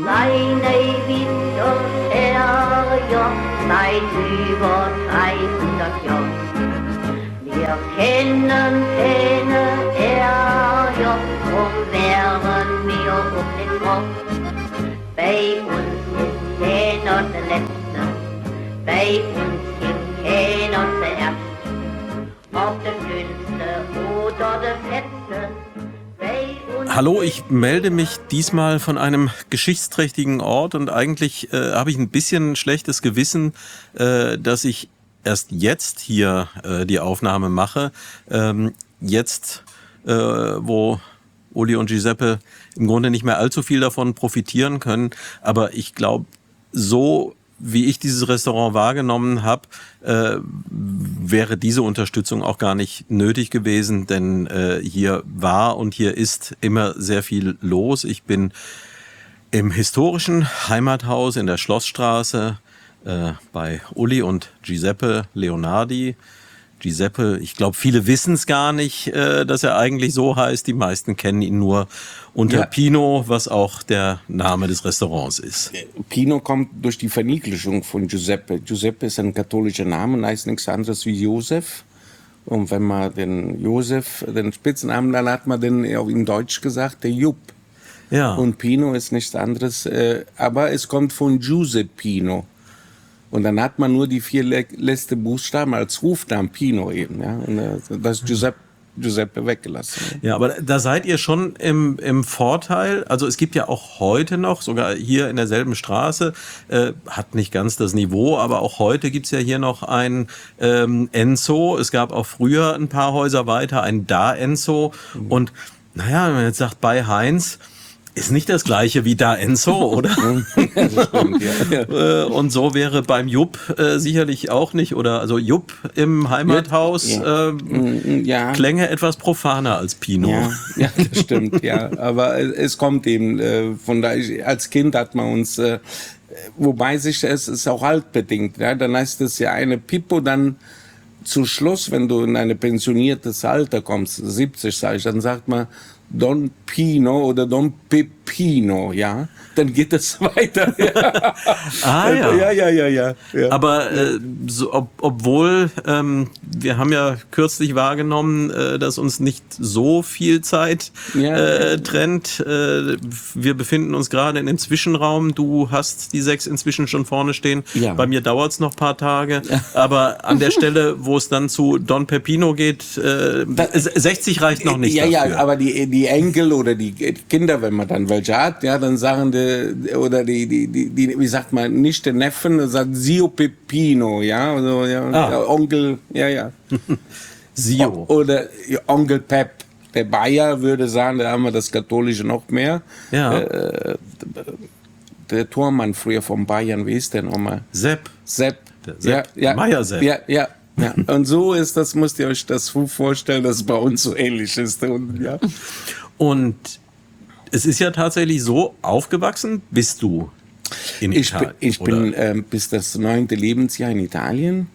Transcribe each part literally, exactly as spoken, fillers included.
Seine Winterferien seit über dreihundert Jahren. Wir kennen keine Ärger, drum wären wir auf den Front. Bei uns ist keiner der Letzte, bei uns gibt keiner der Erste. Ob der Dünnste oder der Fetzte. Hallo, ich melde mich diesmal von einem geschichtsträchtigen Ort und eigentlich äh, habe ich ein bisschen schlechtes Gewissen, äh, dass ich erst jetzt hier äh, die Aufnahme mache. Ähm, jetzt, äh, wo Uli und Giuseppe im Grunde nicht mehr allzu viel davon profitieren können. Aber ich glaube, so wie ich dieses Restaurant wahrgenommen habe, äh, wäre diese Unterstützung auch gar nicht nötig gewesen, denn äh, hier war und hier ist immer sehr viel los. Ich bin im historischen Heimathaus in der Schlossstraße äh, bei Uli und Giuseppe Leonardi. Giuseppe, ich glaube, viele wissen es gar nicht, äh, dass er eigentlich so heißt. Die meisten kennen ihn nur unter ja. Pino, was auch der Name des Restaurants ist. Pino kommt durch die Verniedlichung von Giuseppe. Giuseppe ist ein katholischer Name und heißt nichts anderes wie Josef. Und wenn man den Josef, den Spitznamen, dann hat man den auch in Deutsch gesagt, der Jupp. Ja. Und Pino ist nichts anderes, äh, aber es kommt von Giuseppino. Und dann hat man nur die vier letzten Buchstaben als Rufnamen Pino eben, ja. Und das Giuseppe, Giuseppe weggelassen. Ja, aber da seid ihr schon im, im Vorteil. Also es gibt ja auch heute noch, sogar hier in derselben Straße, äh, hat nicht ganz das Niveau, aber auch heute gibt's ja hier noch ein ähm, Enzo. Es gab auch früher ein paar Häuser weiter ein Da Enzo. Mhm. Und naja, wenn man jetzt sagt, bei Heinz, ist nicht das gleiche wie Da Enzo, oder? Das stimmt, ja, ja. Und so wäre beim Jupp äh, sicherlich auch nicht, oder? Also Jupp im Heimathaus ja. Äh, ja. klänge etwas profaner als Pino. Ja, ja, das stimmt, ja. Aber es kommt eben, äh, von da, als Kind hat man uns, äh, wobei sich es ist auch altbedingt, ja. Dann heißt es ja eine Pippo, dann zu Schluss, wenn du in ein pensioniertes Alter kommst, siebzig sag ich, dann sagt man Don Pino oder Don Pepino, ja, dann geht es weiter. Ja. Ah ja. Ja, ja, ja, ja. ja. Aber äh, so, ob, obwohl ähm, wir haben ja kürzlich wahrgenommen, äh, dass uns nicht so viel Zeit ja. äh, trennt. Äh, wir befinden uns gerade in dem Zwischenraum. Du hast die sechs inzwischen schon vorne stehen. Ja. Bei mir dauert's noch ein paar Tage. Aber an der Stelle, wo es dann zu Don Pepino geht, äh, sechzig reicht noch nicht Ja, dafür. ja, aber die, die Enkel oder die Kinder, wenn man dann welche hat, ja, dann sagen die, oder die, die, die, die wie sagt man, nicht der Neffen, sagt Zio Pepino, ja, also, ja, ah. ja, Onkel, ja, ja. Zio. O, oder ja, Onkel Pep. Der Bayer würde sagen, da haben wir das Katholische noch mehr. Ja. Äh, der Tormann früher von Bayern, wie ist der nochmal? Sepp. Sepp. Der Sepp. Ja, ja, Meier Sepp. Ja, ja. Ja, und so ist das, müsst ihr euch das vorstellen, dass es bei uns so ähnlich ist. Und, ja. Und es ist ja tatsächlich so, aufgewachsen bist du in ich Italien, bin, ich oder? bin ähm, bis das neunte Lebensjahr in Italien.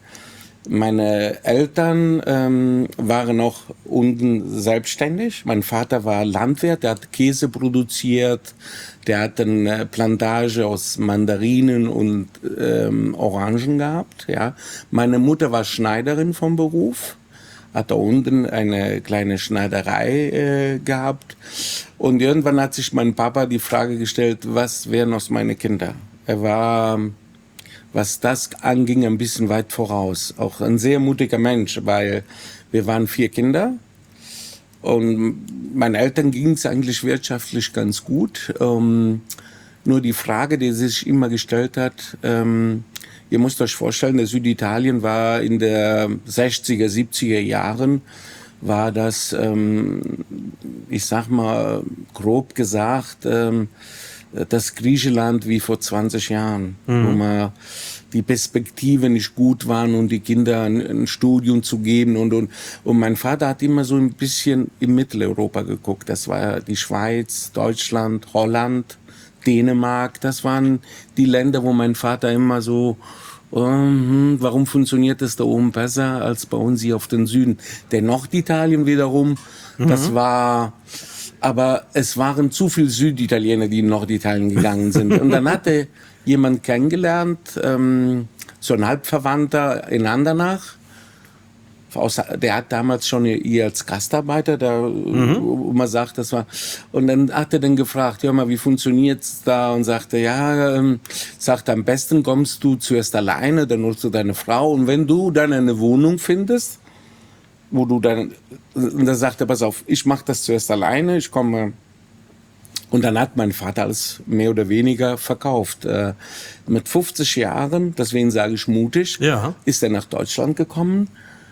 Meine Eltern ähm, waren noch unten selbstständig. Mein Vater war Landwirt, der hat Käse produziert, der hat eine Plantage aus Mandarinen und ähm, Orangen gehabt. Ja. Meine Mutter war Schneiderin vom Beruf, hat da unten eine kleine Schneiderei äh, gehabt. Und irgendwann hat sich mein Papa die Frage gestellt, was wären aus meinen Kindern? Er war, was das anging, ein bisschen weit voraus. Auch ein sehr mutiger Mensch, weil wir waren vier Kinder. Und meinen Eltern ging es eigentlich wirtschaftlich ganz gut. Ähm, nur die Frage, die sich immer gestellt hat, ähm, ihr müsst euch vorstellen, der Süditalien war in der sechziger, siebziger Jahren, war das, ähm, ich sag mal, grob gesagt, ähm, das Griechenland wie vor zwanzig Jahren, mhm. wo man die Perspektive nicht gut waren und die Kinder ein, ein Studium zu geben und, und, und mein Vater hat immer so ein bisschen in Mitteleuropa geguckt. Das war die Schweiz, Deutschland, Holland, Dänemark. Das waren die Länder, wo mein Vater immer so, uh, warum funktioniert das da oben besser als bei uns hier auf den Süden? Der Norditalien wiederum, mhm. das war Aber es waren zu viele Süditaliener, die in Norditalien gegangen sind. Und dann hatte jemand kennengelernt, ähm, so ein Halbverwandter in Andernach. Aus, der hat damals schon ihr als Gastarbeiter, da, mhm. wo man sagt, das war. Und dann hat er dann gefragt, ja mal, wie funktioniert's da? Und sagte, ja, ähm, sagt, am besten kommst du zuerst alleine, dann holst du deine Frau. Und wenn du dann eine Wohnung findest, wo du dann, und dann sagt er, pass auf, ich mache das zuerst alleine, ich komme. Und dann hat mein Vater alles mehr oder weniger verkauft. Äh, mit fünfzig Jahren, deswegen sage ich mutig, ja. ist er nach Deutschland gekommen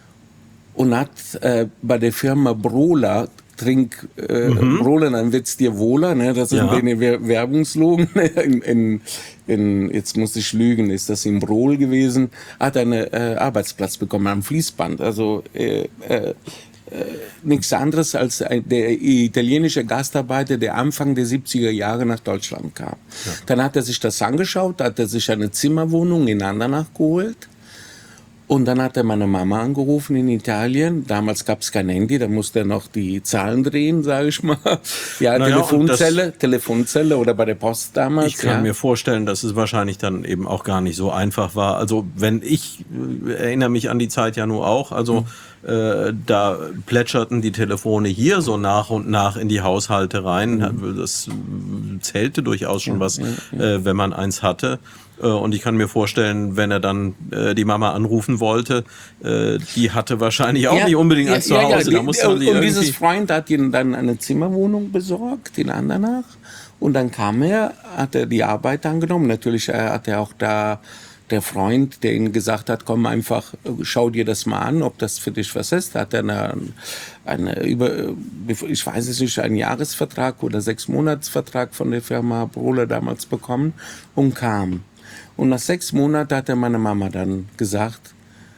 und hat äh, bei der Firma Brola, Trink, äh, mhm. Brola, dann wird's dir wohler, ne? Das ist ja. ein Werbungslogan. in, in, in, jetzt muss ich lügen, ist das in Brol gewesen, hat einen äh, Arbeitsplatz bekommen am Fließband. Also äh, äh, Äh, nichts anderes als ein, der italienische Gastarbeiter, der Anfang der siebziger Jahre nach Deutschland kam. Ja. Dann hat er sich das angeschaut, hat er sich eine Zimmerwohnung in Andernach geholt. Und dann hat er meine Mama angerufen in Italien. Damals gab es kein Handy, da musste er noch die Zahlen drehen, sage ich mal. Ja, naja, Telefonzelle, Telefonzelle oder bei der Post damals. Ich kann ja. mir vorstellen, dass es wahrscheinlich dann eben auch gar nicht so einfach war. Also wenn ich äh, erinnere mich an die Zeit ja nur auch, also mhm. äh, da plätscherten die Telefone hier so nach und nach in die Haushalte rein. Mhm. Das zählte durchaus schon ja, was, ja, ja. Äh, wenn man eins hatte. Und ich kann mir vorstellen, wenn er dann äh, die Mama anrufen wollte, äh, die hatte wahrscheinlich auch ja, nicht unbedingt eins ja, zu Hause. Ja, da musste man die und dieses Freund hat ihm dann eine Zimmerwohnung besorgt in Andernach. Und dann kam er, hat er die Arbeit angenommen. Natürlich äh, hat er auch da der Freund, der ihm gesagt hat, komm einfach, schau dir das mal an, ob das für dich was ist. Hat er eine, eine über, ich weiß es nicht, einen Jahresvertrag oder sechs Monatsvertrag von der Firma Brola damals bekommen und kam. Und nach sechs Monaten hat er meine Mama dann gesagt,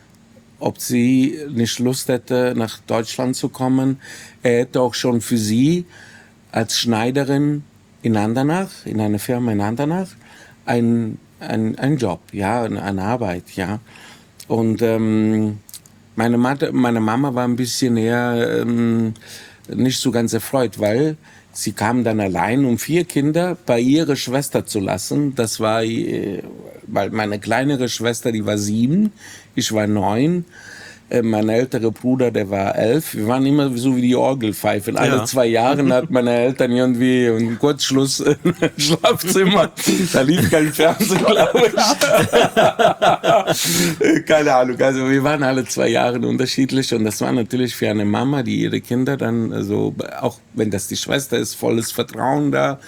ob sie nicht Lust hätte, nach Deutschland zu kommen. Er hätte auch schon für sie als Schneiderin in Andernach, in einer Firma in Andernach, ein, ein, ein Job, ja, eine Arbeit, ja. Und ähm, meine, Mate, meine Mama war ein bisschen eher ähm, nicht so ganz erfreut, weil sie kam dann allein, um vier Kinder bei ihrer Schwester zu lassen. Das war, weil meine kleinere Schwester, die war sieben, ich war neun. Mein älterer Bruder, der war elf. Wir waren immer so wie die Orgelpfeifen. Alle ja. zwei Jahre hat meine Eltern irgendwie einen Kurzschluss im Schlafzimmer. Da lief kein Fernsehen, glaube ich. Keine Ahnung. Also wir waren alle zwei Jahre unterschiedlich. Und das war natürlich für eine Mama, die ihre Kinder dann, also auch wenn das die Schwester ist, volles Vertrauen da.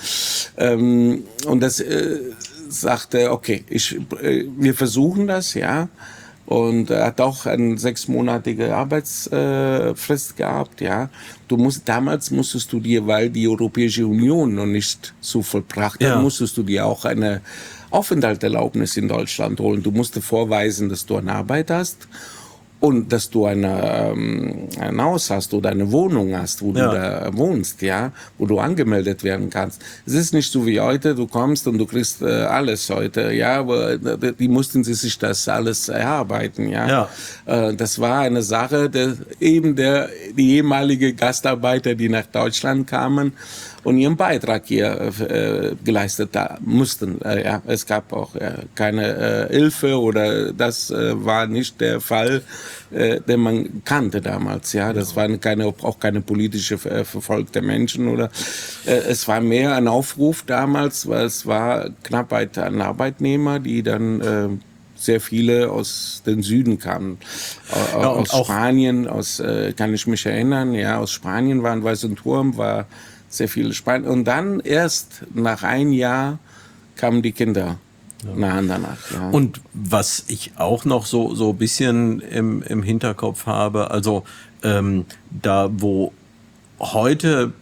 Und das äh, sagte, okay, ich, äh, wir versuchen das, ja. Und er hat auch eine sechsmonatige Arbeitsfrist äh, gehabt, ja. Du musst, damals musstest du dir, weil die Europäische Union noch nicht so vollbracht hat, ja. musstest du dir auch eine Aufenthaltserlaubnis in Deutschland holen. Du musst vorweisen, dass du eine Arbeit hast und dass du eine, ähm, ein Haus hast oder eine Wohnung hast, wo ja. du da wohnst, ja, wo du angemeldet werden kannst. Es ist nicht so wie heute, du kommst und du kriegst äh, alles heute, ja, aber die mussten sie sich das alles erarbeiten, ja. ja. Äh, das war eine Sache, der, eben der, die ehemalige Gastarbeiter, die nach Deutschland kamen und ihren Beitrag hier äh, geleistet da, mussten. Äh, ja. Es gab auch äh, keine äh, Hilfe oder das äh, war nicht der Fall, äh, den man kannte damals. Ja, das waren keine, auch keine politische äh, verfolgte Menschen oder äh, es war mehr ein Aufruf damals, weil es war Knappheit an Arbeitnehmer, die dann äh, sehr viele aus den Süden kamen, ja, aus Spanien, aus äh, kann ich mich erinnern, ja, aus Spanien war ein Weißen Turm, war sehr viele Spanier. Und dann erst nach einem Jahr kamen die Kinder ja. nach Andernach. Ja. Und was ich auch noch so so ein bisschen im, im Hinterkopf habe, also ähm, da wo heute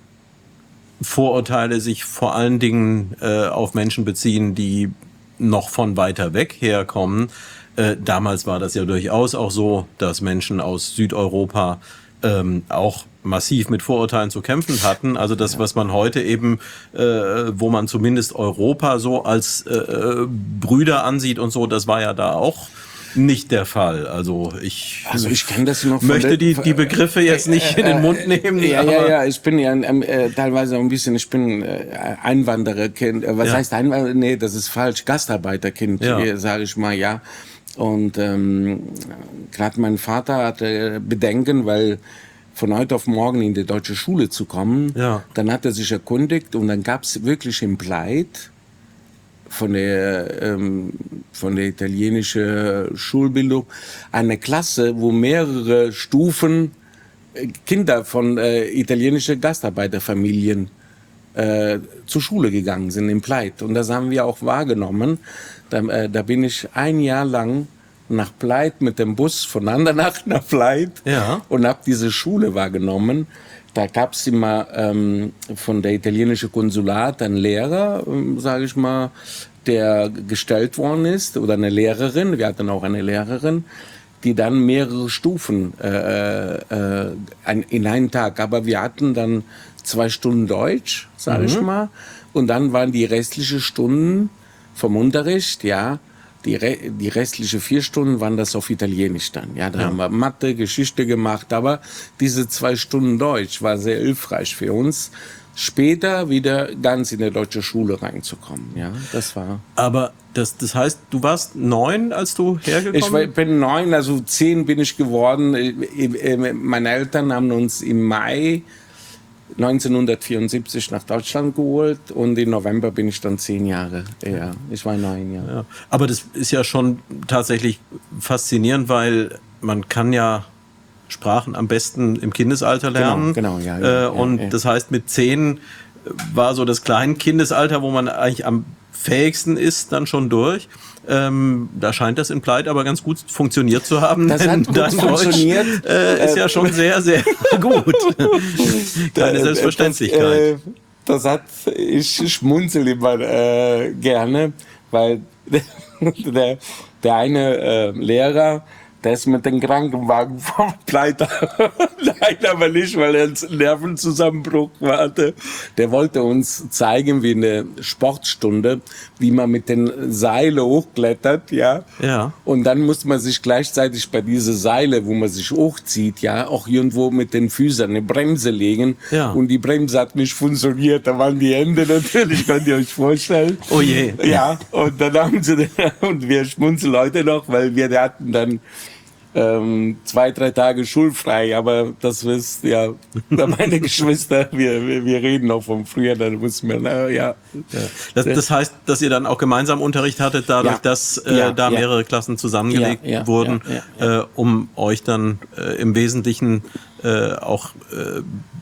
Vorurteile sich vor allen Dingen äh, auf Menschen beziehen, die noch von weiter weg herkommen. Äh, damals war das ja durchaus auch so, dass Menschen aus Südeuropa ähm, auch massiv mit Vorurteilen zu kämpfen hatten. Also das, was man heute eben, äh, wo man zumindest Europa so als äh, Brüder ansieht und so, das war ja da auch nicht der Fall. Also ich, Also ich kann das noch von möchte der- die, die Begriffe jetzt nicht in den Mund nehmen. Ja, aber ja, ja, ich bin ja ähm, äh, teilweise auch ein bisschen, ich bin äh, Einwandererkind. Äh, was Ja. heißt Einwanderer? Nee, das ist falsch. Gastarbeiterkind, Ja. äh, sage ich mal, ja. Und ähm, gerade mein Vater hatte Bedenken, weil von heute auf morgen in die deutsche Schule zu kommen, Ja. dann hat er sich erkundigt und dann gab es wirklich im Pleit von der, ähm, von der italienischen Schulbildung eine Klasse, wo mehrere Stufen äh, Kinder von äh, italienischen Gastarbeiterfamilien äh, zur Schule gegangen sind im Pleit. Und das haben wir auch wahrgenommen. Da, äh, da bin ich ein Jahr lang nach Pleit mit dem Bus von Andernach nach Pleit Ja. und habe diese Schule wahrgenommen. Da gab es immer ähm, von der italienischen Konsulat einen Lehrer, ähm, sage ich mal, der gestellt worden ist, oder eine Lehrerin, wir hatten auch eine Lehrerin, die dann mehrere Stufen äh, äh, ein, in einen Tag, aber wir hatten dann zwei Stunden Deutsch, sage ich mal, und dann waren die restlichen Stunden vom Unterricht, ja, die, Re die restlichen vier Stunden waren das auf Italienisch dann. Ja, da haben wir Mathe, Geschichte gemacht, aber diese zwei Stunden Deutsch war sehr hilfreich für uns, später wieder ganz in der deutsche Schule reinzukommen. Ja, das war. aber das, das heißt, du warst neun, als du hergekommen Ich war- bin neun, also zehn bin ich geworden. Äh, äh, Meine Eltern haben uns im Mai neunzehnhundertvierundsiebzig nach Deutschland geholt und im November bin ich dann zehn Jahre. Ja, ich war neun, ja. Ja, aber das ist ja schon tatsächlich faszinierend, weil man kann ja Sprachen am besten im Kindesalter lernen. genau, ja, ja, äh, ja, und ja. das heißt, mit zehn war so das Kleinkindesalter, wo man eigentlich am fähigsten ist, dann schon durch. Ähm, da scheint das in Pleit aber ganz gut funktioniert zu haben. Das hat denn gut dein funktioniert. Deutsch, äh, ist ja schon sehr, sehr gut. Keine Äh, Selbstverständlichkeit. Das, äh, das hat, ich schmunzel immer äh, gerne, weil der, der eine äh, Lehrer, der ist mit dem Krankenwagen vom Pleiter. Nein, aber nicht, weil er einen Nervenzusammenbruch hatte. Der wollte uns zeigen, wie eine Sportstunde, wie man mit den Seile hochklettert, ja. Ja. Und dann muss man sich gleichzeitig bei diese Seile, wo man sich hochzieht, ja, auch irgendwo mit den Füßen eine Bremse legen. Ja. Und die Bremse hat nicht funktioniert. Da waren die Hände natürlich, könnt ihr euch vorstellen. Oh je. Ja, und dann haben sie, und wir schmunzeln heute noch, weil wir hatten dann ähm, zwei, drei Tage schulfrei, aber das ist, ja, meine Geschwister, wir, wir, wir reden noch vom Frühjahr, dann muss man, äh, ja. Das, das heißt, dass ihr dann auch gemeinsam Unterricht hattet, dadurch, Ja. dass äh, Ja, da ja. mehrere Klassen zusammengelegt Ja, ja, wurden, ja, ja, Äh, um euch dann äh, im Wesentlichen äh, auch äh,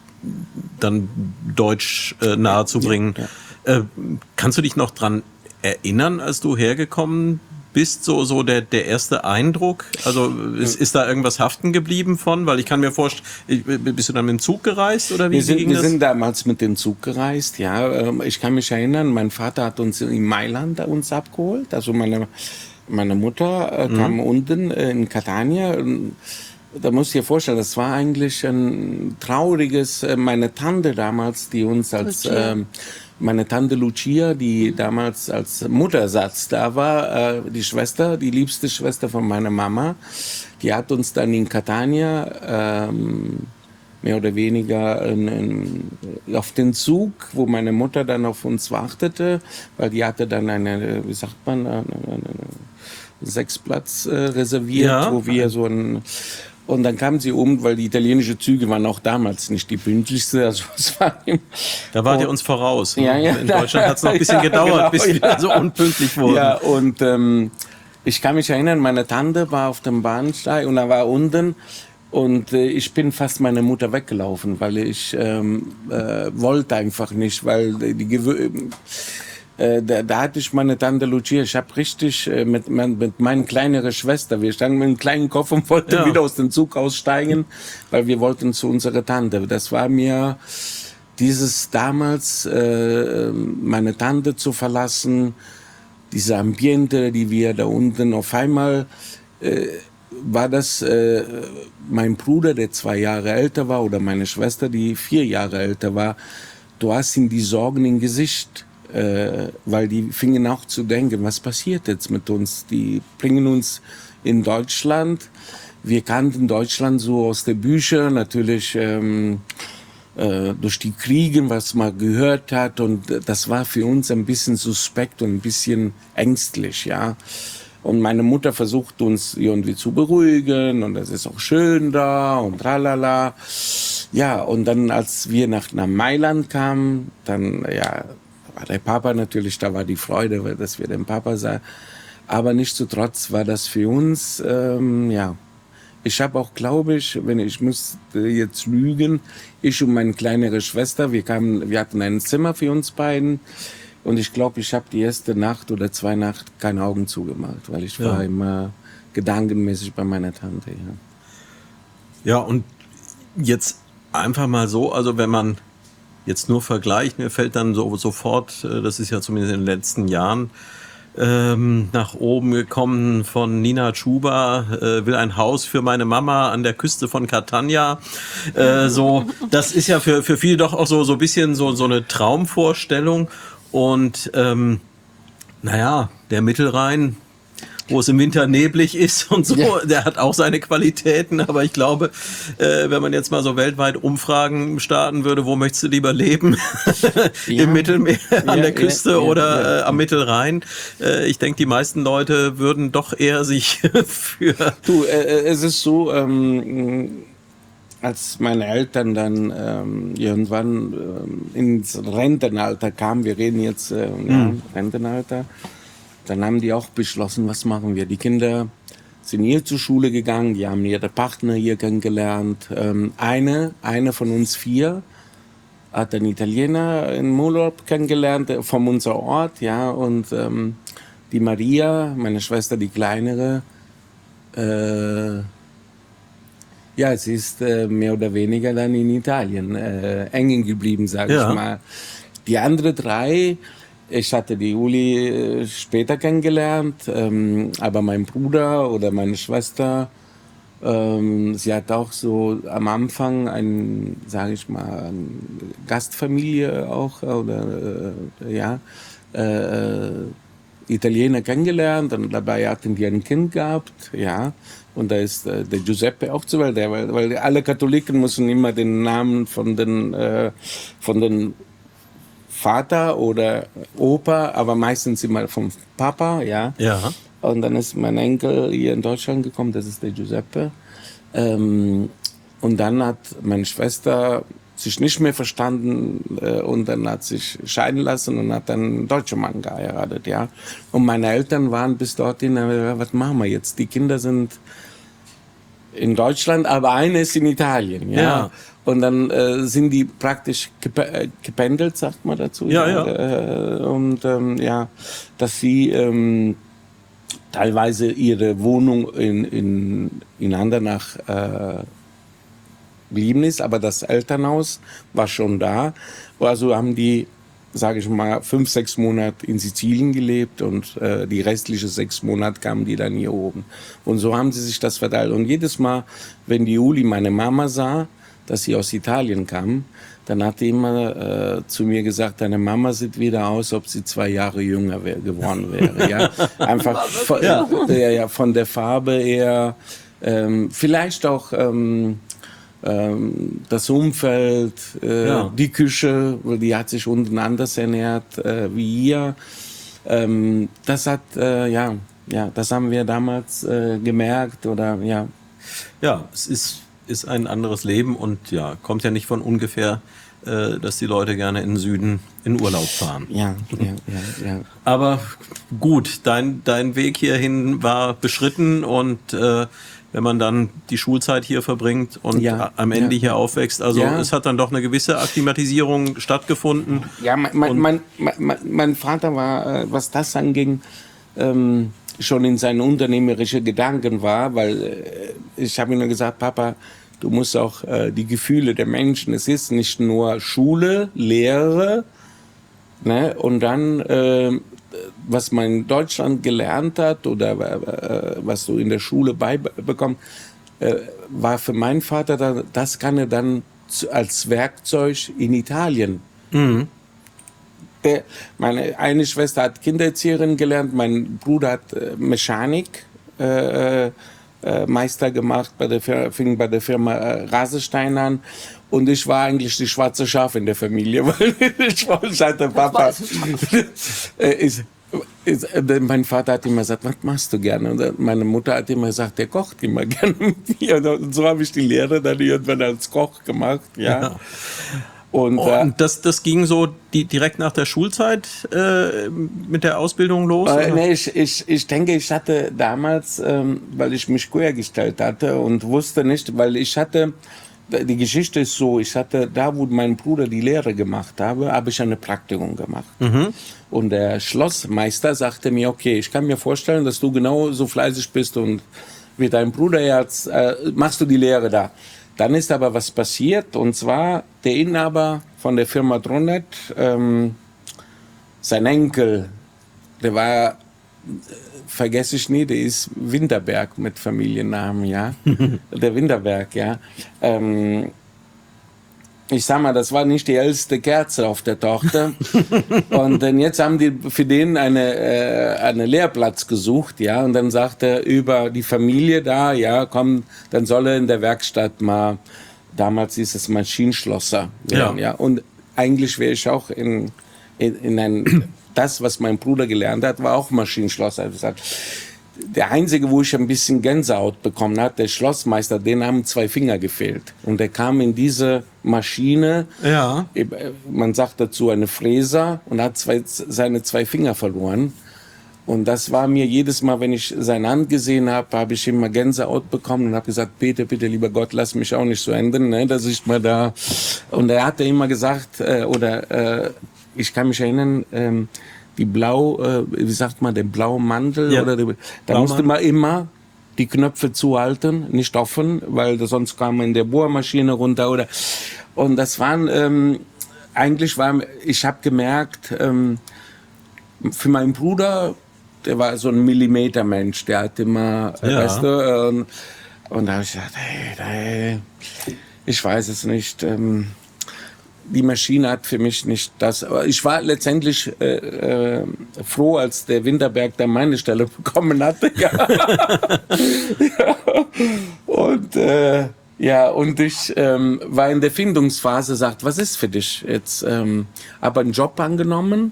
dann Deutsch äh, nahezubringen. Äh, kannst du dich noch dran erinnern, als du hergekommen bist, so, so der, der erste Eindruck? Also ist, ist da irgendwas haften geblieben von? Weil ich kann mir vorstellen, bist du dann mit dem Zug gereist oder wie, Wir wie sind, ging wir das? sind damals mit dem Zug gereist, ja. Ähm, Ich kann mich erinnern, mein Vater hat uns in Mailand uns abgeholt. Also meine, meine Mutter äh, kam unten äh, in Catania. Und da musst du dir vorstellen, das war eigentlich ein trauriges, äh, meine Tante damals, die uns als, Lucia. ähm, meine Tante Lucia, die damals als Muttersatz da war, äh, die Schwester, die liebste Schwester von meiner Mama, die hat uns dann in Catania ähm, mehr oder weniger in, in, auf den Zug, wo meine Mutter dann auf uns wartete, weil die hatte dann eine, wie sagt man, eine, eine, eine Sechsplatz äh, reserviert, Ja. wo wir so ein und dann kam sie um, weil die italienischen Züge waren auch damals nicht die pünktlichste. Also es war im, Da wart ihr und- uns voraus. Ja, ja. In Deutschland hat es noch ein bisschen Ja, gedauert, genau, bis wir ja. so unpünktlich wurden. Ja, und ähm, ich kann mich erinnern, meine Tante war auf dem Bahnsteig und da war unten und äh, ich bin fast meiner Mutter weggelaufen, weil ich ähm, äh, wollte einfach nicht, weil die Gewö äh, da, da hatte ich meine Tante Lucia, ich habe richtig äh, mit, mein, mit meiner kleineren Schwester, wir standen mit einem kleinen Koffer und wollten Ja. wieder aus dem Zug aussteigen, weil wir wollten zu unserer Tante. Das war mir dieses damals, äh, meine Tante zu verlassen, diese Ambiente, die wir da unten auf einmal, äh, war das äh, mein Bruder, der zwei Jahre älter war, oder meine Schwester, die vier Jahre älter war. Du hast ihm die Sorgen im Gesicht, äh, weil die fingen auch zu denken, was passiert jetzt mit uns? Die bringen uns in Deutschland. Wir kannten Deutschland so aus den Büchern, natürlich ähm, äh, durch die Kriege, was man gehört hat. Und das war für uns ein bisschen suspekt und ein bisschen ängstlich, ja. Und meine Mutter versucht uns irgendwie zu beruhigen und es ist auch schön da und tralala. Ja, und dann, als wir nach, nach Mailand kamen, dann, ja, war der Papa natürlich, da war die Freude, dass wir den Papa sahen. Aber nichtsdestotrotz war das für uns, ähm, ja, ich habe auch, glaube ich, wenn ich müsste jetzt lügen, ich und meine kleinere Schwester, wir kamen, wir hatten ein Zimmer für uns beiden. Und ich glaube, ich habe die erste Nacht oder zwei Nacht keine Augen zugemacht, weil ich Ja. war immer gedankenmäßig bei meiner Tante. Ja. Ja, und jetzt einfach mal so, also wenn man jetzt nur vergleicht, mir fällt dann so sofort, äh, das ist ja zumindest in den letzten Jahren ähm, nach oben gekommen von Nina Chuba, äh, will ein Haus für meine Mama an der Küste von Catania. Äh, so, das ist ja für, für viele doch auch so, so ein bisschen so, so eine Traumvorstellung. Und ähm, naja, der Mittelrhein, wo es im Winter neblig ist und so, Ja. der hat auch seine Qualitäten, aber ich glaube, äh, wenn man jetzt mal so weltweit Umfragen starten würde, wo möchtest du lieber leben? Ja. Im Mittelmeer, an Ja, der Küste ja, ja, oder ja. Äh, am Mittelrhein? Äh, ich denke, die meisten Leute würden doch eher sich für... Du, äh, es ist so, ähm, als meine Eltern dann ähm, irgendwann ähm, ins Rentenalter kamen, wir reden jetzt äh, ja, Rentenalter, dann haben die auch beschlossen, was machen wir? Die Kinder sind hier zur Schule gegangen, die haben ihre Partner hier kennengelernt. Ähm, eine, eine von uns vier hat einen Italiener in Urlaub kennengelernt, äh, von unserem Ort, ja, und ähm, die Maria, meine Schwester, die kleinere, äh, ja, sie ist äh, mehr oder weniger dann in Italien äh, hängen geblieben, sage Ja. ich mal. Die anderen drei, ich hatte die Uli äh, später kennengelernt, ähm, aber mein Bruder oder meine Schwester, ähm, sie hat auch so am Anfang ein, sage ich mal, eine Gastfamilie auch, oder äh, ja, äh, Italiener kennengelernt und dabei hatten die ein Kind gehabt, ja. Und da ist äh, der Giuseppe auch zu, weil, der, weil, weil alle Katholiken müssen immer den Namen von den, äh, von den Vater oder Opa, aber meistens immer vom Papa, ja. Ja. Und dann ist mein Enkel hier in Deutschland gekommen, das ist der Giuseppe. Ähm, und dann hat meine Schwester sich nicht mehr verstanden äh, und dann hat sich scheiden lassen und hat dann einen deutschen Mann geheiratet, ja. Und meine Eltern waren bis dorthin, äh, was machen wir jetzt? Die Kinder sind in Deutschland, aber eine ist in Italien, ja. Ja. Und dann äh, sind die praktisch gep äh, gependelt, sagt man dazu. Ja, ja. Äh, und ähm, ja, dass sie ähm, teilweise ihre Wohnung in, in, in Andernach äh, geblieben ist, aber das Elternhaus war schon da. Also haben die, sage ich mal, fünf, sechs Monate in Sizilien gelebt und äh, die restlichen sechs Monate kamen die dann hier oben. Und so haben sie sich das verteilt. Und jedes Mal, wenn die Uli meine Mama sah, dass sie aus Italien kam, dann hat die immer äh, zu mir gesagt, deine Mama sieht wieder aus, ob sie zwei Jahre jünger wär, geworden wäre. Ja? Einfach von, ja. Ja, ja, von der Farbe her, ähm, vielleicht auch ähm, ähm, das Umfeld, äh, Ja. die Küche, weil die hat sich unten anders ernährt äh, wie hier. Ähm, das hat, äh, ja, ja, das haben wir damals äh, gemerkt oder ja. Ja, es ist, ist ein anderes Leben und ja, kommt ja nicht von ungefähr, äh, dass die Leute gerne in den Süden in Urlaub fahren. Ja, ja, ja, ja. Aber gut, dein, dein Weg hierhin war beschritten und äh, wenn man dann die Schulzeit hier verbringt und Ja, a- am Ende ja. hier aufwächst, also Ja. es hat dann doch eine gewisse Akklimatisierung stattgefunden. Ja, mein, mein, Und- mein, mein, mein Vater war, äh, was das anging, ähm, schon in seinen unternehmerischen Gedanken war, weil äh, ich habe ihm gesagt, Papa, du musst auch äh, die Gefühle der Menschen, es ist nicht nur Schule, Lehre, ne, und dann, äh, was man in Deutschland gelernt hat oder äh, was du in der Schule beibekommst, äh, war für meinen Vater, da, das kann er dann zu, als Werkzeug in Italien. Der, meine eine Schwester hat Kindererzieherin gelernt, mein Bruder hat äh, Mechanik äh, äh, Meister gemacht, bei der Fir- fing bei der Firma äh, Rasestein an. Und ich war eigentlich die schwarze Schaf in der Familie, weil ich wollte, Papa. äh, ist, ist, äh, mein Vater hat immer gesagt, was machst du gerne? Und meine Mutter hat immer gesagt, der kocht immer gerne mit mir. Und so habe ich die Lehre dann irgendwann als Koch gemacht. Ja. Ja. Und, äh, Und das, das ging so die, direkt nach der Schulzeit äh, mit der Ausbildung los? Äh, oder? nee, ich, ich, ich denke, ich hatte damals, ähm, weil ich mich queer gestellt hatte und wusste nicht, weil ich hatte, die Geschichte ist so, ich hatte, da wo mein Bruder die Lehre gemacht habe, habe ich eine Praktikum gemacht. Mhm. Und der Schlossmeister sagte mir, okay, ich kann mir vorstellen, dass du genau so fleißig bist und wie dein Bruder jetzt, äh, machst du die Lehre da. Dann ist aber was passiert, und zwar der Inhaber von der Firma Dronet, ähm, sein Enkel, der war, äh, vergesse ich nie, der ist Winterberg mit Familiennamen, ja, der Winterberg, ja. Ähm, ich sag mal, das war nicht die älteste Kerze auf der Torte. Und dann jetzt haben die für den eine, äh, eine Lehrplatz gesucht, ja. Und dann sagt er über die Familie da, ja, komm, dann soll er in der Werkstatt mal, damals hieß es Maschinenschlosser werden, ja. Ja. Und eigentlich wäre ich auch in, in, in ein, das, was mein Bruder gelernt hat, war auch Maschinenschlosser. Ich gesagt, der einzige, wo ich ein bisschen Gänsehaut bekommen hat, der Schlossmeister, den haben zwei Finger gefehlt. Und der kam in diese Maschine, Ja. man sagt dazu eine Fräser, und hat zwei, seine zwei Finger verloren. Und das war mir jedes Mal, wenn ich seine Hand gesehen habe, habe ich immer Gänsehaut bekommen und habe gesagt, bitte, bitte, lieber Gott, lass mich auch nicht so enden, ne, dass ich mal da... Und er hatte immer gesagt, äh, oder äh, ich kann mich erinnern, ähm, die blau, äh, wie sagt man, den blauen Mantel, Ja. oder die, da musste man immer die Knöpfe zuhalten, nicht offen, weil sonst kam man in der Bohrmaschine runter, oder, und das waren, ähm, eigentlich war, ich habe gemerkt, ähm, für meinen Bruder, der war so ein Millimetermensch, der hat immer, äh, Ja. weißt du, und, und da habe ich gesagt, hey, hey, ich weiß es nicht, ähm, die Maschine hat für mich nicht das. Aber ich war letztendlich äh, äh, froh, als der Winterberg dann meine Stelle bekommen hatte. Ja. Ja. Und äh, ja, und ich ähm, war in der Findungsphase, sagt, was ist für dich jetzt? Ähm, habe einen Job angenommen,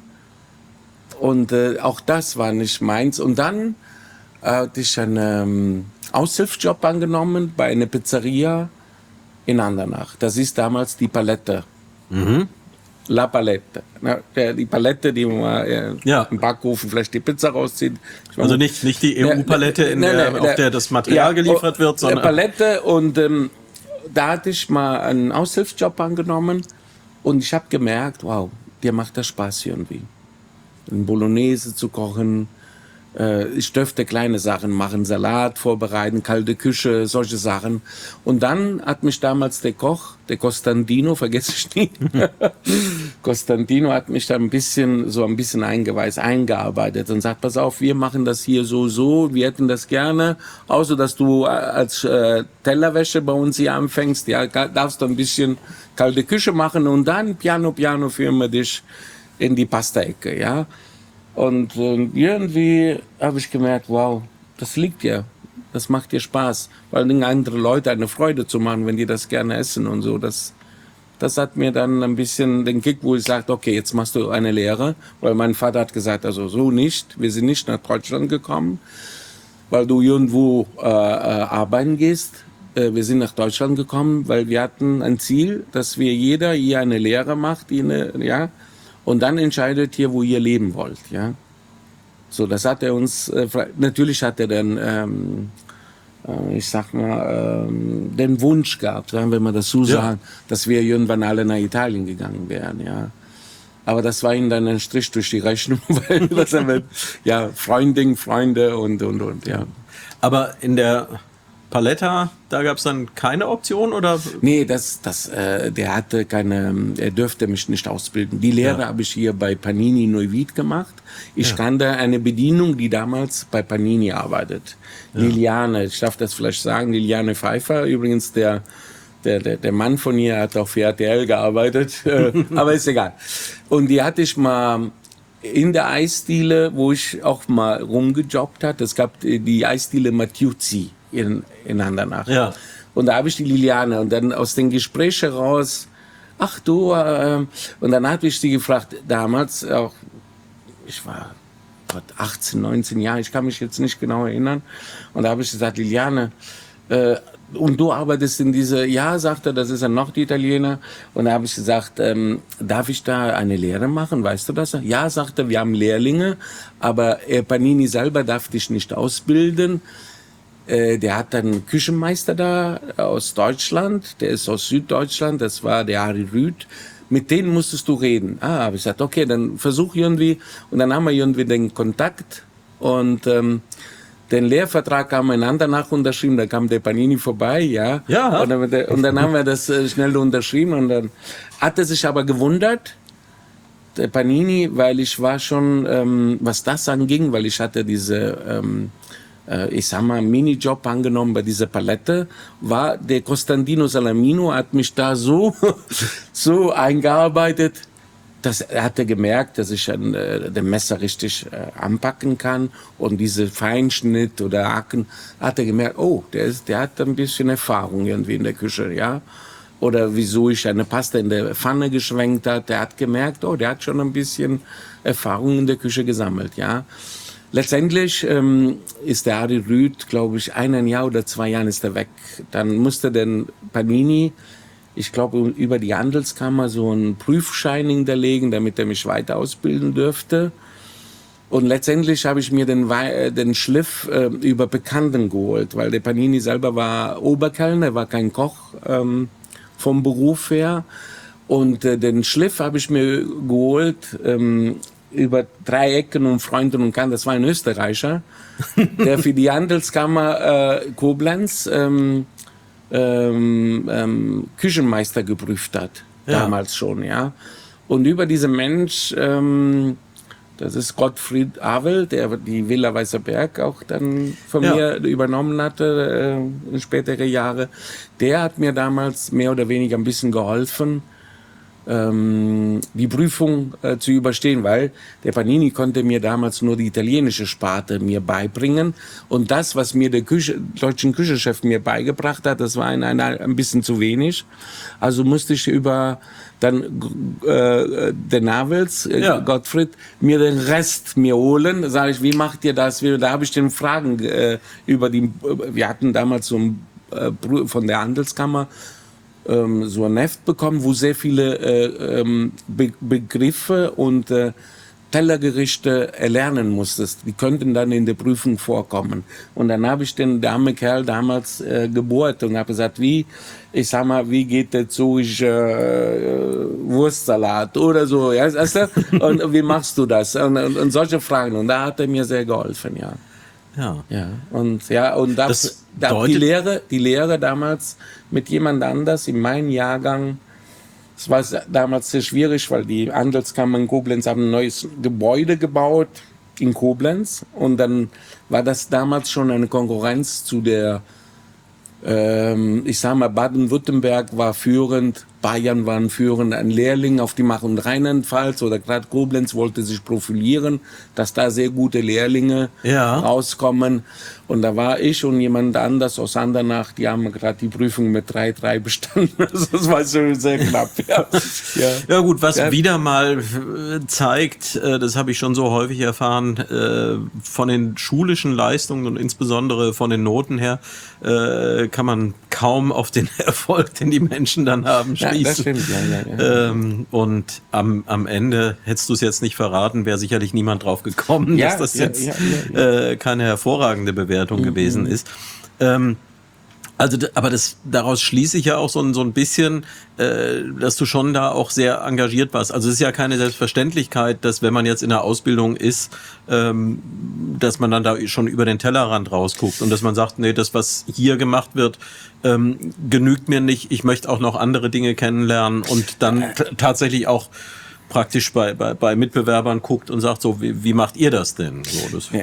und äh, auch das war nicht meins. Und dann äh, hatte ich einen ähm, Aushilfsjob angenommen bei einer Pizzeria in Andernach. Das ist damals die Palette. Mhm. La Palette. Na, der, die Palette, die man äh, Ja. im Backofen vielleicht die Pizza rauszieht. Ich Also nicht, nicht die E U-Palette, in Nee, nee, der, nee, auf der das Material ja, geliefert wird, oh, sondern... Palette, und ähm, da hatte ich mal einen Aushilfsjob angenommen, und ich habe gemerkt, wow, dir macht das Spaß irgendwie. Ein Bolognese zu kochen, äh, ich dürfte kleine Sachen machen, Salat vorbereiten, kalte Küche, solche Sachen. Und dann hat mich damals der Koch, der Costantino, vergesse ich nie, Costantino hat mich da ein bisschen, so ein bisschen eingeweist, eingearbeitet und sagt, pass auf, wir machen das hier so, so, wir hätten das gerne, außer dass du als äh, Tellerwäsche bei uns hier anfängst, ja, darfst du ein bisschen kalte Küche machen, und dann piano, piano führen wir dich in die Pasta-Ecke, ja. Und äh, irgendwie habe ich gemerkt, wow, das liegt dir, das macht dir Spaß, vor allen Dingen andere Leute eine Freude zu machen, wenn die das gerne essen und so. Das, das hat mir dann ein bisschen den Kick, wo ich sagte, okay, jetzt machst du eine Lehre, weil mein Vater hat gesagt, also so nicht, wir sind nicht nach Deutschland gekommen, weil du irgendwo äh, äh, arbeiten gehst. Äh, wir sind nach Deutschland gekommen, weil wir hatten ein Ziel, dass wir jeder hier eine Lehre macht, die eine, ja, und dann entscheidet ihr, wo ihr leben wollt, ja. So, das hat er uns, äh, natürlich hat er dann, ähm, äh, ich sag mal, ähm, den Wunsch gehabt, sagen wir mal dazu sagen, ja, dass wir irgendwann alle nach Italien gegangen wären, ja. Aber das war ihm dann ein Strich durch die Rechnung, weil das mit, ja, Freundin, Freunde und, und, und, ja. Aber in der Paletta, da gab es dann keine Option, oder? Nee, das, das, äh, der hatte keine, er dürfte mich nicht ausbilden. Die Lehre Ja. habe ich hier bei Panini Neuwied gemacht. Ich Ja. kannte eine Bedienung, die damals bei Panini arbeitet. Ja. Liliane, ich darf das vielleicht sagen, Liliane Pfeiffer, übrigens der, der, der, der Mann von ihr hat auch für R T L gearbeitet, äh, aber ist egal. Und die hatte ich mal in der Eisdiele, wo ich auch mal rumgejobbt habe, es gab die Eisdiele Matiuzzi in, in Andernach. Ja. Und da habe ich die Liliane und dann aus den Gesprächen raus, ach du, äh, und dann hatte ich sie gefragt, damals auch, ich war achtzehn, neunzehn Jahre, ich kann mich jetzt nicht genau erinnern, und da habe ich gesagt, Liliane, äh, und du arbeitest in diese, ja, sagt er, das ist ein Norditaliener. Und da habe ich gesagt, ähm, darf ich da eine Lehre machen, weißt du das? Ja, sagt er, wir haben Lehrlinge, aber äh, Panini selber darf dich nicht ausbilden. Äh, der hat dann einen Küchenmeister da aus Deutschland, der ist aus Süddeutschland, das war der Harry Rüth. Mit denen musstest du reden. Ah, habe ich gesagt, okay, dann versuch irgendwie. Und dann haben wir irgendwie den Kontakt und ähm, den Lehrvertrag haben wir in Andernach unterschrieben, da kam der Panini vorbei, ja. Ja. Und dann, und dann haben wir das äh, schnell unterschrieben und dann hat er sich aber gewundert, der Panini, weil ich war schon, ähm, was das anging, weil ich hatte diese, ähm, äh, ich sag mal, Minijob angenommen bei dieser Palette, war der Costantino Salamino, hat mich da so, so eingearbeitet, dass er hatte gemerkt, dass ich an, äh, den Messer richtig äh, anpacken kann und diese Feinschnitt oder Haken, hat er gemerkt, oh, der ist, der hat ein bisschen Erfahrung irgendwie in der Küche, ja. Oder wieso ich eine Pasta in der Pfanne geschwenkt hat, der hat gemerkt, oh, der hat schon ein bisschen Erfahrung in der Küche gesammelt, ja. Letztendlich ähm, ist der Harry Rüth, glaube ich, ein Jahr oder zwei Jahren ist er weg. Dann musste den Panini, ich glaube, über die Handelskammer so einen Prüfschein hinterlegen, damit er mich weiter ausbilden dürfte. Und letztendlich habe ich mir den, We den Schliff äh, über Bekannten geholt, weil der Panini selber war Oberkellner, er war kein Koch ähm, vom Beruf her. Und äh, den Schliff habe ich mir geholt ähm, über drei Ecken und Freunden und Kann. Das war ein Österreicher, der für die Handelskammer äh, Koblenz ähm, Ähm, ähm, Küchenmeister geprüft hat, ja. Damals schon, ja. Und über diesen Mensch, ähm, das ist Gottfried Avel, der die Villa Weißer Berg auch dann von ja. mir übernommen hatte, äh, in spätere Jahre, der hat mir damals mehr oder weniger ein bisschen geholfen, ähm, die Prüfung äh, zu überstehen, weil der Panini konnte mir damals nur die italienische Sparte mir beibringen und das, was mir der Küche, deutschen Küchenchef mir beigebracht hat, das war ein, ein, ein bisschen zu wenig. Also musste ich über dann äh, den Navels, äh, ja. Gottfried, mir den Rest mir holen. Da sage ich, wie macht ihr das? Da habe ich den Fragen äh, über die, wir hatten damals so ein, äh, von der Handelskammer so ein Heft bekommen, wo sehr viele äh, ähm, Be Begriffe und äh, Tellergerichte erlernen musstest. Die könnten dann in der Prüfung vorkommen. Und dann habe ich den arme Kerl damals äh, gebohrt und habe gesagt, wie, ich sag mal, wie geht der zoische äh, Wurstsalat oder so, ja, weißt du? Und wie machst du das? Und, und, und solche Fragen. Und da hat er mir sehr geholfen, ja. Ja. Ja, und ja, und das, das die Lehre, die Lehre damals mit jemand anders in meinem Jahrgang, es war damals sehr schwierig, weil die Handelskammer in Koblenz haben ein neues Gebäude gebaut in Koblenz und dann war das damals schon eine Konkurrenz zu der, ähm, ich sag mal, Baden-Württemberg war führend, Bayern waren führend, ein Lehrling auf die Mach- und Rheinland-Pfalz oder gerade Koblenz wollte sich profilieren, dass da sehr gute Lehrlinge ja. rauskommen. Und da war ich und jemand anders aus Andernach, die haben gerade die Prüfung mit drei drei bestanden. Das war so sehr knapp. Ja, ja. ja gut, was ja. wieder mal zeigt, das habe ich schon so häufig erfahren, von den schulischen Leistungen und insbesondere von den Noten her, kann man kaum auf den Erfolg, den die Menschen dann haben, schließen. Ja, das stimmt. Ja, ja, ja. Ähm, und am, am Ende, hättest du es jetzt nicht verraten, wäre sicherlich niemand drauf gekommen, ja, dass das ja, jetzt ja, ja, ja. Äh, keine hervorragende Bewertung mhm. gewesen ist. Ähm, also, aber das, daraus schließe ich ja auch so ein, so ein bisschen, äh, dass du schon da auch sehr engagiert warst. Also es ist ja keine Selbstverständlichkeit, dass wenn man jetzt in der Ausbildung ist, ähm, dass man dann da schon über den Tellerrand rausguckt und dass man sagt, nee, das, was hier gemacht wird, ähm, genügt mir nicht. Ich möchte auch noch andere Dinge kennenlernen und dann tatsächlich auch praktisch bei, bei, bei Mitbewerbern guckt und sagt so, wie, wie macht ihr das denn? So, das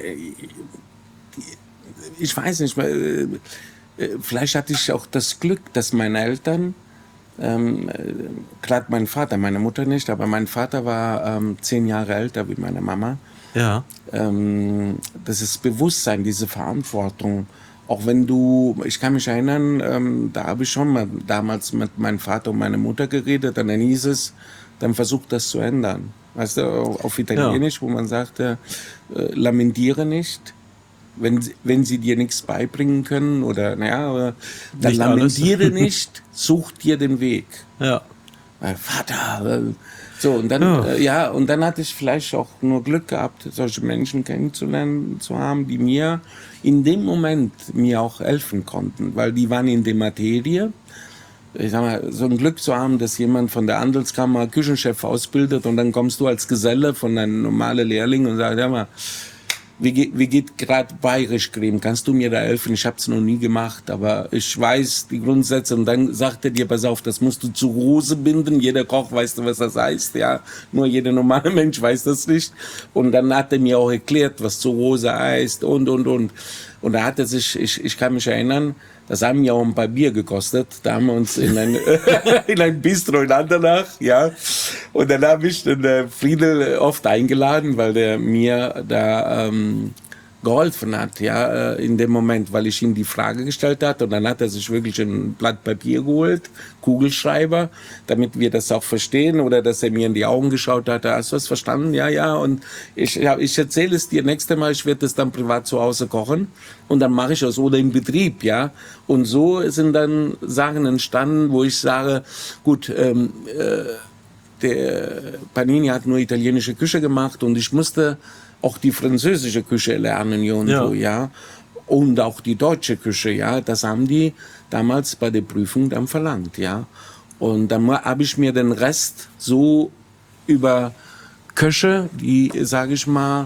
ich weiß nicht, weil vielleicht hatte ich auch das Glück, dass meine Eltern ähm, gerade mein Vater, meine Mutter nicht, aber mein Vater war ähm, zehn Jahre älter wie meine Mama. Ja. Ähm, das ist Bewusstsein, diese Verantwortung. Auch wenn du, ich kann mich erinnern, ähm, da habe ich schon mal damals mit meinem Vater und meiner Mutter geredet, und dann hieß es, dann versucht das zu ändern. Weißt du, auf Italienisch, ja. Wo man sagte, äh, lamentiere nicht, wenn, wenn sie dir nichts beibringen können, oder naja, dann nicht lamentiere nicht, such dir den Weg. Ja. Äh, Vater, äh, so, und dann, ja. Äh, ja, und dann hatte ich vielleicht auch nur Glück gehabt, solche Menschen kennenzulernen, zu haben, die mir in dem Moment mir auch helfen konnten, weil die waren in der Materie. Ich sag mal, so ein Glück zu haben, dass jemand von der Handelskammer Küchenchef ausbildet, und dann kommst du als Geselle von einem normalen Lehrling und sagst, ja mal, wie geht, wie geht gerade Bayerisch Creme? Kannst du mir da helfen? Ich habe es noch nie gemacht, aber ich weiß die Grundsätze. Und dann sagt er dir, pass auf, das musst du zu Rose binden. Jeder Koch weiß, was das heißt, ja. Nur jeder normale Mensch weiß das nicht. Und dann hat er mir auch erklärt, was zu Rose heißt und, und, und. Und da hat er sich, ich, ich kann mich erinnern, das haben ja auch ein paar Bier gekostet. Da haben wir uns in ein, in ein Bistro in Andernach, ja. Und dann habe ich den äh, Friedel oft eingeladen, weil der mir da ähm, geholfen hat, ja, in dem Moment, weil ich ihm die Frage gestellt hatte. Und dann hat er sich wirklich ein Blatt Papier geholt, Kugelschreiber, damit wir das auch verstehen, oder dass er mir in die Augen geschaut hat. Hast du es verstanden? Ja, ja. Und ich, ja, ich erzähle es dir nächstes Mal, ich werde es dann privat zu Hause kochen und dann mache ich es, oder im Betrieb, ja. Und so sind dann Sachen entstanden, wo ich sage, gut, ähm, äh, der Panini hat nur italienische Küche gemacht, und ich musste auch die französische Küche lernen irgendwo, ja. ja. Und auch die deutsche Küche, ja. Das haben die damals bei der Prüfung dann verlangt, ja. Und dann habe ich mir den Rest so über Köche, die, sage ich mal,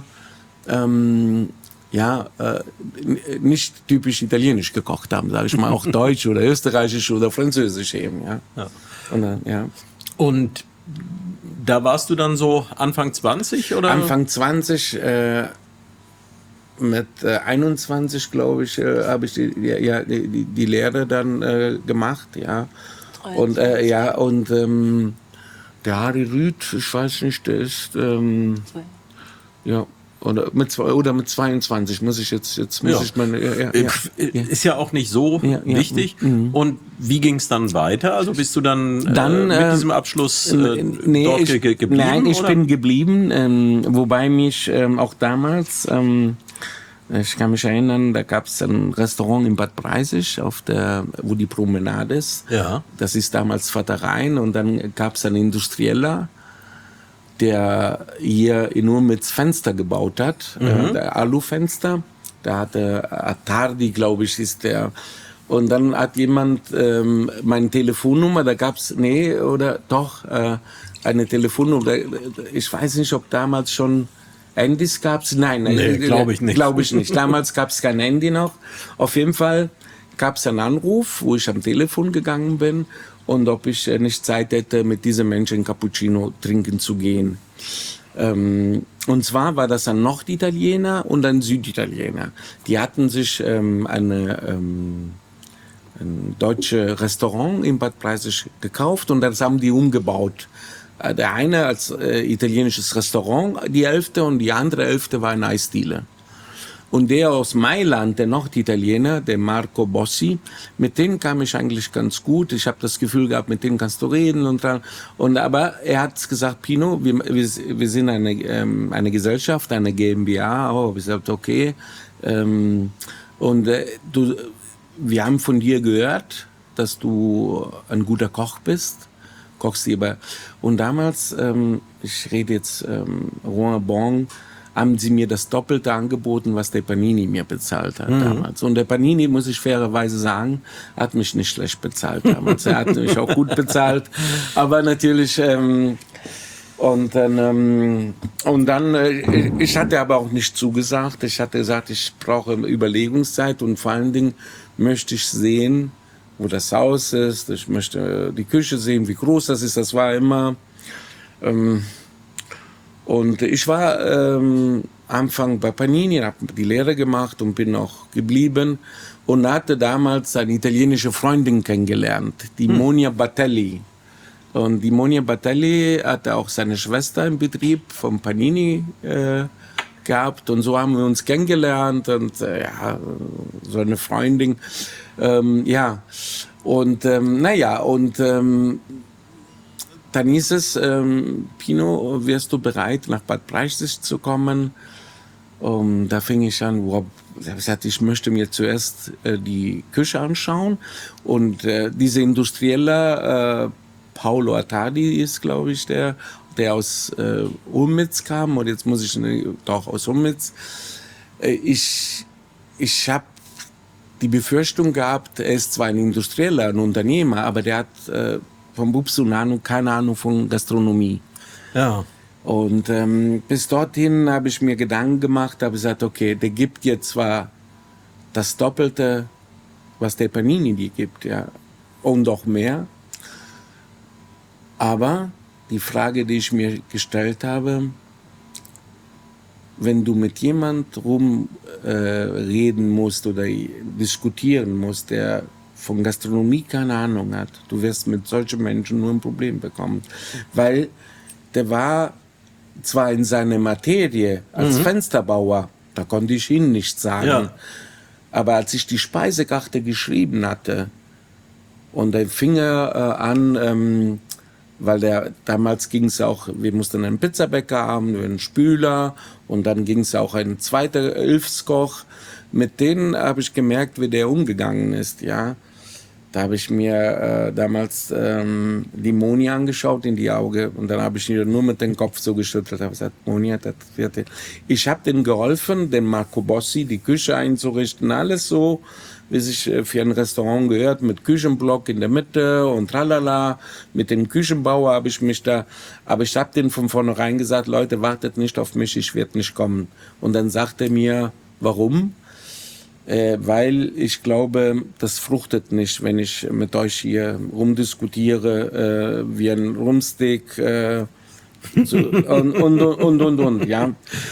ähm, ja, äh, nicht typisch italienisch gekocht haben, sage ich mal, auch deutsch oder österreichisch oder französisch eben, ja. ja. Und, äh, ja. Und da warst du dann so Anfang zwanzig, oder? Anfang zwanzig, äh, mit äh, einundzwanzig, glaube ich, äh, habe ich die, ja, die, die Lehre dann äh, gemacht, ja. Und, äh, ja, und ähm, der Harry Rüth, ich weiß nicht, der ist, ähm, ja, oder mit, zwei, oder mit zweiundzwanzig muss ich jetzt, jetzt muss ja. ich meine, ja, ja, ja. Ist ja auch nicht so ja, ja. wichtig. Mhm. Und wie ging es dann weiter? Also bist du dann, dann äh, mit äh, diesem Abschluss äh, nee, dort ich, ge ge geblieben? Nein, ich oder? bin geblieben, ähm, wobei mich ähm, auch damals, ähm, ich kann mich erinnern, da gab es ein Restaurant in Bad Breisig, auf der, wo die Promenade ist. Ja. Das ist damals Vater Rhein, und dann gab es einen Industrieller, der hier nur mit Fenster gebaut hat, mhm. äh, der Alufenster. Da hatte Attardi, glaube ich, ist der. Und dann hat jemand ähm, meine Telefonnummer, da gab's, nee, oder doch, äh, eine Telefonnummer. Ich weiß nicht, ob damals schon Handys gab's. Nein, nee, glaube ich nicht. Glaube ich nicht. Damals gab's kein Handy noch. Auf jeden Fall gab's einen Anruf, wo ich am Telefon gegangen bin, und ob ich nicht Zeit hätte, mit diesem Menschen Cappuccino trinken zu gehen. Ähm, und zwar war das ein Norditaliener und ein Süditaliener. Die hatten sich ähm, eine, ähm, ein deutsches Restaurant in Bad Breisig gekauft, und das haben die umgebaut. Der eine als äh, italienisches Restaurant, die Hälfte, und die andere Hälfte war eine Eisdiele. Und der aus Mailand, der Norditaliener, der Marco Bossi, mit dem kam ich eigentlich ganz gut. Ich habe das Gefühl gehabt, mit dem kannst du reden. Und, und aber er hat gesagt, Pino, wir, wir, wir sind eine, ähm, eine Gesellschaft, eine GmbH. Oh, ich gesagt, okay. Ähm, und äh, du, wir haben von dir gehört, dass du ein guter Koch bist. Kochst lieber. Und damals, ähm, ich rede jetzt ähm, Rouen Bon, haben sie mir das Doppelte angeboten, was der Panini mir bezahlt hat mhm. damals. Und der Panini, muss ich fairerweise sagen, hat mich nicht schlecht bezahlt damals. Er hat mich auch gut bezahlt. Aber natürlich, ähm, und dann, ähm, und dann äh, ich hatte aber auch nicht zugesagt. Ich hatte gesagt, ich brauche Überlegungszeit, und vor allen Dingen möchte ich sehen, wo das Haus ist. Ich möchte die Küche sehen, wie groß das ist. Das war immer... Ähm, Und ich war ähm, Anfang bei Panini, habe die Lehre gemacht und bin auch geblieben und hatte damals eine italienische Freundin kennengelernt, die hm. Monia Battelli. Und die Monia Battelli hatte auch seine Schwester im Betrieb von Panini äh, gehabt und so haben wir uns kennengelernt und äh, ja, so eine Freundin, ähm, ja. Und ähm, naja, und ähm, dann hieß es, ähm, Pino, wärst du bereit, nach Bad Breisig zu kommen? Um, da fing ich an, wow, ich möchte mir zuerst äh, die Küche anschauen. Und äh, diese Industrielle, äh, Paolo Attadi ist, glaube ich, der, der aus äh, Ulmitz kam. Und jetzt muss ich, ne, doch aus Ulmitz. Äh, ich ich habe die Befürchtung gehabt, er ist zwar ein Industrieller, ein Unternehmer, aber der hat äh, vom Bubs und Ahnung keine Ahnung von Gastronomie. Ja. Und ähm, bis dorthin habe ich mir Gedanken gemacht, habe gesagt, okay, der gibt jetzt zwar das Doppelte, was der Panini dir gibt, ja, und auch mehr. Aber die Frage, die ich mir gestellt habe, wenn du mit jemand rum äh, reden musst oder diskutieren musst, der von Gastronomie keine Ahnung hat, du wirst mit solchen Menschen nur ein Problem bekommen. Weil der war zwar in seiner Materie als mhm. Fensterbauer, da konnte ich ihn nichts sagen, ja. aber als ich die Speisekarte geschrieben hatte und der fing er äh, an, ähm, weil der damals ging es auch, wir mussten einen Pizzabäcker haben, einen Spüler und dann ging es auch ein zweiter Hilfskoch. Mit denen habe ich gemerkt, wie der umgegangen ist, ja. Da habe ich mir äh, damals ähm, die Moni angeschaut in die Augen und dann habe ich nur mit dem Kopf so geschüttelt. Habe gesagt, Moni, das wird. Ich habe denen geholfen, den Marco Bossi die Küche einzurichten, alles so, wie sich äh, für ein Restaurant gehört, mit Küchenblock in der Mitte und tralala. Mit dem Küchenbauer habe ich mich da, aber ich habe denen von vornherein gesagt, Leute, wartet nicht auf mich, ich werde nicht kommen. Und dann sagt er mir, warum? Äh, weil ich glaube, das fruchtet nicht, wenn ich mit euch hier rumdiskutiere, äh, wie ein Rumsteak äh, so, und, und, und, und, und, ja.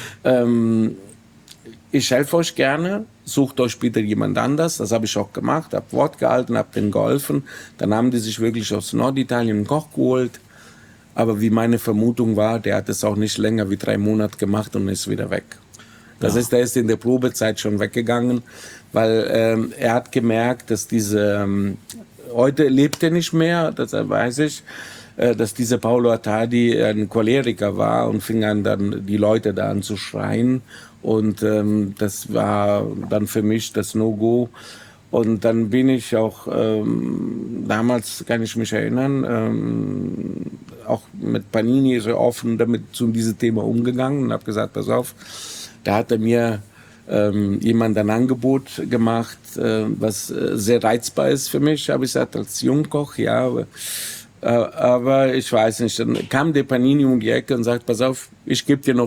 Ähm, ich helfe euch gerne, sucht euch bitte jemand anders, das habe ich auch gemacht, habe Wort gehalten, habe denen geholfen, dann haben die sich wirklich aus Norditalien einen Koch geholt, aber wie meine Vermutung war, der hat es auch nicht länger wie drei Monate gemacht und ist wieder weg. Das ja. ist, der ist in der Probezeit schon weggegangen, weil ähm, er hat gemerkt, dass diese, ähm, heute lebt er nicht mehr, das weiß ich, äh, dass dieser Paolo Attadi ein Choleriker war und fing an, dann die Leute da an zu schreien. Und ähm, das war dann für mich das No-Go. Und dann bin ich auch, ähm, damals kann ich mich erinnern, ähm, auch mit Panini so offen damit zu diesem Thema umgegangen und habe gesagt, pass auf, da hat er mir ähm, jemand ein Angebot gemacht, äh, was äh, sehr reizbar ist für mich, habe ich gesagt, als Jungkoch, ja, aber, äh, aber ich weiß nicht. Dann kam der Panini um die Ecke und sagt, pass auf, ich gebe dir noch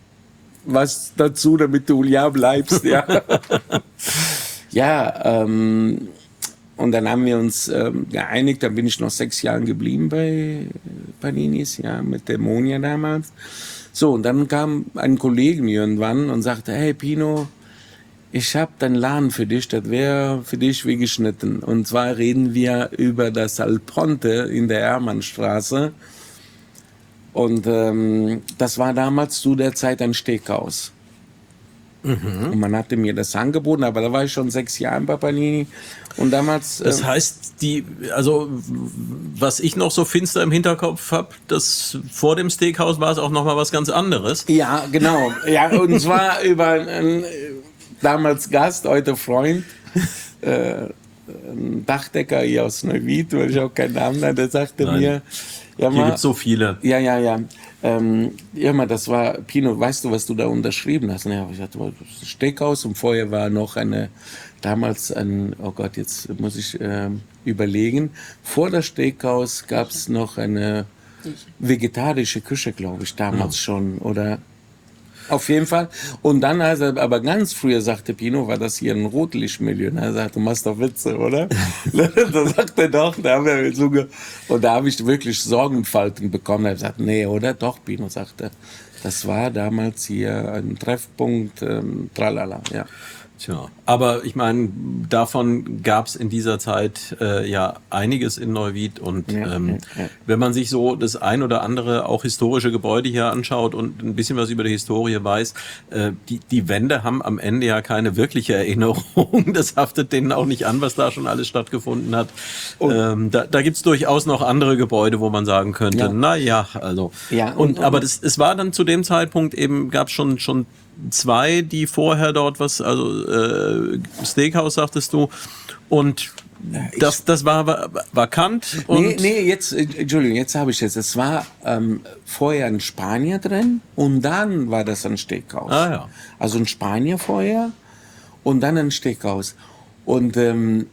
was dazu, damit du ja bleibst, ja. ja, ähm, und dann haben wir uns ähm, geeinigt, dann bin ich noch sechs Jahre geblieben bei Paninis, ja, mit der Monia damals. So, und dann kam ein Kollege mir irgendwann und sagte, hey Pino, ich habe deinen Laden für dich, das wäre für dich wie geschnitten. Und zwar reden wir über das Alponte in der Hermannstraße. Und ähm, das war damals zu der Zeit ein Steakhouse. Mhm. Und man hatte mir das angeboten, aber da war ich schon sechs Jahre bei Panini. Und damals. Das heißt, die, also was ich noch so finster im Hinterkopf habe, dass vor dem Steakhouse war es auch noch mal was ganz anderes. Ja, genau. Ja, und zwar über einen damals Gast, heute Freund, äh, ein Dachdecker hier aus Neuwied, weil ich auch keinen Namen hatte, der sagte Nein. mir, ja, hier gibt es so viele. Ja, ja, ja. Ähm, ja, mal, das war, Pino, weißt du, was du da unterschrieben hast? Ja, ich dachte, das ist ein Steakhouse und vorher war noch eine, damals ein, oh Gott, jetzt muss ich äh, überlegen. Vor der Steakhouse gab es noch eine vegetarische Küche, glaube ich, damals ja. schon, oder? Auf jeden Fall. Und dann, also, aber ganz früher sagte Pino, war das hier ein Rotlichtmilieu. Er sagte, du machst doch Witze, oder? Da sagt er doch, da haben wir so ge und da habe ich wirklich Sorgenfalten bekommen. Er hat gesagt, nee, oder? Doch, Pino, sagte. Das war damals hier ein Treffpunkt, ähm, tralala, ja. Tja, aber ich meine, davon gab es in dieser Zeit äh, ja einiges in Neuwied und Ja, ähm, ja, ja. wenn man sich so das ein oder andere auch historische Gebäude hier anschaut und ein bisschen was über die Historie weiß, äh, die, die Wände haben am Ende ja keine wirkliche Erinnerung. Das haftet denen auch nicht an, was da schon alles stattgefunden hat. Ähm, da da gibt es durchaus noch andere Gebäude, wo man sagen könnte, Ja. na ja, also. Ja, und, und- aber das, es war dann zu dem Zeitpunkt eben, gab es schon schon zwei, die vorher dort was, also äh, Steakhouse sagtest du, und das, das war va- vakant und Nee, nee, jetzt, äh, Entschuldigung, jetzt habe ich es. Es war ähm, vorher ein Spanier drin und dann war das ein Steakhouse. Ah, ja. Also ein Spanier vorher und dann ein Steakhouse. Und ähm,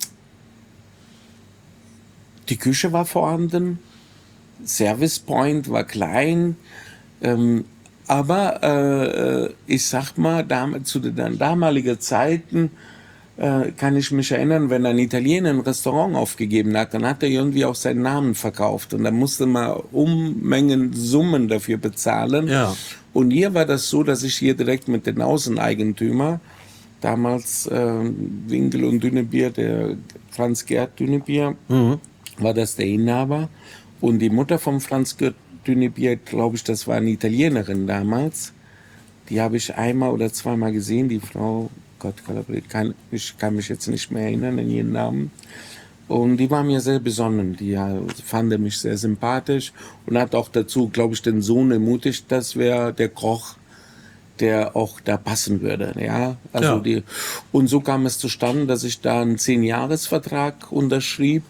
die Küche war vorhanden, Service Point war klein, ähm, aber äh, äh, ich sag mal, dam zu den damaligen Zeiten äh, kann ich mich erinnern, wenn ein Italiener ein Restaurant aufgegeben hat, dann hat er irgendwie auch seinen Namen verkauft und dann musste man Unmengen Summen dafür bezahlen. Ja. Und hier war das so, dass ich hier direkt mit den Außeneigentümer, damals äh, Winkel und Dünnebier, der Franz Gerd Dünnebier, war das der Inhaber. Und die Mutter von Franz Gerd Dünnebier, glaube ich, das war eine Italienerin damals. Die habe ich einmal oder zweimal gesehen, die Frau, Gott, kann, ich kann mich jetzt nicht mehr erinnern an ihren Namen. Und die war mir sehr besonnen, die ja, fand mich sehr sympathisch und hat auch dazu, glaube ich, den Sohn ermutigt, das wäre der Koch, der auch da passen würde, ja. Also Ja. die, und so kam es zustande, dass ich da einen Zehn-Jahres-Vertrag unterschrieb,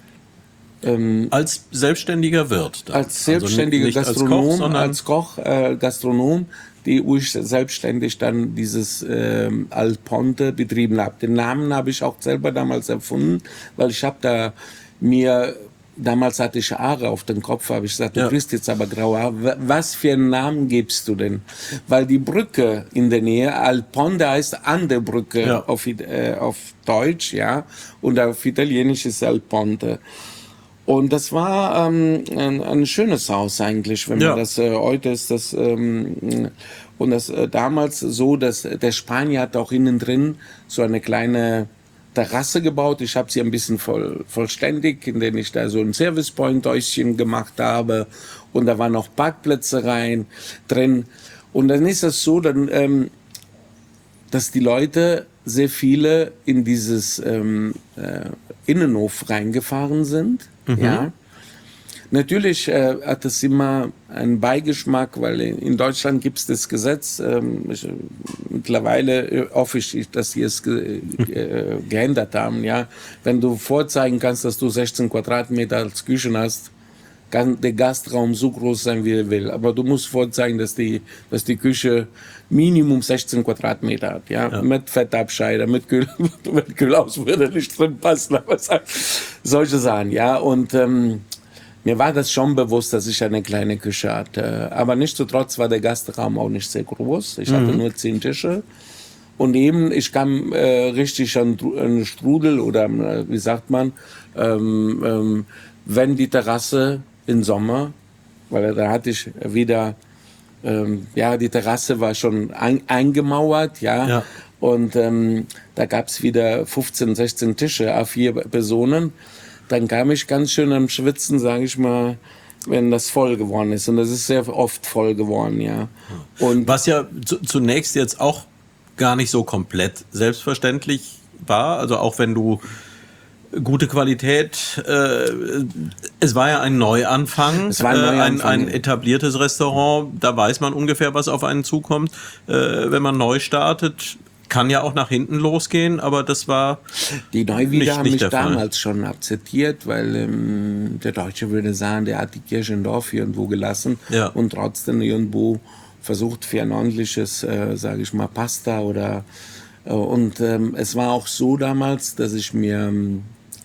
als selbstständiger Wirt. dann. als selbstständiger also nicht Gastronom, als Koch, sondern als Koch, äh, Gastronom, die wo ich selbstständig dann dieses ähm, Al Ponte betrieben habe. Den Namen habe ich auch selber damals erfunden, weil ich habe da mir, damals hatte ich Haare auf dem Kopf, habe ich gesagt, du Ja. kriegst jetzt aber graue Haare. W- Was für einen Namen gibst du denn? Weil die Brücke in der Nähe, Al Ponte heißt an der Brücke Ja. auf, It- äh, auf Deutsch, ja, und auf Italienisch ist Al Ponte. Und das war ähm, ein, ein schönes Haus eigentlich, wenn man Ja. das äh, heute ist das ähm, und das äh, damals so, dass der Spanier hat auch innen drin so eine kleine Terrasse gebaut. Ich habe sie ein bisschen voll, vollständig, in der ich da so ein Service Point Häuschen gemacht habe und da waren noch Parkplätze rein drin. Und dann ist das so, dann ähm, dass die Leute sehr viele in dieses ähm, äh, Innenhof reingefahren sind. Ja. Natürlich äh, hat es immer einen Beigeschmack, weil in, in Deutschland gibt es das Gesetz. Ähm, ich, mittlerweile äh, hoffe ich, dass sie es ge, äh, geändert haben. Ja. Wenn du vorzeigen kannst, dass du sechzehn Quadratmeter als Küche hast, kann der Gastraum so groß sein, wie er will. Aber du musst vorzeigen, dass die, dass die Küche Minimum sechzehn Quadratmeter hat. Ja? Ja. Mit Fettabscheider, mit Kühl, mit Kühlaus würde nicht drin passen. Aber so- solche Sachen, ja. Und ähm, mir war das schon bewusst, dass ich eine kleine Küche hatte. Aber nichtsdestotrotz war der Gastraum auch nicht sehr groß. Ich hatte nur zehn Tische. Und eben, ich kam äh, richtig an, an Strudel oder äh, wie sagt man, ähm, ähm, wenn die Terrasse im Sommer, weil da hatte ich wieder, ähm, ja, die Terrasse war schon ein, eingemauert, ja, Ja. und ähm, da gab's wieder fünfzehn, sechzehn Tische, a vier Personen. Dann kam ich ganz schön am Schwitzen, sage ich mal, wenn das voll geworden ist. Und das ist sehr oft voll geworden, ja. Und was ja zu, zunächst jetzt auch gar nicht so komplett selbstverständlich war, also auch wenn du gute Qualität, äh, es war ja ein Neuanfang, Es war ein äh, Neuanfang. ein, ein etabliertes Restaurant, da weiß man ungefähr, was auf einen zukommt. Äh, wenn man neu startet, kann ja auch nach hinten losgehen, aber das war die Neuwieder nicht, haben nicht mich der Fall. damals schon akzeptiert, weil ähm, der Deutsche würde sagen, der hat die Kirche im Dorf irgendwo gelassen Ja. und trotzdem irgendwo versucht für ein ordentliches, äh, sage ich mal, Pasta oder äh, und ähm, es war auch so damals, dass ich mir ähm,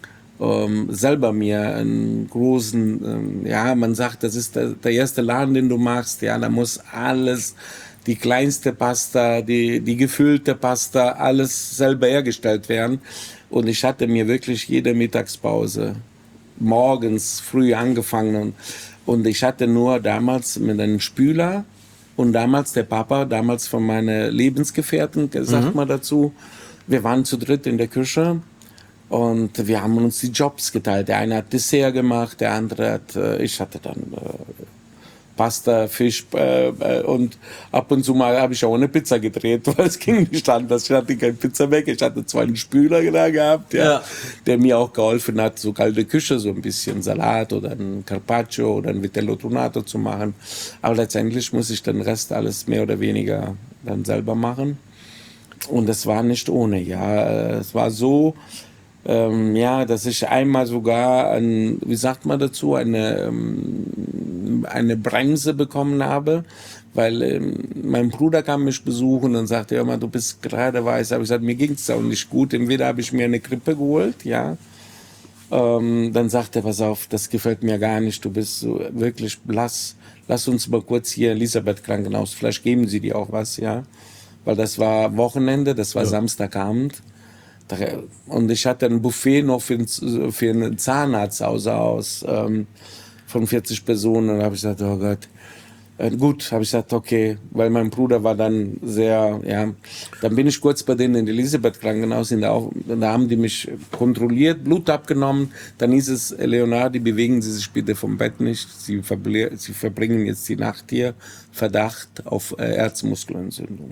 ähm, selber mir einen großen, ähm, ja, man sagt, das ist der, der erste Laden, den du machst, ja, da muss alles, die kleinste Pasta, die, die gefüllte Pasta, alles selber hergestellt werden. Und ich hatte mir wirklich jede Mittagspause morgens früh angefangen und, und ich hatte nur damals mit einem Spüler Und damals, der Papa, damals von meiner Lebensgefährten, sagt man dazu, wir waren zu dritt in der Küche und wir haben uns die Jobs geteilt. Der eine hat Dessert gemacht, der andere hat, äh, ich hatte dann äh, Pasta, Fisch äh, und ab und zu mal habe ich auch eine Pizza gedreht, weil es ging nicht anders. Ich hatte keine Pizza weg. Ich hatte zwar einen Spüler da gehabt, ja, Ja. der mir auch geholfen hat, so kalte Küche, so ein bisschen Salat oder ein Carpaccio oder ein Vitello Tonato zu machen. Aber letztendlich muss ich den Rest alles mehr oder weniger dann selber machen. Und das war nicht ohne, ja. Es war so, ähm, ja, dass ich einmal sogar, ein, wie sagt man dazu, eine, ähm, eine Bremse bekommen habe, weil ähm, mein Bruder kam mich besuchen und sagte, hör mal, du bist gerade weiß. Aber ich sagte, mir ging es auch nicht gut. Entweder habe ich mir eine Grippe geholt, ja. Ähm, dann sagte er, pass auf, das gefällt mir gar nicht, du bist so wirklich blass. Lass uns mal kurz hier Elisabeth Krankenhaus, vielleicht geben sie dir auch was, ja. Weil das war Wochenende, das war ja. Samstagabend. Und ich hatte ein Buffet noch für, einen, für einen Zahnarzt außer Haus ähm, von vierzig Personen. Und da habe ich gesagt, oh Gott. Äh, gut, habe ich gesagt, okay, weil mein Bruder war dann sehr, ja. Dann bin ich kurz bei denen in Elisabeth Krankenhaus, in der, da haben die mich kontrolliert, Blut abgenommen. Dann hieß es, Leonardi, bewegen Sie sich bitte vom Bett nicht. Sie, Sie verbringen jetzt die Nacht hier. Verdacht auf äh, Herzmuskelentzündung.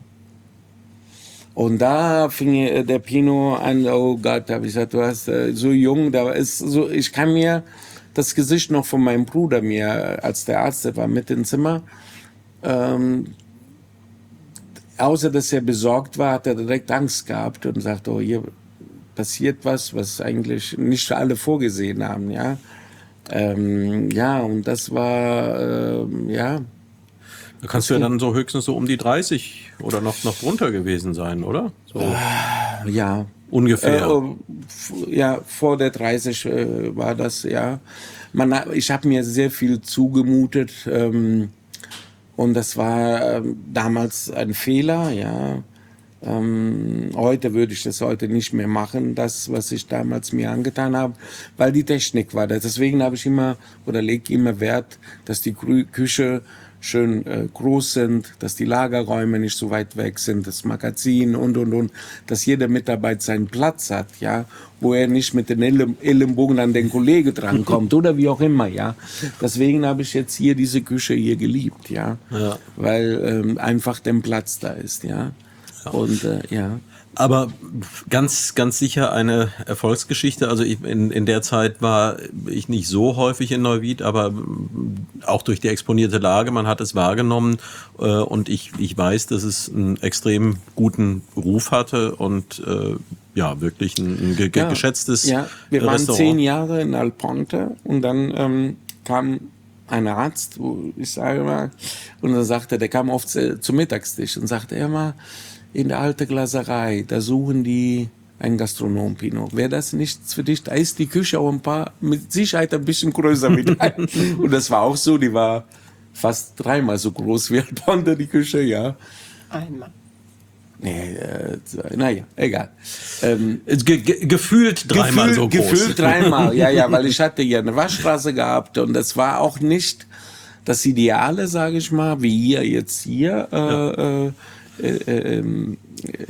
Und da fing der Pino an, oh Gott, habe ich gesagt, du hast äh, so jung, da ist so, ich kann mir das Gesicht noch von meinem Bruder mir, als der Arzt, der war mit im Zimmer, ähm, außer dass er besorgt war, hat er direkt Angst gehabt und sagt, oh, hier passiert was, was eigentlich nicht alle vorgesehen haben, ja. Ähm, ja, und das war, ähm, ja. Da kannst du ja dann so höchstens so um die dreißig oder noch, noch drunter gewesen sein, oder? So. Äh, ja. Ungefähr. Äh, ja, vor der dreißig äh, war das, ja. Man, ich habe mir sehr viel zugemutet ähm, und das war ähm, damals ein Fehler, ja. Ähm, heute würde ich das heute nicht mehr machen, das, was ich damals mir angetan habe, weil die Technik war das. Deswegen habe ich immer oder lege immer Wert, dass die Küche schön äh, groß sind, dass die Lagerräume nicht so weit weg sind, das Magazin und, und, und, dass jeder Mitarbeiter seinen Platz hat, ja, wo er nicht mit den Ellenbogen an den Kollegen drankommt oder wie auch immer, ja. Deswegen habe ich jetzt hier diese Küche hier geliebt, ja, ja. Weil ähm, einfach der Platz da ist, ja. ja. Und, äh, ja. Aber ganz, ganz sicher eine Erfolgsgeschichte. Also ich, in, in der Zeit war ich nicht so häufig in Neuwied, aber auch durch die exponierte Lage, man hat es wahrgenommen äh, und ich, ich weiß, dass es einen extrem guten Ruf hatte und äh, ja, wirklich ein, ein ge ja, geschätztes ja, wir waren Restaurant. zehn Jahre in Alponte und dann ähm, kam ein Arzt, wo ich sage mal, und dann sagte, der kam oft zum Mittagstisch und sagte immer, in der alten Glaserei, da suchen die einen Gastronom, Pino. Wäre das nichts für dich? Da ist die Küche auch ein paar, mit Sicherheit ein bisschen größer mit ein. Und das war auch so, die war fast dreimal so groß wie Alponte, die Küche, ja. Einmal. Nee, äh, naja, egal. Ähm, Ge ge gefühlt dreimal gefühl, so groß. Gefühlt dreimal, ja, ja, weil ich hatte ja eine Waschstraße gehabt und das war auch nicht das Ideale, sage ich mal, wie hier jetzt hier, äh, ja. äh, In,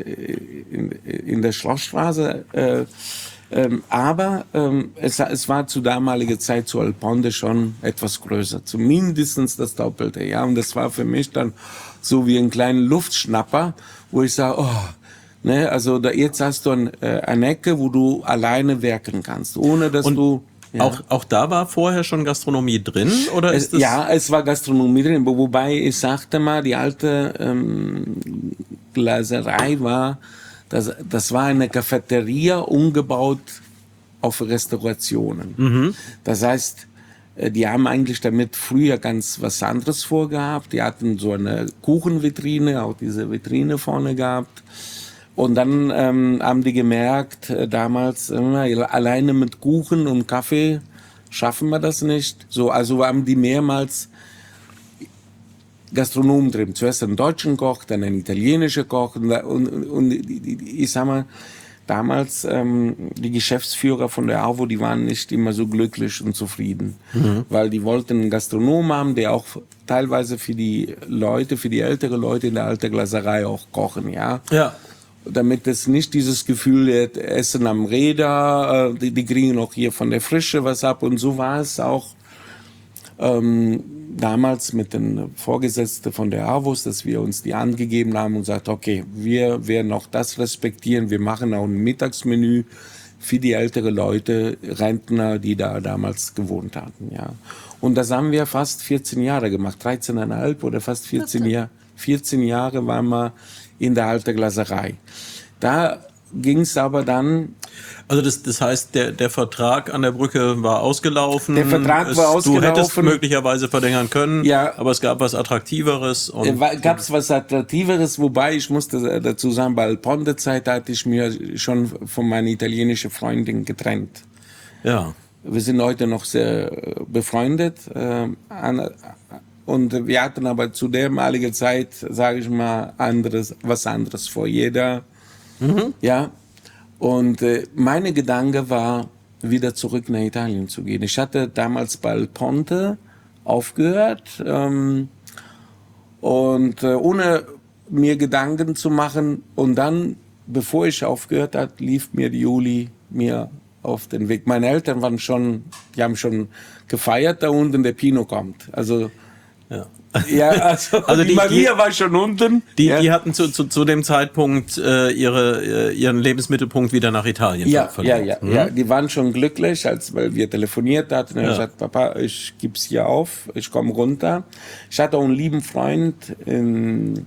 in der Schlossstraße, äh, ähm, aber ähm, es, es war zu damaliger Zeit zu Alponte schon etwas größer, zumindest das Doppelte, ja, und das war für mich dann so wie ein kleiner Luftschnapper, wo ich sage, oh, ne, also da, jetzt hast du ein, äh, eine Ecke, wo du alleine werken kannst, ohne dass und du Ja. Auch, auch da war vorher schon Gastronomie drin? Oder ist das ja, es war Gastronomie drin, wobei ich sagte mal, die alte ähm, Glaserei war, das, das war eine Cafeteria umgebaut auf Restaurationen. Mhm. Das heißt, die haben eigentlich damit früher ganz was anderes vorgehabt. Die hatten so eine Kuchenvitrine, auch diese Vitrine vorne gehabt. Und dann ähm, haben die gemerkt, äh, damals, äh, alleine mit Kuchen und Kaffee schaffen wir das nicht. So, also haben die mehrmals Gastronomen drin. Zuerst einen deutschen Koch, dann einen italienischen Koch. Und, und, und ich sag mal, damals ähm, die Geschäftsführer von der AWO, die waren nicht immer so glücklich und zufrieden, mhm. weil die wollten einen Gastronom haben, der auch teilweise für die Leute, für die ältere Leute in der alten Glaserei auch kochen, ja. Ja. Damit es nicht dieses Gefühl, Essen am Räder, äh, die, die kriegen auch hier von der Frische was ab, und so war es auch ähm, damals mit den Vorgesetzten von der AWOS, dass wir uns die angegeben haben und gesagt, okay, wir werden auch das respektieren, wir machen auch ein Mittagsmenü für die ältere Leute, Rentner, die da damals gewohnt hatten, ja. Und das haben wir fast vierzehn Jahre gemacht, dreizehn Komma fünf oder fast vierzehn Jahre, vierzehn Jahre waren wir in der alten Glaserei. Da ging es aber dann... Also das, das heißt, der, der Vertrag an der Brücke war ausgelaufen. Der Vertrag es, war ausgelaufen. Du hättest möglicherweise verlängern können, ja, aber es gab was Attraktiveres. Und gab es was Attraktiveres, wobei ich musste dazu sagen, bei Alponte-Zeit hatte ich mir schon von meiner italienischen Freundin getrennt. Ja. Wir sind heute noch sehr befreundet. Äh, an, und wir hatten aber zu dermaligen Zeit, sage ich mal, anderes, was anderes vor. Jeder, mhm. ja. Und äh, meine Gedanke war, wieder zurück nach Italien zu gehen. Ich hatte damals bei Alponte aufgehört ähm, und äh, ohne mir Gedanken zu machen. Und dann, bevor ich aufgehört habe, lief mir die Juli mir auf den Weg. Meine Eltern waren schon, die haben schon gefeiert da unten, der Pino kommt. Also ja. Ja, also, also die, die Maria die, war schon unten. Die, ja. die hatten zu, zu, zu dem Zeitpunkt äh, ihre, äh, ihren Lebensmittelpunkt wieder nach Italien ja, verlegt. Ja, ja, mhm. ja, die waren schon glücklich, als weil wir telefoniert hatten. Er ja. hat gesagt, Papa, ich gib's hier auf, ich komme runter. Ich hatte auch einen lieben Freund, in,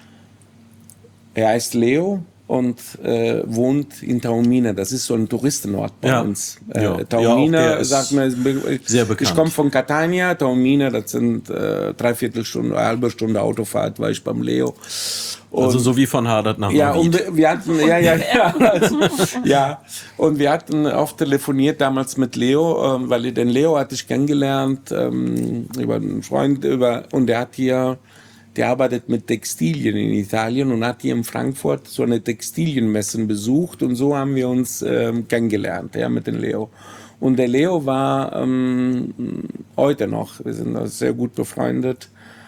er heißt Leo und äh, wohnt in Taormina. Das ist so ein Touristenort bei ja. uns. Äh, ja. Taormina, ja, sagt man, sehr bekannt. Ich komme von Catania, Taormina, das sind äh, dreiviertel Stunde, eine halbe Stunde Autofahrt, war ich beim Leo. Und also so wie von Hadert nach ja, und Madrid. wir hatten, ja, ja, ja, also, ja, und wir hatten oft telefoniert damals mit Leo, ähm, weil den Leo hatte ich kennengelernt ähm, über einen Freund, über und der hat hier Der arbeitet mit Textilien in Italien und hat hier in Frankfurt so eine Textilienmessen besucht, und so haben wir uns ähm, kennengelernt, ja, mit dem Leo. Und der Leo war ähm, heute noch, wir sind sehr gut befreundet.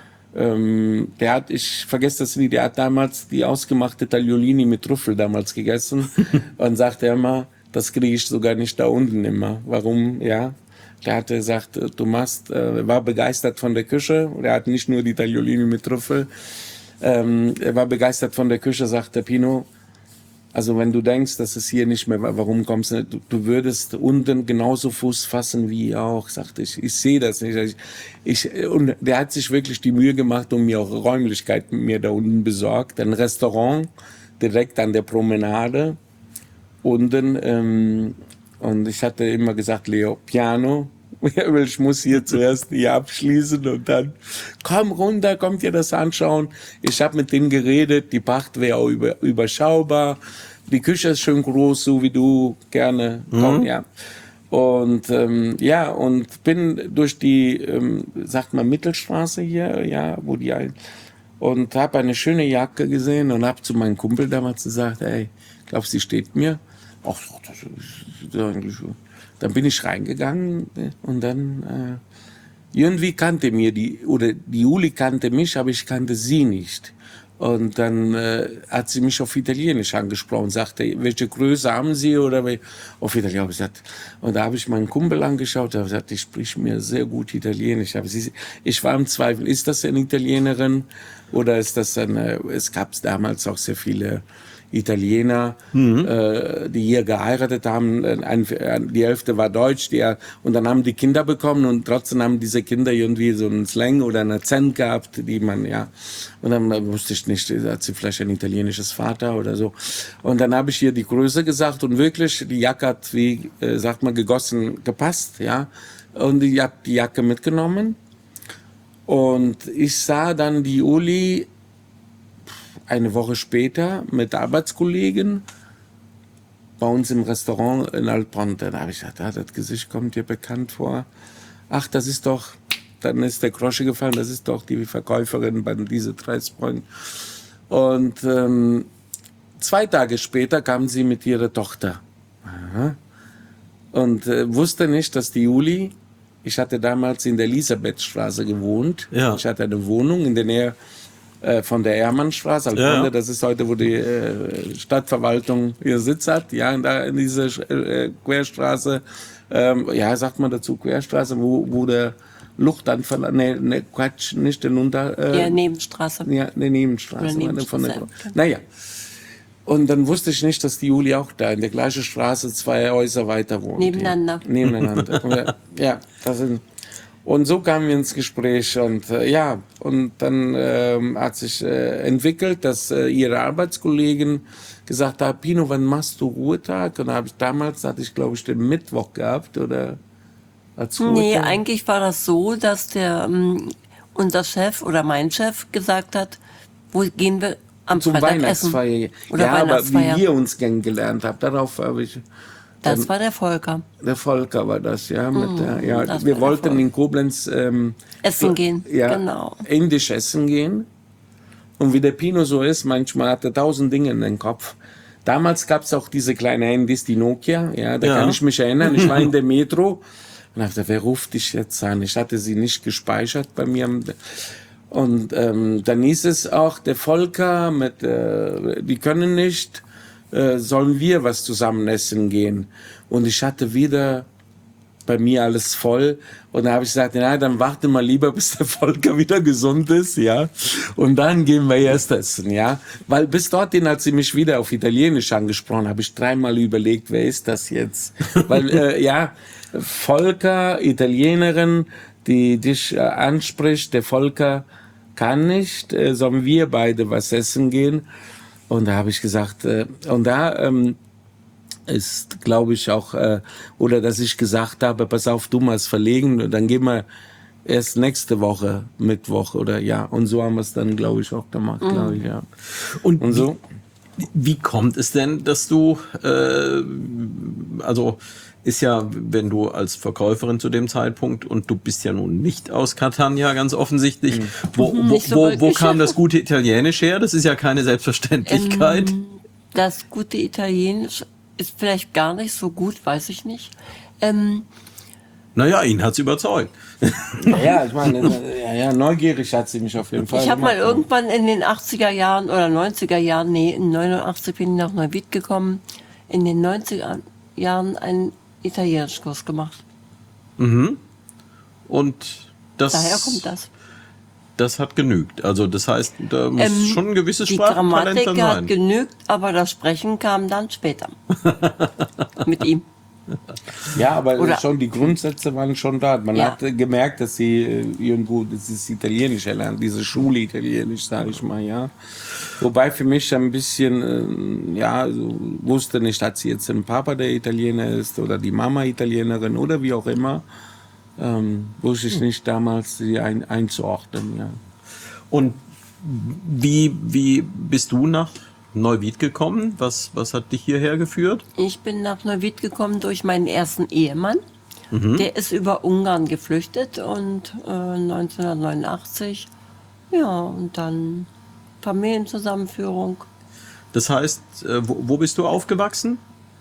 Ähm, der hat, ich vergesse das nie, der hat damals die ausgemachte Tagliolini mit Trüffel damals gegessen und sagte immer, das kriege ich sogar nicht da unten immer. Warum? Ja. Der hatte gesagt, du machst, äh, war begeistert von der Küche. Er hat nicht nur die Tagliolini mit Trüffel. Ähm, er war begeistert von der Küche, sagte Pino. Also wenn du denkst, dass es hier nicht mehr, warum kommst du nicht? Du, du würdest unten genauso Fuß fassen wie ich auch, sagte ich. Ich sehe das nicht. Ich, ich, und der hat sich wirklich die Mühe gemacht und mir auch Räumlichkeiten mir da unten besorgt. Ein Restaurant direkt an der Promenade unten. Ähm, und ich hatte immer gesagt, Leo, piano. Ich muss hier zuerst die abschließen und dann komm runter, kommt ihr das anschauen. Ich habe mit denen geredet, die Pacht wäre auch über, überschaubar. Die Küche ist schön groß, so wie du gerne komm, mhm. ja. Und ähm, ja, und bin durch die, ähm, sagt man, Mittelstraße hier, ja, wo die ein und habe eine schöne Jacke gesehen und habe zu meinem Kumpel damals gesagt, ey, glaubst du, sie steht mir? Ach, das ist eigentlich so. Dann bin ich reingegangen und dann äh, irgendwie kannte mir die, oder die Juli kannte mich, aber ich kannte sie nicht. Und dann äh, hat sie mich auf Italienisch angesprochen, sagte, welche Größe haben Sie? Oder auf Italienisch habe ich gesagt. Und da habe ich meinen Kumpel angeschaut, der hat gesagt, ich spreche mir sehr gut Italienisch. Aber sie, ich war im Zweifel, ist das eine Italienerin oder ist das eine, es gab damals auch sehr viele Italiener, mhm. äh, die hier geheiratet haben. Ein, die Hälfte war deutsch, die, und dann haben die Kinder bekommen und trotzdem haben diese Kinder irgendwie so einen Slang oder einen Akzent gehabt, die man, ja, und dann wusste ich nicht, hat sie vielleicht ein italienisches Vater oder so. Und dann habe ich ihr die Größe gesagt und wirklich, die Jacke hat, wie äh, sagt man, gegossen, gepasst, ja. Und ich habe die Jacke mitgenommen und ich sah dann die Uli eine Woche später mit Arbeitskollegen bei uns im Restaurant in Alponte. Da habe ich gedacht, ah, das Gesicht kommt dir bekannt vor. Ach, das ist doch, dann ist der Grosche gefallen, das ist doch die Verkäuferin bei diese Preispoint. Und ähm, zwei Tage später kam sie mit ihrer Tochter. Aha. Und äh, wusste nicht, dass die Juli, ich hatte damals in der Elisabethstraße gewohnt. Ja. Ich hatte eine Wohnung in der Nähe äh, von der Ehrmannstraße. Also Ja, ja. Das ist heute, wo die äh, Stadtverwaltung ihr Sitz hat. Ja, in, da, in dieser äh, Querstraße. Ähm, ja, sagt man dazu Querstraße, wo, wo der Luchtanfall, ne, ne, Quatsch, nicht den Unter... Äh, Ja, Nebenstraße. Ja, eine Nebenstraße. Oder Nebenstraße, Von der, ja. naja. Und dann wusste ich nicht, dass die Juli auch da in der gleichen Straße zwei Häuser weiter wohnt. Nebeneinander. Ja. Nebeneinander. Und, äh, ja, das sind, und so kamen wir ins Gespräch und äh, ja, und dann ähm, hat sich äh, entwickelt, dass äh, ihre Arbeitskollegen gesagt haben, Pino, wann machst du Ruhetag? Und da habe ich damals, hatte ich glaube ich den Mittwoch gehabt oder als Ruhetag. Nee, eigentlich war das so, dass der ähm, unser Chef oder mein Chef gesagt hat, wo gehen wir am Zum Freitag essen? Weihnachtsfeier. Oder Ja, aber Weihnachtsfeier. wie ihr uns kennengelernt habt, darauf habe ich... Das dann- war der Volker. Der Volker war das, ja. Mit der, ja das wir war der wollten Volker. in Koblenz ähm, Essen gehen, ja, genau. indisch essen gehen. Und wie der Pino so ist, manchmal hat er tausend Dinge in den Kopf. Damals gab es auch diese kleinen Handys, die Nokia, ja, da Ja. kann ich mich erinnern. Ich war in der Metro und dachte, wer ruft dich jetzt an? Ich hatte sie nicht gespeichert bei mir. Und ähm, dann hieß es auch, der Volker, mit, äh, die können nicht, äh, sollen wir was zusammen essen gehen? Und ich hatte wieder bei mir alles voll. Und da habe ich gesagt, na, dann warte mal lieber, bis der Volker wieder gesund ist, ja. Und dann gehen wir erst essen, ja. Weil bis dorthin hat sie mich wieder auf Italienisch angesprochen, habe ich dreimal überlegt, wer ist das jetzt? Weil, äh, ja, Volker, Italienerin, die dich äh, anspricht, der Volker kann nicht, äh, sollen wir beide was essen gehen? Und da habe ich gesagt, äh, und da ähm, ist, glaube ich, auch, äh, oder dass ich gesagt habe, pass auf, du mal es verlegen, dann gehen wir erst nächste Woche, Mittwoch oder ja. Und so haben wir es dann, glaube ich, auch gemacht, glaube ich, ja. Und, Und so? Wie, wie kommt es denn, dass du, äh, also ist ja, wenn du als Verkäuferin zu dem Zeitpunkt, und du bist ja nun nicht aus Catania, ganz offensichtlich, wo, wo, Nicht so wo, wo wirklich. kam das gute Italienisch her? Das ist ja keine Selbstverständlichkeit. Ähm, das gute Italienisch ist vielleicht gar nicht so gut, weiß ich nicht. Ähm, Naja, ihn hat's überzeugt. Ja, ich meine, ja, ja, neugierig hat sie mich auf jeden Fall ich habe mal gemacht. irgendwann in den achtziger Jahren oder neunziger Jahren, nee, in neunundachtzig bin ich nach Neuwied gekommen, in den neunziger Jahren einen Italienischkurs gemacht. Und das, Daher kommt das. das hat genügt. Also das heißt, da muss Ähm, schon ein gewisses Die Sprachtalent Grammatik dann hat sein. genügt, aber das Sprechen kam dann später. Mit ihm. Ja, aber Oder- schon die Grundsätze waren schon da. Man Ja. hat äh, gemerkt, dass sie äh, irgendwo dieses Italienisch erlernt, diese Schule Italienisch, sage ich mal, ja. Wobei für mich ein bisschen, äh, ja, so, wusste nicht, hat sie jetzt einen Papa, der Italiener ist, oder die Mama Italienerin oder wie auch immer. Ähm, wusste ich nicht damals, sie ein, einzuordnen, ja. Und wie, wie bist du nach Neuwied gekommen? Was, was hat dich hierher geführt? Ich bin nach Neuwied gekommen durch meinen ersten Ehemann. Der ist über Ungarn geflüchtet und äh, neunzehnhundertneunundachtzig, ja, und dann Familienzusammenführung Das heißt, äh, wo, wo bist du aufgewachsen?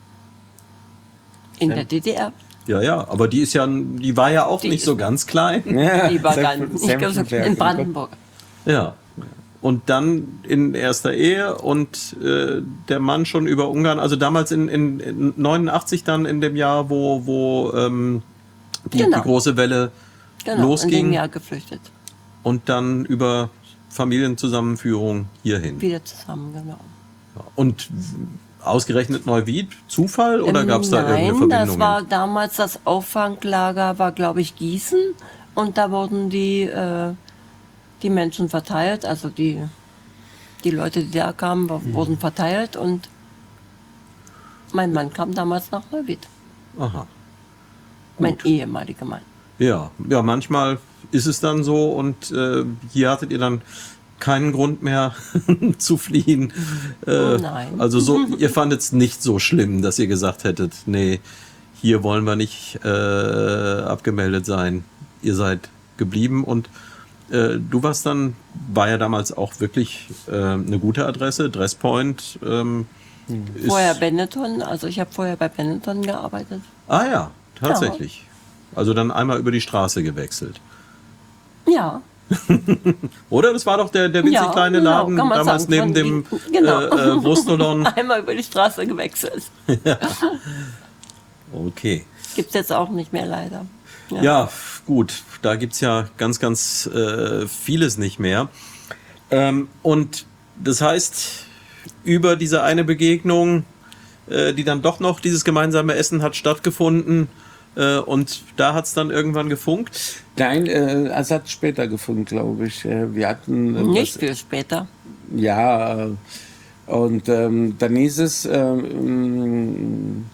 in der D D R. Ja, ja, aber die ist ja, die war ja auch Die nicht ist- so ganz klein. ja Die war Senf- ganz, ich glaube, Senftenberg. in Brandenburg. Ja. Und dann in erster Ehe und äh, der Mann schon über Ungarn, also damals in, in, in neunundachtzig dann in dem Jahr, wo, wo ähm, die, Genau. die große Welle Genau, in dem losging Jahr geflüchtet. und dann über Familienzusammenführung hierhin. Wieder zusammen, genau. Und ausgerechnet Neuwied, Zufall oder Ähm, gab es da Nein, irgendeine Verbindung? das war damals das Auffanglager, war glaube ich Gießen, und da wurden die, äh, die Menschen verteilt, also die, die Leute, die da kamen, w- Mhm. wurden verteilt, und mein Mann kam damals nach Neuwied, Aha. mein ehemaliger Mann. Ja, ja, manchmal ist es dann so und äh, hier hattet ihr dann keinen Grund mehr zu fliehen. Äh, Nein. Also so, ihr fandet es nicht so schlimm, dass ihr gesagt hättet, nee, hier wollen wir nicht äh, abgemeldet sein. Ihr seid geblieben und äh, du warst dann, war ja damals auch wirklich äh, eine gute Adresse, Dresspoint. Ähm, ist, Vorher Benetton, also ich habe vorher bei Benetton gearbeitet. ah ja, tatsächlich. Also dann einmal über die Straße gewechselt. Ja. Oder? Das war doch der, der winzig Ja, kleine genau, Laden kann man damals sagen, neben von dem die- genau. äh, äh, Brustolon. Einmal über die Straße gewechselt. Okay. Gibt's jetzt auch nicht mehr leider. Ja, gut. Da gibt's ja ganz, ganz äh, vieles nicht mehr. Ähm, und das heißt, über diese eine Begegnung, äh, die dann doch noch dieses gemeinsame Essen hat stattgefunden, äh, und da hat's dann irgendwann gefunkt. Nein, äh, es hat später gefunden, glaube ich. Äh, Wir hatten... äh, Nicht was- viel später. Ja, äh, und ähm, dann hieß es, ähm,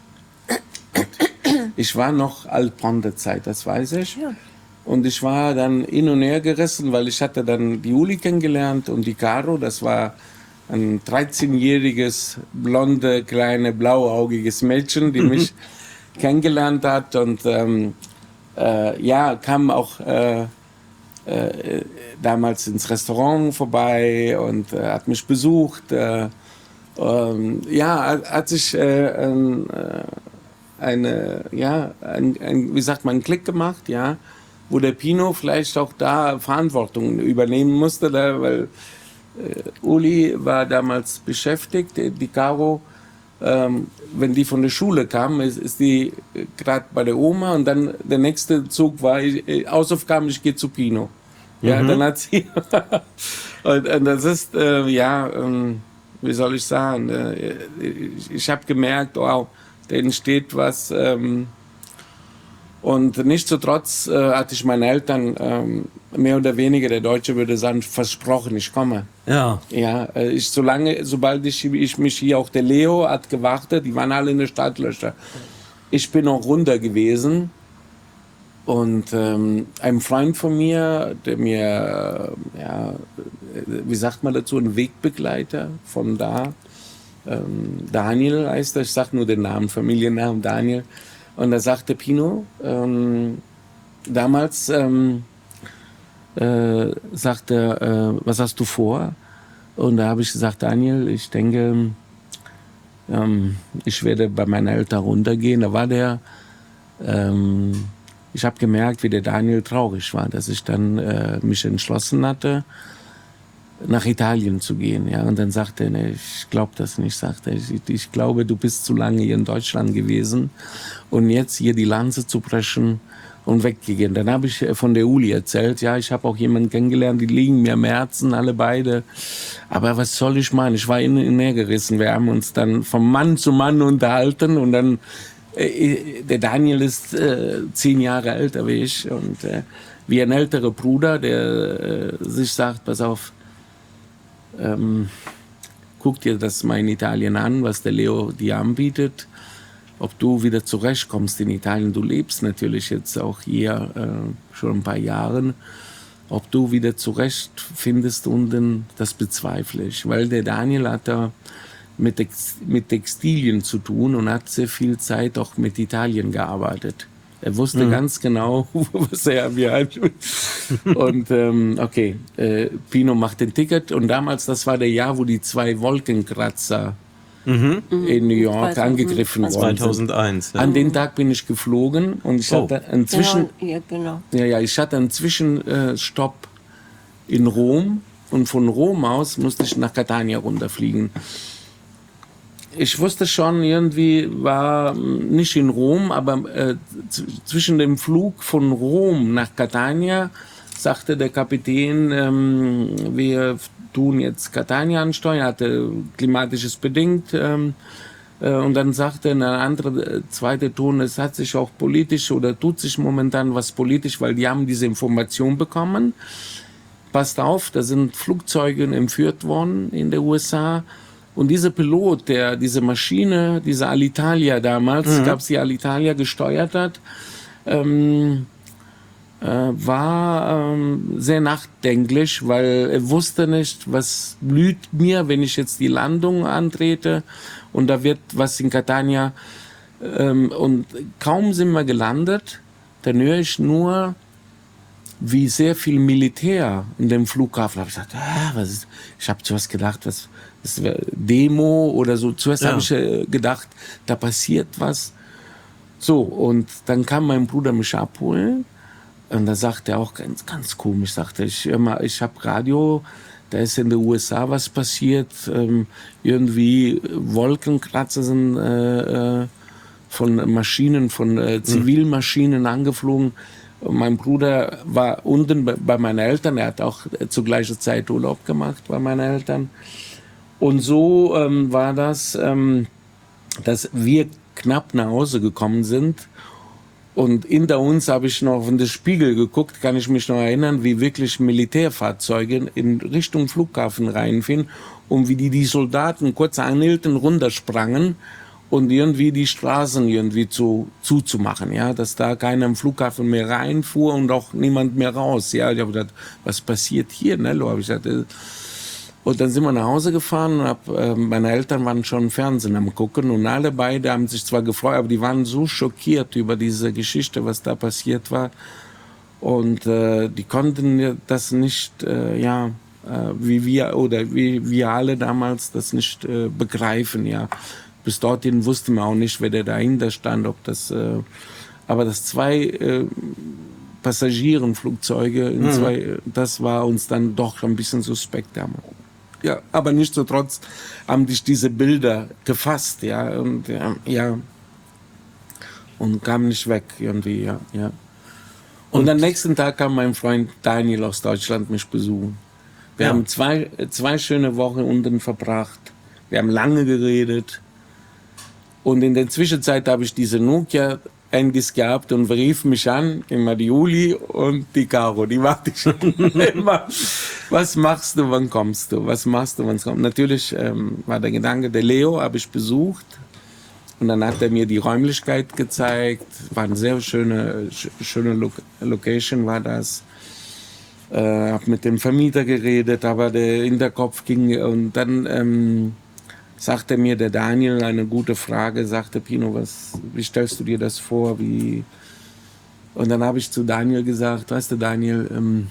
ich war noch Altbrande-Zeit, das weiß ich. Ja. Und ich war dann hin und her gerissen, weil ich hatte dann die Uli kennengelernt und die Caro, das war ein dreizehnjähriges, blonde, kleine, blauaugiges Mädchen, die mich kennengelernt hat. Und ähm, äh, ja, kam auch äh, äh, damals ins Restaurant vorbei und äh, hat mich besucht. Äh, ähm, ja, hat, hat sich äh, ein, äh, eine, ja, ein, ein, wie sagt man, einen Klick gemacht, ja, wo der Pino vielleicht auch da Verantwortung übernehmen musste, da, weil äh, Uli war damals beschäftigt, die, die Caro, ähm, wenn die von der Schule kam, ist, ist die gerade bei der Oma und dann der nächste Zug war, ich, Hausaufgaben, ich gehe zu Pino. Ja, dann hat sie, und, und das ist, äh, ja, ähm, wie soll ich sagen, äh, ich, ich habe gemerkt, wow, da entsteht was, ähm, und nichtsdestotrotz äh, hatte ich meinen Eltern ähm, mehr oder weniger, der Deutsche würde sagen, versprochen, ich komme. Ja. Ja, äh, ich, solange, sobald ich, ich mich hier, auch der Leo hat gewartet, die waren alle in der Startlöcher. Ich bin auch runter gewesen und ähm, ein Freund von mir, der mir, äh, ja, wie sagt man dazu, ein Wegbegleiter von da, ähm, Daniel heißt er, ich sag nur den Namen, Familiennamen Daniel. Und da sagte Pino, ähm, damals ähm, äh, sagte er, äh, was hast du vor? Und da habe ich gesagt, Daniel, ich denke, ähm, ich werde bei meinen Eltern runtergehen. Da war der, ähm, ich habe gemerkt, wie der Daniel traurig war, dass ich dann äh, mich entschlossen hatte, nach Italien zu gehen. Ja? Und dann sagte er, nee, ich glaube das nicht, sagte er. Ich, ich glaube, du bist zu lange hier in Deutschland gewesen und jetzt hier die Lanze zu brechen und weggehen. Dann habe ich von der Uli erzählt, ja, ich habe auch jemanden kennengelernt, die liegen mir am Herzen, alle beide. Aber was soll ich machen? Ich war innen näher gerissen. Wir haben uns dann von Mann zu Mann unterhalten und dann, äh, der Daniel ist äh, zehn Jahre älter wie ich und äh, wie ein älterer Bruder, der äh, sich sagt, pass auf, Ähm, guck dir das mal in Italien an, was der Leo dir anbietet, ob du wieder zurechtkommst in Italien. Du lebst natürlich jetzt auch hier äh, schon ein paar Jahre. Ob du wieder zurechtfindest unten, das bezweifle ich. Weil der Daniel hat da mit, Tex mit Textilien zu tun und hat sehr viel Zeit auch mit Italien gearbeitet. Er wusste mhm. ganz genau, was er mir hat. Und ähm, okay, äh, Pino macht den Ticket. Und damals, das war der Jahr, wo die zwei Wolkenkratzer mhm. in New York angegriffen wurden. zweitausendeins. Ja. An den Tag bin ich geflogen und ich Oh. hatte einen Zwischen, Ja, ja, genau. ja, ja, ich hatte einen Zwischenstopp in Rom und von Rom aus musste ich nach Catania runterfliegen. Ich wusste schon, irgendwie war nicht in Rom, aber äh, zwischen dem Flug von Rom nach Catania sagte der Kapitän, ähm, wir tun jetzt Catania ansteuern, hatte klimatisches bedingt. Ähm, äh, und dann sagte ein anderer, äh, zweite Ton, es hat sich auch politisch oder tut sich momentan was politisch, weil die haben diese Information bekommen. Passt auf, da sind Flugzeuge entführt worden in der U S A. Und dieser Pilot, der diese Maschine, diese Alitalia damals, mhm. gab es die Alitalia, gesteuert hat, ähm, äh, war ähm, sehr nachdenklich, weil er wusste nicht, was blüht mir, wenn ich jetzt die Landung antrete und da wird was in Catania. Ähm, und kaum sind wir gelandet, dann höre ich nur wie sehr viel Militär in dem Flughafen. Da habe ich gesagt, ah, was ist? Ich habe zuerst gedacht, was das wär Demo oder so. Zuerst Ja. habe ich äh, gedacht, da passiert was. So, und dann kam mein Bruder mich abholen und da sagte er auch ganz, ganz komisch, sagte ich, hör mal, ich habe Radio, da ist in den U S A was passiert, ähm, irgendwie Wolkenkratzer sind äh, äh, von Maschinen, von äh, Zivilmaschinen angeflogen. Und mein Bruder war unten bei, bei meinen Eltern, er hat auch äh, zur gleichen Zeit Urlaub gemacht bei meinen Eltern. Und so ähm, war das, ähm, dass wir knapp nach Hause gekommen sind. Und hinter uns habe ich noch in den Spiegel geguckt, kann ich mich noch erinnern, wie wirklich Militärfahrzeuge in Richtung Flughafen reinfielen und wie die die Soldaten kurz anhielten, runtersprangen und irgendwie die Straßen irgendwie zu, zuzumachen, ja, dass da keiner im Flughafen mehr reinfuhr und auch niemand mehr raus. Ja, ich habe gedacht, was passiert hier, ne? Habe ich gesagt, äh, und dann sind wir nach Hause gefahren und hab, äh, meine Eltern waren schon Fernsehen am gucken und alle beide haben sich zwar gefreut, aber die waren so schockiert über diese Geschichte, was da passiert war. Und äh, die konnten das nicht, äh, ja, äh, wie wir oder wie wir alle damals das nicht äh, begreifen, ja. Bis dorthin wussten wir auch nicht, wer der dahinter stand, ob das, äh, aber das zwei äh, Passagierenflugzeuge, in Mhm. zwei, das war uns dann doch ein bisschen suspekt damals. Ja, aber nichtsdestotrotz haben dich diese Bilder gefasst, ja, und ja, ja und kamen nicht weg irgendwie, ja, ja. Und, und am nächsten Tag kam mein Freund Daniel aus Deutschland mich besuchen. Wir Ja. haben zwei, zwei schöne Wochen unten verbracht. Wir haben lange geredet. Und in der Zwischenzeit habe ich diese Nokia-Handys gehabt und rief mich an, immer die Juli und die Caro, die warte ich immer. Was machst du, wann kommst du? Was machst du, wann kommst du? Natürlich ähm, war der Gedanke, der Leo habe ich besucht. Und dann hat er mir die Räumlichkeit gezeigt. War eine sehr schöne, schöne Lo- Location war das. Äh, hab mit dem Vermieter geredet, aber der Hinterkopf ging. Und dann ähm, sagte mir der Daniel eine gute Frage, sagte, Pino, was, wie stellst du dir das vor? Wie? Und dann habe ich zu Daniel gesagt, weißt du Daniel, ähm,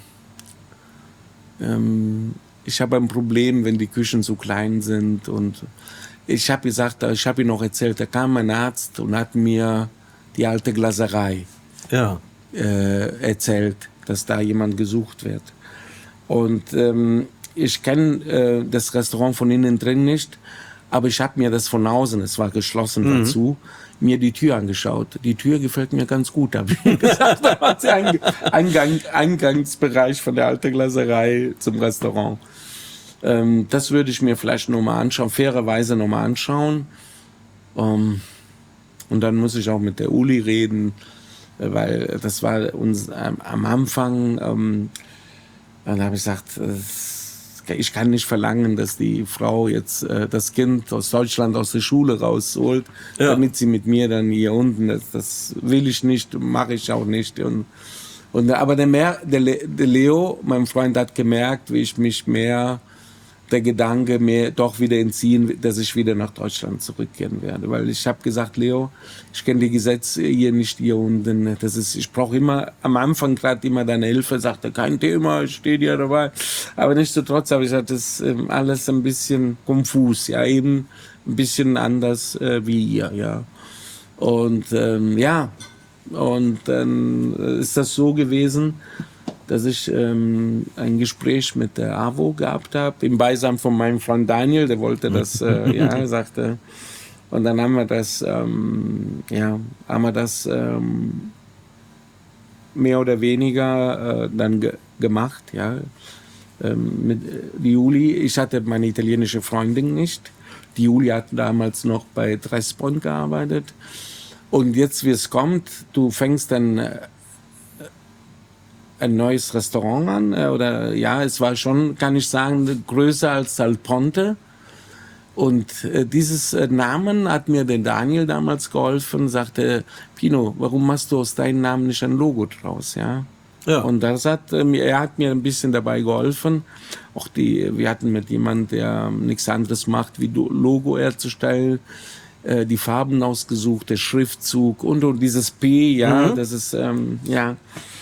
ähm, ich habe ein Problem, wenn die Küchen so klein sind. Und ich habe gesagt, ich habe ihm noch erzählt, da kam ein Arzt und hat mir die alte Glaserei Ja. äh, erzählt, dass da jemand gesucht wird. Und ähm, ich kenne äh, das Restaurant von innen drin nicht, aber ich habe mir das von außen, es war geschlossen Mhm. dazu, mir die Tür angeschaut. Die Tür gefällt mir ganz gut, habe ich gesagt. Da war der Eingang, Eingang, Eingangsbereich von der alten Glaserei zum Restaurant. Ähm, das würde ich mir vielleicht nochmal anschauen, fairerweise nochmal anschauen. Ähm, und dann muss ich auch mit der Uli reden, äh, weil das war uns ähm, am Anfang, ähm, dann habe ich gesagt, es, ich kann nicht verlangen, dass die Frau jetzt äh, das Kind aus Deutschland aus der Schule rausholt, Ja. damit sie mit mir dann hier unten, das, das will ich nicht, mache ich auch nicht. Und, und, aber der, Mer, der, Le, der Leo, mein Freund, hat gemerkt, wie ich mich mehr, der Gedanke mir doch wieder entziehen, dass ich wieder nach Deutschland zurückkehren werde. Weil ich habe gesagt, Leo, ich kenne die Gesetze hier nicht hier unten. Das ist, ich brauche immer, am Anfang gerade immer deine Hilfe, sagte, kein Thema, ich stehe dir dabei. Aber nichtsdestotrotz habe ich gesagt, das ist ähm, alles ein bisschen konfus, ja, eben ein bisschen anders äh, wie hier, ja. Und ähm, ja, und dann ist das so gewesen, dass ich ähm, ein Gespräch mit der AWO gehabt habe, im Beisein von meinem Freund Daniel, der wollte das, äh, ja, sagte. Und dann haben wir das, ähm, ja, haben wir das ähm, mehr oder weniger äh, dann ge gemacht, ja. Ähm, mit äh, die Juli, ich hatte meine italienische Freundin nicht. Die Juli hat damals noch bei Dressbond gearbeitet. Und jetzt, wie es kommt, du fängst dann äh, ein neues Restaurant an, äh, oder ja, es war schon, kann ich sagen, größer als Sal Ponte. Und äh, dieses äh, Namen hat mir der Daniel damals geholfen, sagte, Pino, warum machst du aus deinem Namen nicht ein Logo draus, ja? Ja. Und das hat, äh, er hat mir ein bisschen dabei geholfen. Auch die, wir hatten mit jemand, der ähm, nichts anderes macht, wie Logo herzustellen, äh, die Farben ausgesucht, der Schriftzug und, und dieses P, ja, Mhm. das ist, ähm, ja.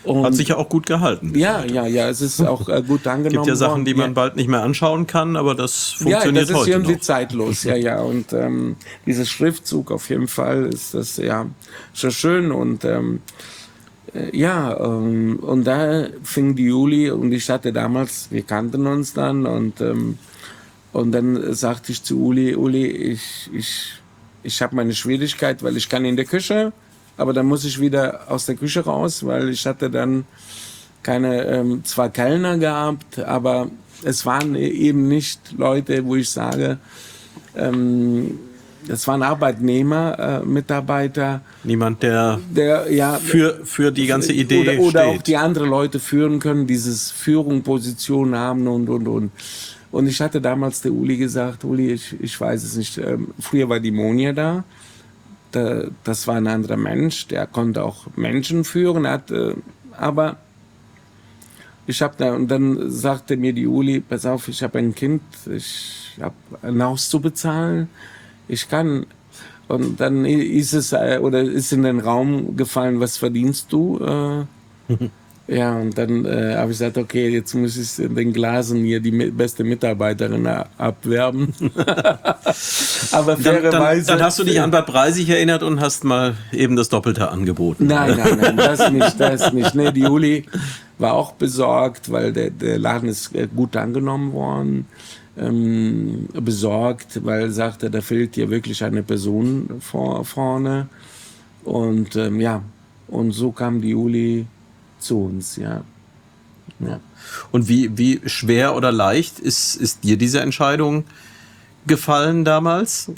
Und Hat sich ja auch gut gehalten. ja, ja, ja, es ist auch äh, gut angenommen. Es gibt ja Sachen, die man ja. bald nicht mehr anschauen kann, aber das funktioniert Ja, das ist heute irgendwie noch. zeitlos, ja, ja. Und ähm, dieser Schriftzug auf jeden Fall ist das ja so schön. Und ähm, äh, ja, ähm, und da fing die Uli und ich hatte damals, wir kannten uns dann und ähm, und dann sagte ich zu Uli, Uli, ich ich ich habe meine Schwierigkeit, weil ich kann in der Küche, aber dann muss ich wieder aus der Küche raus, weil ich hatte dann keine, ähm, zwar Kellner gehabt, aber es waren eben nicht Leute, wo ich sage, ähm, es waren Arbeitnehmer, äh, Mitarbeiter, Niemand, der der ja für, für die ganze Idee oder, oder steht. auch die andere Leute führen können, dieses Führung, Position haben und und und. Und ich hatte damals der Uli gesagt, Uli, ich, ich weiß es nicht. Ähm, früher war die Monja da. da. Das war ein anderer Mensch, der konnte auch Menschen führen, hat, äh, aber ich habe da, und dann sagte mir die Uli, pass auf, ich habe ein Kind, ich habe ein Haus zu bezahlen, ich kann. Und dann ist es, äh, oder ist in den Raum gefallen, was verdienst du? Äh, ja, und dann äh, habe ich gesagt, okay, jetzt muss ich in den Glasen hier die mi- beste Mitarbeiterin a- abwerben. Aber Dann, dann, fairerweise... dann hast du dich an Bad Breisig erinnert und hast mal eben das Doppelte angeboten. Nein, nein, nein, das nicht, das nicht. Nee, die Uli war auch besorgt, weil der, der Laden ist äh, gut angenommen worden. Ähm, besorgt, weil sagte, da fehlt hier wirklich eine Person vor, vorne. Und ähm, ja, und so kam die Uli zu uns, ja. ja. Und wie, wie schwer oder leicht ist, ist dir diese Entscheidung gefallen damals?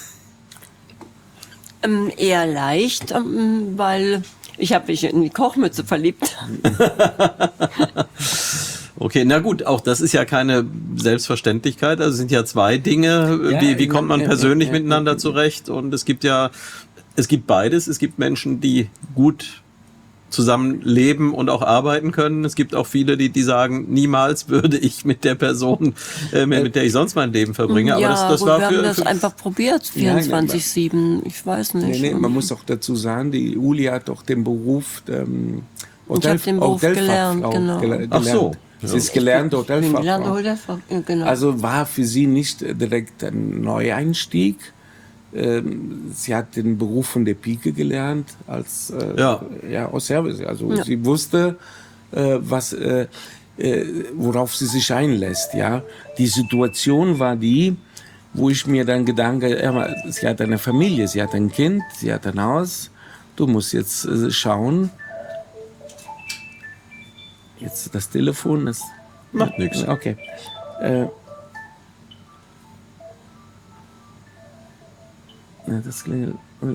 Ähm, eher leicht, ähm, weil ich habe mich in die Kochmütze verliebt. Okay, na gut, auch das ist ja keine Selbstverständlichkeit. Also es sind ja zwei Dinge. Ja, wie, wie kommt man ja, persönlich ja, ja, miteinander ja. zurecht? Und es gibt ja, es gibt beides. Es gibt Menschen, die gut zusammen leben und auch arbeiten können. Es gibt auch viele, die, die sagen, niemals würde ich mit der Person, äh, mit der ich sonst mein Leben verbringe. Aber ja, das, das gut, war wir für, haben das für einfach probiert, Ja, vierundzwanzig sieben, ich weiß Nee, nicht. nee, man muss auch dazu sagen, die Uli hat auch den Beruf ähm, Ich hab den Beruf gelernt, genau. gele- Ach so. Sie ist gelernte Ich bin gelernte Hotelfachfrau. Hotelfachfrau, genau. Also war für sie nicht direkt ein Neueinstieg. Ähm, sie hat den Beruf von der Pike gelernt als äh, Ja. ja, aus Service. Also Ja. sie wusste, äh, was, äh, äh, worauf sie sich einlässt. Ja, die Situation war die, wo ich mir dann Gedanke, ja, sie hat eine Familie, sie hat ein Kind, sie hat ein Haus. Du musst jetzt äh, schauen. Jetzt das Telefon, das macht nichts. okay. Äh, ja, das klingelt.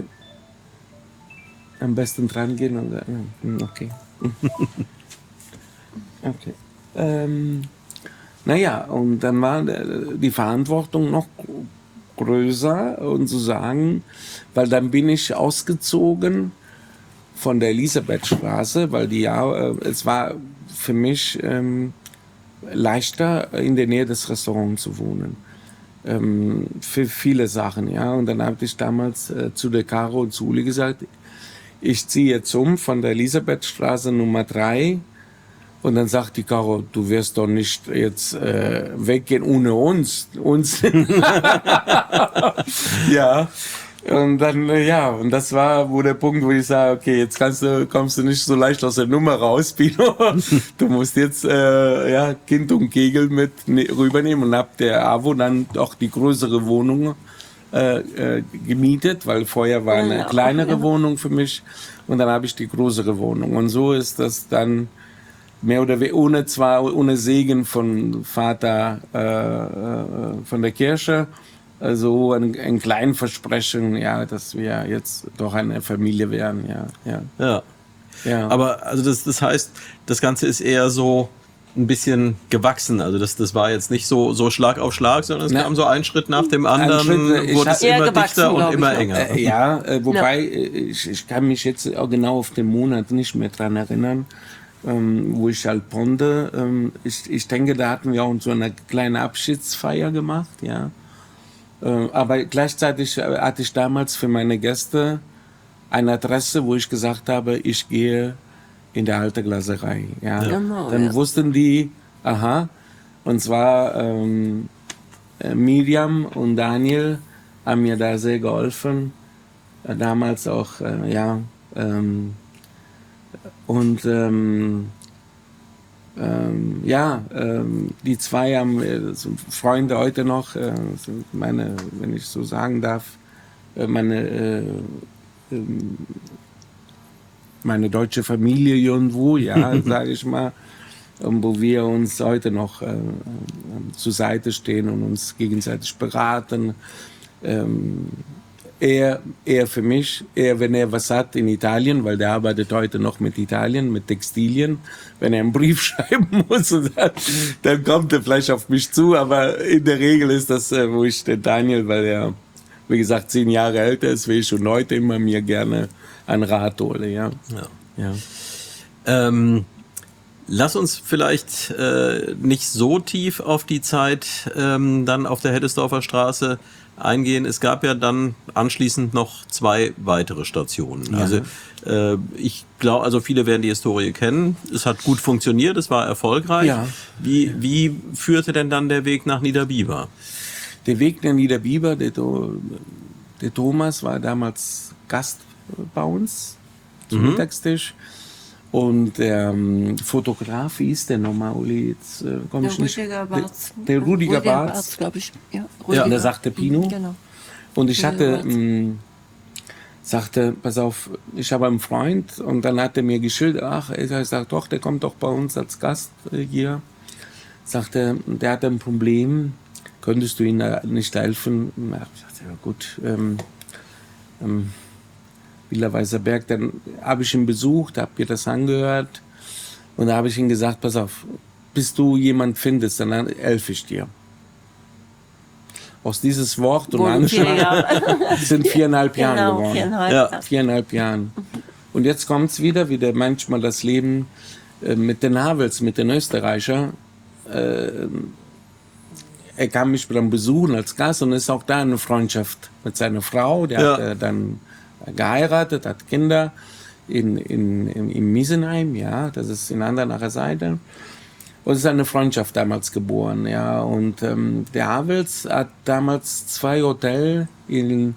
Am besten dran gehen und ja, hm, okay. Okay. Ähm, naja, und dann war äh, die Verantwortung noch größer und zu sagen, weil dann bin ich ausgezogen von der Elisabethstraße, weil die ja, äh, es war für mich ähm, leichter, in der Nähe des Restaurants zu wohnen. Ähm, für viele Sachen, ja. Und dann habe ich damals äh, zu der Caro und zu Uli gesagt, ich ziehe jetzt um von der Elisabethstraße Nummer drei. Und dann sagt die Caro, du wirst doch nicht jetzt äh, weggehen ohne uns. uns. Ja. Und dann, äh, ja, und das war wo der Punkt, wo ich sage, okay, jetzt kannst du, kommst du nicht so leicht aus der Nummer raus, Pino. Du musst jetzt äh, ja, Kind und Kegel mit ne, rübernehmen und hab der AWO dann auch die größere Wohnung äh, äh, gemietet, weil vorher war eine Ja, kleinere ja. Wohnung für mich und dann habe ich die größere Wohnung. Und so ist das dann mehr oder weniger, ohne zwar, ohne Segen von Vater äh, äh, von der Kirche, also ein, ein kleines Versprechen, ja, dass wir jetzt doch eine Familie werden, ja, ja, Ja. ja. Aber also das, das heißt, das Ganze ist eher so ein bisschen gewachsen. Also das, das war jetzt nicht so, so Schlag auf Schlag, sondern es Na, kam so ein Schritt nach dem anderen, Schritt, ich wurde hab- es Eher immer gewachsen, dichter und glaub ich, immer ne? enger. Äh, ja, äh, wobei äh, ich, ich kann mich jetzt auch genau auf den Monat nicht mehr dran erinnern, ähm, wo ich halt Ponte, ähm, ich, ich denke, da hatten wir auch so eine kleine Abschiedsfeier gemacht, ja. Äh, aber gleichzeitig äh, hatte ich damals für meine Gäste eine Adresse, wo ich gesagt habe, ich gehe in der alten Glaserei. Ja. Genau, Dann ja. wussten die, aha, und zwar ähm, äh, Miriam und Daniel haben mir da sehr geholfen. Äh, damals auch, äh, ja. Ähm, und ähm, ähm, ja, ähm, die zwei haben äh, sind Freunde heute noch, äh, sind meine, wenn ich so sagen darf, äh, meine äh, ähm, meine deutsche Familie irgendwo, ja, sage ich mal, ähm, wo wir uns heute noch äh, äh, zur Seite stehen und uns gegenseitig beraten. Ähm, er, er für mich, er, wenn er was hat in Italien, weil der arbeitet heute noch mit Italien, mit Textilien, wenn er einen Brief schreiben muss, und dann, dann kommt er vielleicht auf mich zu, aber in der Regel ist das, äh, wo ich den Daniel, weil er, wie gesagt, zehn Jahre älter ist, will ich schon heute immer mir gerne einen Rat hole, ja. Ja. ja. Ähm, lass uns vielleicht äh, nicht so tief auf die Zeit ähm, dann auf der Heddesdorfer Straße eingehen. Es gab ja dann anschließend noch zwei weitere Stationen. Ja. Also äh, ich glaube, also viele werden die Historie kennen. Es hat gut funktioniert, es war erfolgreich. Ja. Wie, wie führte denn dann der Weg nach Niederbiber? Der Weg nach Niederbiber, der, der Thomas war damals Gast bei uns zum Mhm. Mittagstisch. Und der ähm, Fotograf, wie ist der nochmal, Uli? Jetzt äh, komme Der ich nicht. Rüdiger Barz. Der, der Rüdiger Barz. glaube ich. Ja, Ja, und der sagte Pino. Genau. Und ich Rüdiger hatte, Barz. mh, sagte, pass auf, ich habe einen Freund. Und dann hat er mir geschildert, ach, ich sag doch, der kommt doch bei uns als Gast äh, hier. Sagte, der hat ein Problem, könntest du ihm da nicht helfen? Ja, ich sagte, ja gut, ähm, ähm, Villa Weißerberg, dann habe ich ihn besucht, habe mir das angehört und da habe ich ihm gesagt, pass auf, bis du jemand findest, dann helfe ich dir. Aus dieses Wort und Wurden vier Anschlag Jahre. sind viereinhalb Jahre Genau, geworden. viereinhalb. Ja. Ja. Viereinhalb Jahren. Und jetzt kommt's wieder, wie der manchmal das Leben äh, mit den Havels, mit den Österreichern. Äh, er kam mich dann besuchen als Gast und ist auch da eine Freundschaft mit seiner Frau. Der Ja. hat äh, dann geheiratet, hat Kinder in, in, in, in Miesenheim, ja, das ist in Andernacher Seite. Und es ist eine Freundschaft damals geboren, ja. Und ähm, der Havels hat damals zwei Hotels in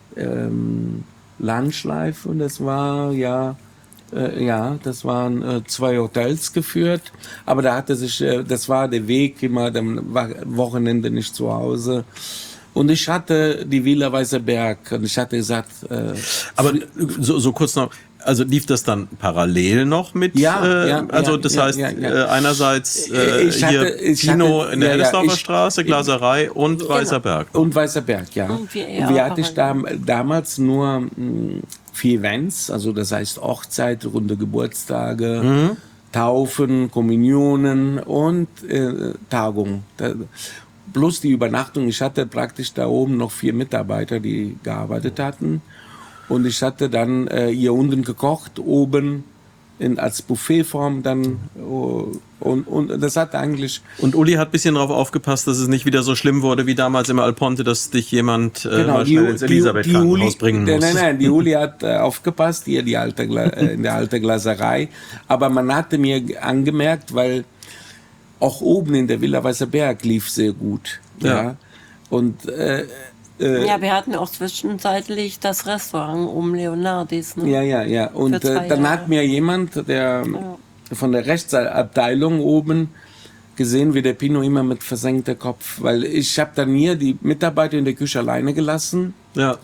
ähm, Landschleif und das war ja, äh, ja, das waren äh, zwei Hotels geführt. Aber da hatte sich, äh, das war der Weg immer, dann war Wochenende nicht zu Hause. Und ich hatte die Villa Weißerberg und ich hatte gesagt, äh, Aber so, so kurz noch, also lief das dann parallel noch mit? Ja, äh, ja, also ja, das ja, heißt ja, ja. Äh, einerseits äh, Ich hatte- hier ich Kino hatte- in der ja, ja, Heddesdorfer ich- Straße, Glaserei und Weißerberg. und Weißerberg, ja. Und wir- Und ja, wir hatte ich da, parallel. damals nur mh, vier Events, also das heißt Hochzeit, runde Geburtstage, Mhm. Taufen, Kommunionen und äh, Tagungen. Da, plus die Übernachtung. Ich hatte praktisch da oben noch vier Mitarbeiter, die gearbeitet hatten. Und ich hatte dann äh, hier unten gekocht, oben in, als Buffetform dann. Oh, und, und das hat eigentlich... Und Uli hat ein bisschen darauf aufgepasst, dass es nicht wieder so schlimm wurde wie damals im Alponte, dass dich jemand äh, mal schnell ins Elisabeth-Krankenhaus bringen muss. Nein, nein, nein, die Uli hat äh, aufgepasst, hier die alte Gla äh, in der alten Glaserei. Aber man hatte mir angemerkt, weil auch oben in der Villa Weißerberg lief sehr gut. Ja. Ja. Und äh, äh, Ja, wir hatten auch zwischenzeitlich das Restaurant um Leonardis. Ne? ja, ja, ja. Und Für zwei äh, dann Jahre. hat mir jemand, der von der Rechtsabteilung oben, gesehen, wie der Pino immer mit versenkter Kopf, weil ich habe dann hier die Mitarbeiter in der Küche alleine gelassen. Ja.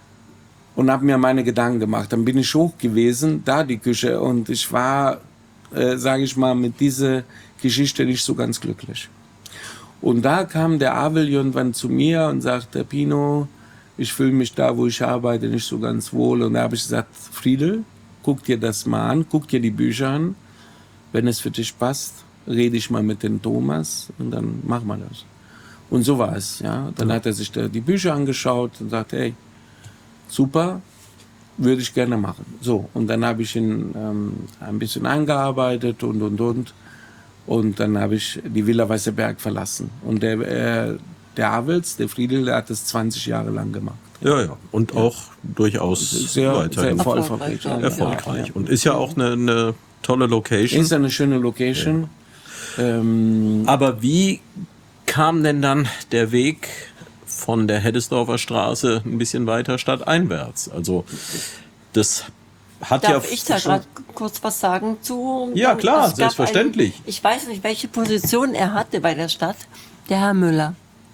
Und habe mir meine Gedanken gemacht. Dann bin ich hoch gewesen, da die Küche. Und ich war, äh, sage ich mal, mit dieser Geschichte nicht so ganz glücklich. Und da kam der Abel irgendwann zu mir und sagte, Pino, ich fühle mich da, wo ich arbeite, nicht so ganz wohl. Und da habe ich gesagt, Friedel, guck dir das mal an, guck dir die Bücher an. Wenn es für dich passt, rede ich mal mit dem Thomas und dann machen wir das. Und so war es. Ja. Dann hat er sich da die Bücher angeschaut und sagte, hey, super, würde ich gerne machen. So, und dann habe ich ihn ähm, ein bisschen eingearbeitet und, und, und. Und dann habe ich die Villa Weißerberg verlassen. Und der, äh, der Havels, der Friedel, der hat das zwanzig Jahre lang gemacht. Ja, ja. Und auch durchaus Sehr, weiter sehr im- erfolgreich. Erfolgreich, ja. erfolgreich. Ja. Und ist ja auch eine, eine tolle Location. Ist eine schöne Location. Ja. Ähm, Aber wie kam denn dann der Weg von der Heddesdorfer Straße ein bisschen weiter stadteinwärts? Also das hat Darf ja ich da schon- gerade kurz was sagen zu? Ja, klar, Es gab selbstverständlich. Einen, ich weiß nicht, welche Position er hatte bei der Stadt, der Herr Müller.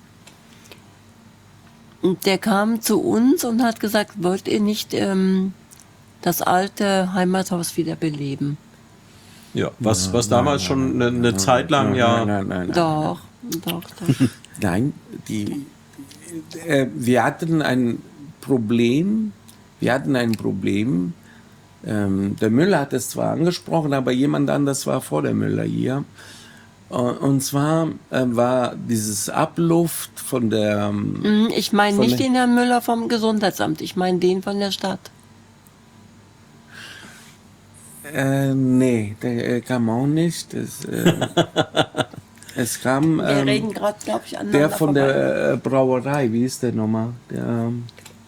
Und der kam zu uns und hat gesagt, wollt ihr nicht ähm, das alte Heimathaus wieder beleben? Ja, was, was damals schon eine, eine Zeit lang ja. Nein, nein, nein, nein. Doch, doch, doch. Nein, die, äh, wir hatten ein Problem. Wir hatten ein Problem. Ähm, der Müller hat es zwar angesprochen, aber jemand anders war vor der Müller hier. Äh, und zwar äh, war dieses Abluft von der. Ähm, Mhm, Ich meine Von nicht der- den Herrn Müller vom Gesundheitsamt, ich meine den von der Stadt. äh, nee, der äh, kam auch nicht. Das, äh, es kam. Wir Ähm, reden gerade, glaube ich, aneinander der von vorbei. der äh, Brauerei, wie ist der nochmal? Der. Ähm,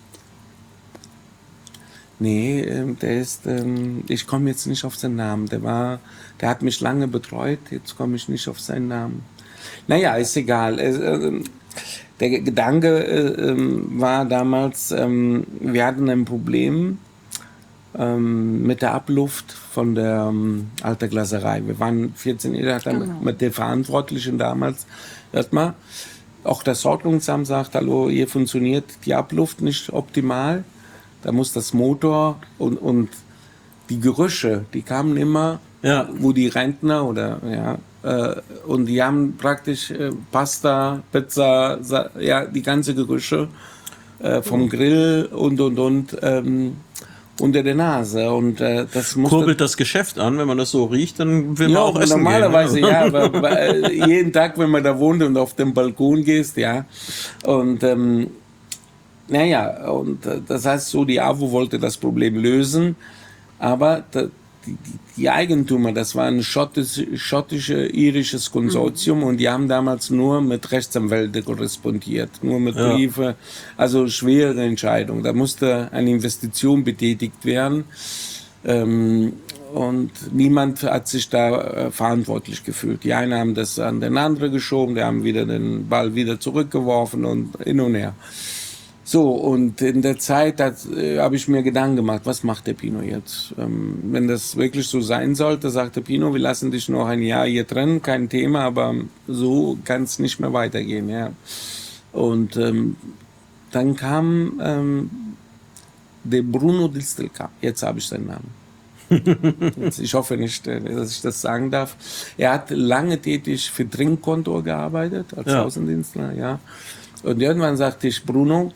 Nee, ähm, der ist, ähm, ich komme jetzt nicht auf seinen Namen. Der war, der hat mich lange betreut, jetzt komme ich nicht auf seinen Namen. Naja, ist egal. Es, ähm, der Gedanke äh, ähm, war damals, ähm, wir hatten ein Problem ähm, mit der Abluft von der ähm, Alter Glaserei. Wir waren vierzehn Jahre Genau. mit der Verantwortlichen damals. Erstmal, auch das Ordnungsamt sagt, hallo, hier funktioniert die Abluft nicht optimal. Da muss das Motor und, und die Gerüche, die kamen immer, Ja. wo die Rentner oder, ja, äh, und die haben praktisch äh, Pasta, Pizza, Sa ja, die ganze Gerüche äh, vom Grill und, und, und, ähm, unter der Nase. Und äh, das musste... Kurbelt das Geschäft an, wenn man das so riecht, dann will man Ja, auch essen normalerweise gehen. ja, aber, aber äh, jeden Tag, wenn man da wohnt und auf den Balkon gehst, ja. Und ähm, naja, und äh, das heißt so, die A W O wollte das Problem lösen, aber da, die, die, die Eigentümer, das war ein schottisch, schottische-irisches Konsortium und die haben damals nur mit Rechtsanwälten korrespondiert, nur mit Ja. Briefe, also schwere Entscheidung. Da musste eine Investition betätigt werden. Ähm, und niemand hat sich da äh, verantwortlich gefühlt. Die einen haben das an den anderen geschoben, die haben wieder den Ball wieder zurückgeworfen und hin und her. So, und in der Zeit äh, habe ich mir Gedanken gemacht, was macht der Pino jetzt? Ähm, wenn das wirklich so sein sollte, sagte Pino, wir lassen dich noch ein Jahr hier drin, kein Thema, aber so kann es nicht mehr weitergehen. Ja. Und ähm, dann kam ähm, der Bruno Distelka, jetzt habe ich seinen Namen. Jetzt, ich hoffe nicht, äh, dass ich das sagen darf. Er hat lange tätig für Trinkkontor gearbeitet, als Ja. Außendienstler, ja. Und irgendwann sagte ich, Bruno,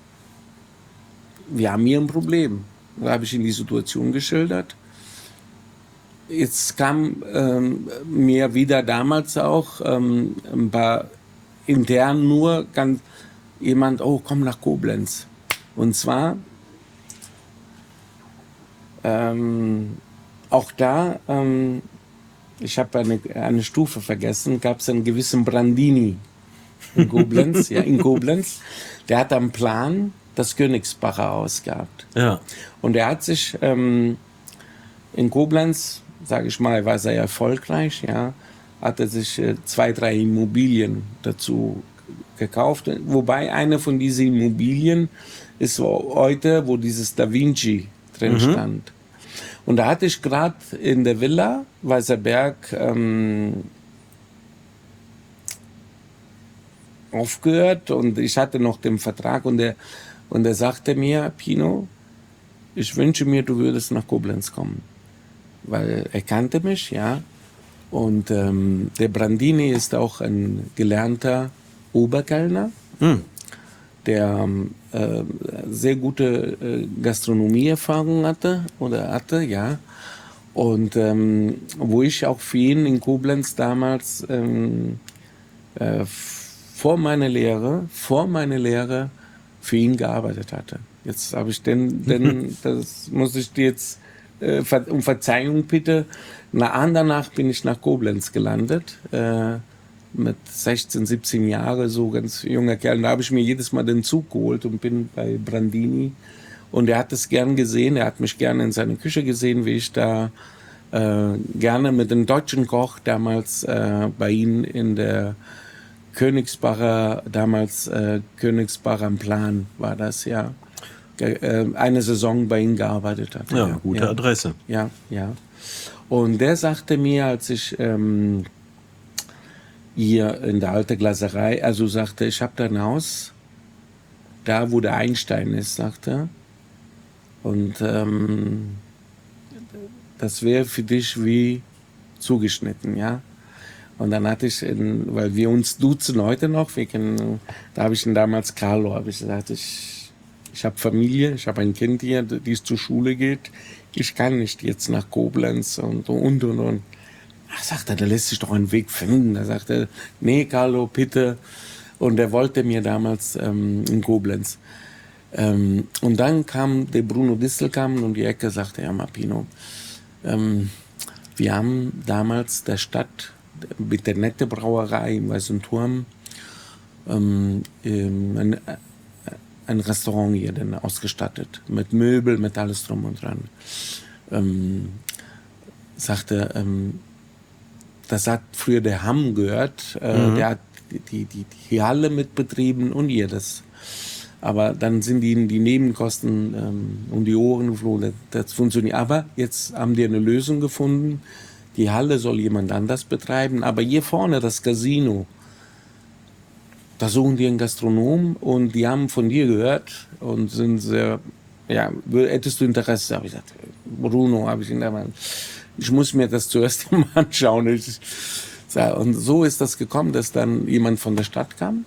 wir haben hier ein Problem. Da habe ich ihm die Situation geschildert. Jetzt kam ähm, mir wieder damals auch ähm, ein paar intern nur ganz jemand, oh, komm nach Koblenz. Und zwar ähm, auch da, ähm, ich habe eine, eine Stufe vergessen, gab es einen gewissen Brandini in Koblenz, ja, in Koblenz. Der hat am Plan das Königsbacher Haus gehabt. Ja. Und er hat sich ähm, in Koblenz, sage ich mal, war sehr erfolgreich, ja, hat er sich äh, zwei, drei Immobilien dazu gekauft. Wobei eine von diesen Immobilien ist wo, heute, wo dieses Da Vinci drin stand. Und da hatte ich gerade in der Villa Weißerberg ähm, aufgehört und ich hatte noch den Vertrag und er und er sagte mir, Pino, ich wünsche mir, du würdest nach Koblenz kommen, weil er kannte mich, ja. Und ähm, der Brandini ist auch ein gelernter Oberkellner, Hm. der ähm, äh, sehr gute äh, Gastronomieerfahrung hatte oder hatte, ja. Und ähm, wo ich auch für ihn in Koblenz damals ähm, äh, vor meiner Lehre, vor meiner Lehre für ihn gearbeitet hatte. Jetzt habe ich den, den, das muss ich dir jetzt äh, ver- um Verzeihung bitte. Na, danach bin ich nach Koblenz gelandet, äh, mit sechzehn, siebzehn Jahren, so ganz junger Kerl. Da habe ich mir jedes Mal den Zug geholt und bin bei Brandini. Und er hat es gern gesehen, er hat mich gerne in seiner Küche gesehen, wie ich da äh, gerne mit dem deutschen Koch damals äh, bei Ihnen in der Königsbacher, damals äh, Königsbacher am Plan war das, ja. Ge äh, eine Saison bei Ihnen gearbeitet hat. Ja, gute ja. Adresse. Ja, ja. Und der sagte mir, als ich ähm, hier in der alten Glaserei, also sagte, ich habe da ein Haus, da wo der Einstein ist, sagte er. Und ähm, das wäre für dich wie zugeschnitten, ja. Und dann hatte ich, in, weil wir uns duzen heute noch, wir kennen, da habe ich ihn damals Carlo, habe ich gesagt, ich, ich habe Familie, ich habe ein Kind hier, die es zur Schule geht, ich kann nicht jetzt nach Koblenz und und und und. Ach, sagt er, da lässt sich doch einen Weg finden. Da sagte er, nee, Carlo, bitte. Und er wollte mir damals ähm, in Koblenz. Ähm, und dann kam der Bruno Distelkamp um die Ecke, sagte, ja, Marpino, ähm, wir haben damals der Stadt mit der Nette Brauerei im Weißen Turm ähm, ein, ein Restaurant hier dann ausgestattet. Mit Möbel, mit alles drum und dran. Ähm, sagte, ähm, das hat früher der Hamm gehört. Äh, mhm. Der hat die, die, die Halle mitbetrieben und ihr das. Aber dann sind ihnen die Nebenkosten ähm, um die Ohren geflogen. Das, das funktioniert. Aber jetzt haben die eine Lösung gefunden. Die Halle soll jemand anders betreiben. Aber hier vorne das Casino, da suchen die einen Gastronom und die haben von dir gehört und sind sehr, ja, hättest du Interesse? Habe ich gesagt, Bruno, habe ich ihn da, ich muss mir das zuerst mal anschauen. Ich, und so ist das gekommen, dass dann jemand von der Stadt kam,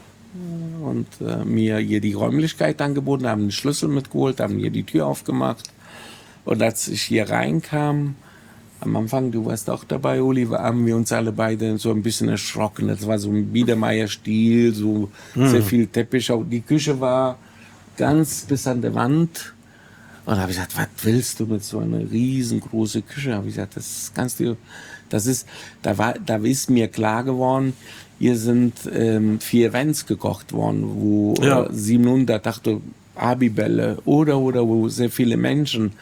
ja, und äh, mir hier die Räumlichkeit angeboten, haben den Schlüssel mitgeholt, haben hier die Tür aufgemacht. Und als ich hier reinkam, am Anfang, du warst auch dabei, Uli, haben wir uns alle beide so ein bisschen erschrocken. Das war so ein Biedermeier-Stil, so mhm. sehr viel Teppich. Auch die Küche war ganz bis an der Wand. Und da habe ich gesagt, was willst du mit so einer riesengroßen Küche? Habe ich gesagt, das kannst du, das ist, da war, da ist mir klar geworden, hier sind ähm, vier Events gekocht worden, wo ja. äh, siebenhundert, dachte Abibälle oder, oder, wo sehr viele Menschen.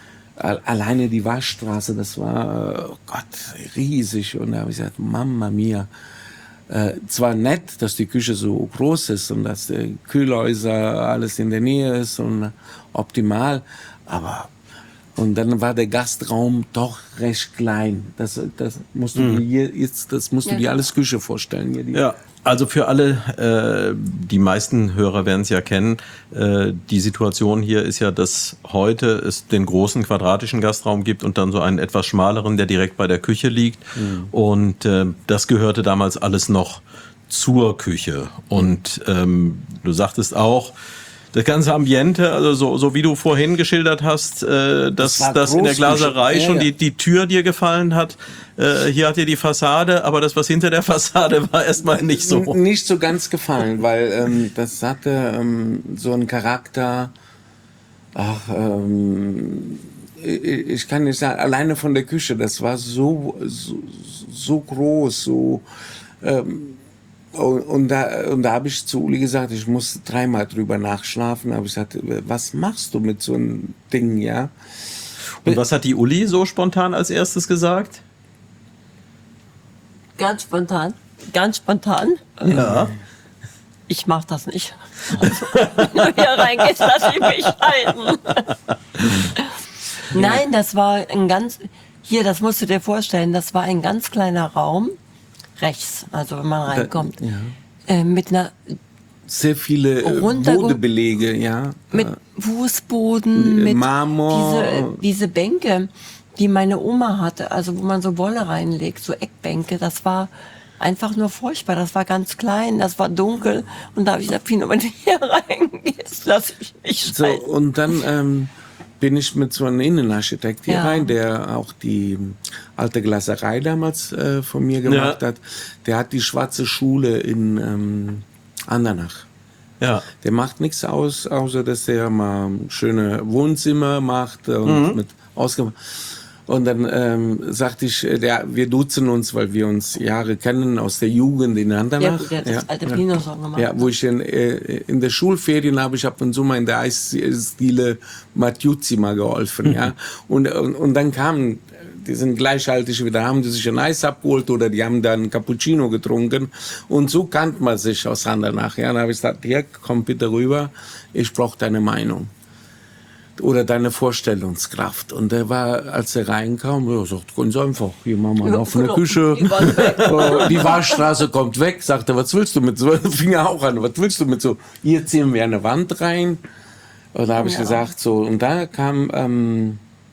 Alleine die Waschstraße, das war, oh Gott, riesig. Und da habe ich gesagt, Mamma mia. Äh, zwar nett, dass die Küche so groß ist und dass die Kühlhäuser alles in der Nähe ist und optimal, aber und dann war der Gastraum doch recht klein. Das, das musst du mhm. dir jetzt, das musst du ja. dir alles Küche vorstellen. Hier die ja. Also für alle, äh, die meisten Hörer werden es ja kennen, äh, die Situation hier ist ja, dass heute es den großen quadratischen Gastraum gibt und dann so einen etwas schmaleren, der direkt bei der Küche liegt. Mhm. Und äh, das gehörte damals alles noch zur Küche. Und ähm, du sagtest auch, das ganze Ambiente, also so, so wie du vorhin geschildert hast, äh, dass das, das in der Glaserei ja, schon ja. Die, die Tür dir gefallen hat. Äh, hier hat dir die Fassade, aber das, was hinter der Fassade war, erstmal nicht so. Nicht so ganz gefallen, weil ähm, das hatte ähm, so einen Charakter, ach, ähm, ich, ich kann nicht sagen, alleine von der Küche, das war so, so, so groß, so, ähm, Und, und da, und da habe ich zu Uli gesagt, ich muss dreimal drüber nachschlafen. Da habe ich gesagt, was machst du mit so einem Ding, ja? Und was hat die Uli so spontan als erstes gesagt? Ganz spontan. Ganz spontan. Ja. Ich mach das nicht. Also, wenn du hier reingehst, lass ich mich halten. Nein, das war ein ganz, hier, das musst du dir vorstellen, das war ein ganz kleiner Raum. Rechts, also wenn man reinkommt, da, ja. äh, mit einer sehr viele äh, Bodebelege, ja, mit Fußboden, mit Marmor, diese, diese Bänke, die meine Oma hatte, also wo man so Wolle reinlegt, so Eckbänke, das war einfach nur furchtbar, das war ganz klein, das war dunkel und da habe ich gesagt, Pino, wenn du hier reingehst, lass ich mich so scheißen. Und dann ähm, bin ich mit so einem Innenarchitekt hier ja. rein, der auch die alte Glaserei damals äh, von mir gemacht ja. hat. Der hat die Schwarze Schule in ähm, Andernach. Ja. Der macht nichts aus, außer dass der mal schöne Wohnzimmer macht und mhm. mit ausgemacht. Und dann ähm, sagte ich, der, wir duzen uns, weil wir uns Jahre kennen aus der Jugend in Andernach. Ja, der hat das alte Pino-Song gemacht. Ja, wo ich in, äh, in der Schulferien habe ich ab und zu mal in der Eisdiele Matjuzzi mal geholfen. Mhm. Ja. Und, und, und dann kam die sind gleichaltig wieder, haben die sich ein Eis abgeholt oder die haben dann Cappuccino getrunken. Und so kannte man sich auseinander nachher. Ja, dann habe ich gesagt, hier, komm bitte rüber, ich brauche deine Meinung. Oder deine Vorstellungskraft. Und der war, als er reinkam, ja, sagt ganz einfach, hier machen wir eine Ja, offene genau. Küche. Die waren weg. Äh, Die Waschstraße kommt weg, sagt er, was willst du mit so? Fing er auch an, was willst du mit so? Hier ziehen wir eine Wand rein. Und da habe ich Ja. gesagt, so, und da kam ähm,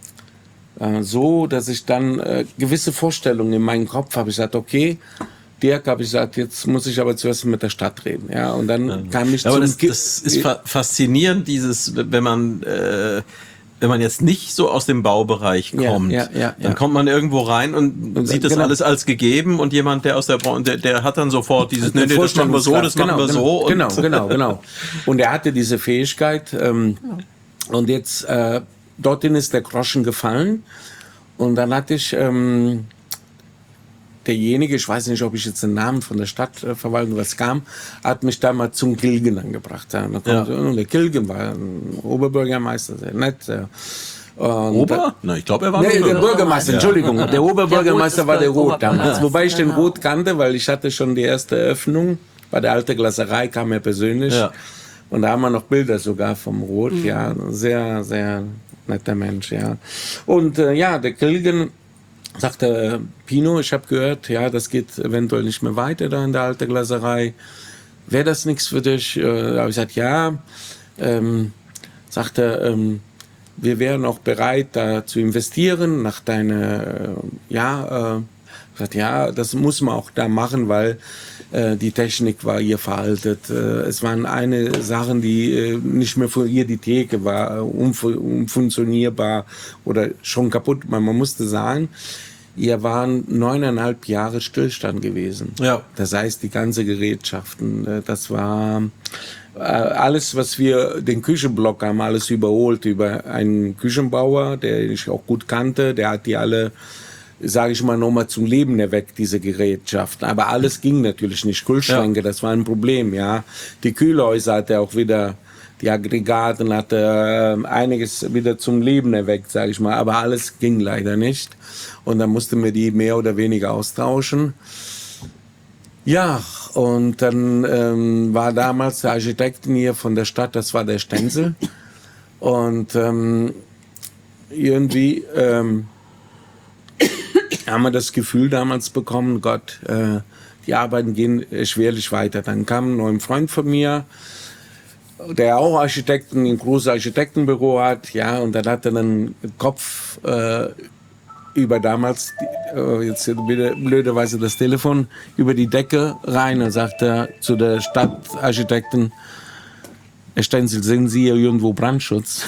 äh, so, dass ich dann äh, gewisse Vorstellungen in meinem Kopf habe. Ich gesagt, okay, Dirk, habe ich gesagt, jetzt muss ich aber zuerst mit der Stadt reden. Ja, und dann kam ich Aber zum das, Ki- das ist fa faszinierend, dieses, wenn man, äh, wenn man jetzt nicht so aus dem Baubereich Ja, kommt, ja, ja, dann ja. kommt man irgendwo rein und, Und, sieht das genau. alles als gegeben und jemand, der aus der Branche, der, der hat dann sofort dieses, nee, nee, das machen wir so, das machen wir genau, so. Und Genau, genau, genau. Und er hatte diese Fähigkeit. Ähm, und jetzt, äh, dorthin ist der Groschen gefallen. Und dann hatte ich ähm, derjenige, ich weiß nicht, ob ich jetzt den Namen von der Stadtverwaltung was kam, hat mich da mal zum Gilgen angebracht. Ja, da kommt, Ja. und der Gilgen war ein Oberbürgermeister, sehr nett. Sehr. Und Ober? Na, ich glaube, er war Nee, nur der Bürgermeister, Entschuldigung. Der Oberbürgermeister Ja, war Roth der ist Roth damals. Oberbürgermeister, Wobei ich den genau. Roth kannte, weil ich hatte schon die erste Eröffnung. Bei der Alte Glaserei kam er persönlich. Ja. Und da haben wir noch Bilder sogar vom Roth. Ja, sehr, sehr netter Mensch, ja. Und äh, ja, der Kilgen sagte, äh, Pino, ich habe gehört, ja, das geht eventuell nicht mehr weiter da in der Alte Glaserei. Wäre das nichts für dich? Äh, da habe ich gesagt, ja. Ähm, sagte, ähm, wir wären auch bereit, da zu investieren nach deiner, äh, ja, äh, gesagt, ja, das muss man auch da machen, weil äh, die Technik war hier veraltet. Äh, es waren eine Sachen, die äh, nicht mehr für ihr, die Theke war äh, unfu unfunktionierbar oder schon kaputt. Man, man musste sagen, ihr waren neuneinhalb Jahre Stillstand gewesen. Ja. Das heißt, die ganze Gerätschaften, äh, das war äh, alles, was wir, den Küchenblock haben, alles überholt über einen Küchenbauer, der ich auch gut kannte, der hat die alle, sage ich mal, nochmal zum Leben erweckt, diese Gerätschaften. Aber alles ging natürlich nicht. Kühlschränke, das war ein Problem, ja. Die Kühlhäuser hat er auch wieder, die Aggregaten hat er äh, einiges wieder zum Leben erweckt, sage ich mal. Aber alles ging leider nicht. Und dann mussten wir die mehr oder weniger austauschen. Ja, und dann ähm, war damals der Architekten hier von der Stadt, das war der Stenzel. Und ähm, irgendwie ähm, haben wir das Gefühl damals bekommen, Gott, äh, die Arbeiten gehen äh, schwerlich weiter. Dann kam ein neuer Freund von mir, der auch Architekten, ein großes Architektenbüro hat, ja, und dann hat er einen Kopf äh, über damals, äh, jetzt wieder blöderweise das Telefon, über die Decke rein und sagte zu der Stadtarchitekten, Herr Stenzel, sehen Sie hier irgendwo Brandschutz?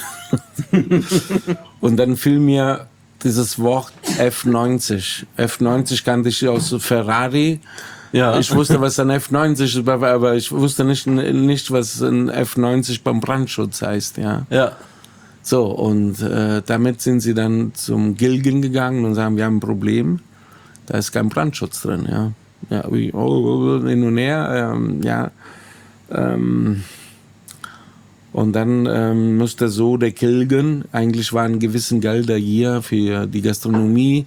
Und dann fiel mir dieses Wort F neunzig. F neunzig kannte ich aus Ferrari. Ja. Ich wusste, was ein F neunzig ist, aber ich wusste nicht, nicht was ein F neunzig beim Brandschutz heißt. Ja. Ja. So, und äh, damit sind sie dann zum Gilgen gegangen und sagen, wir haben ein Problem, da ist kein Brandschutz drin. Ja, ja wie, oh, hin und her, ähm, ja. Ähm, und dann ähm, musste so der Gilgen, eigentlich waren gewissen Gelder hier für die Gastronomie.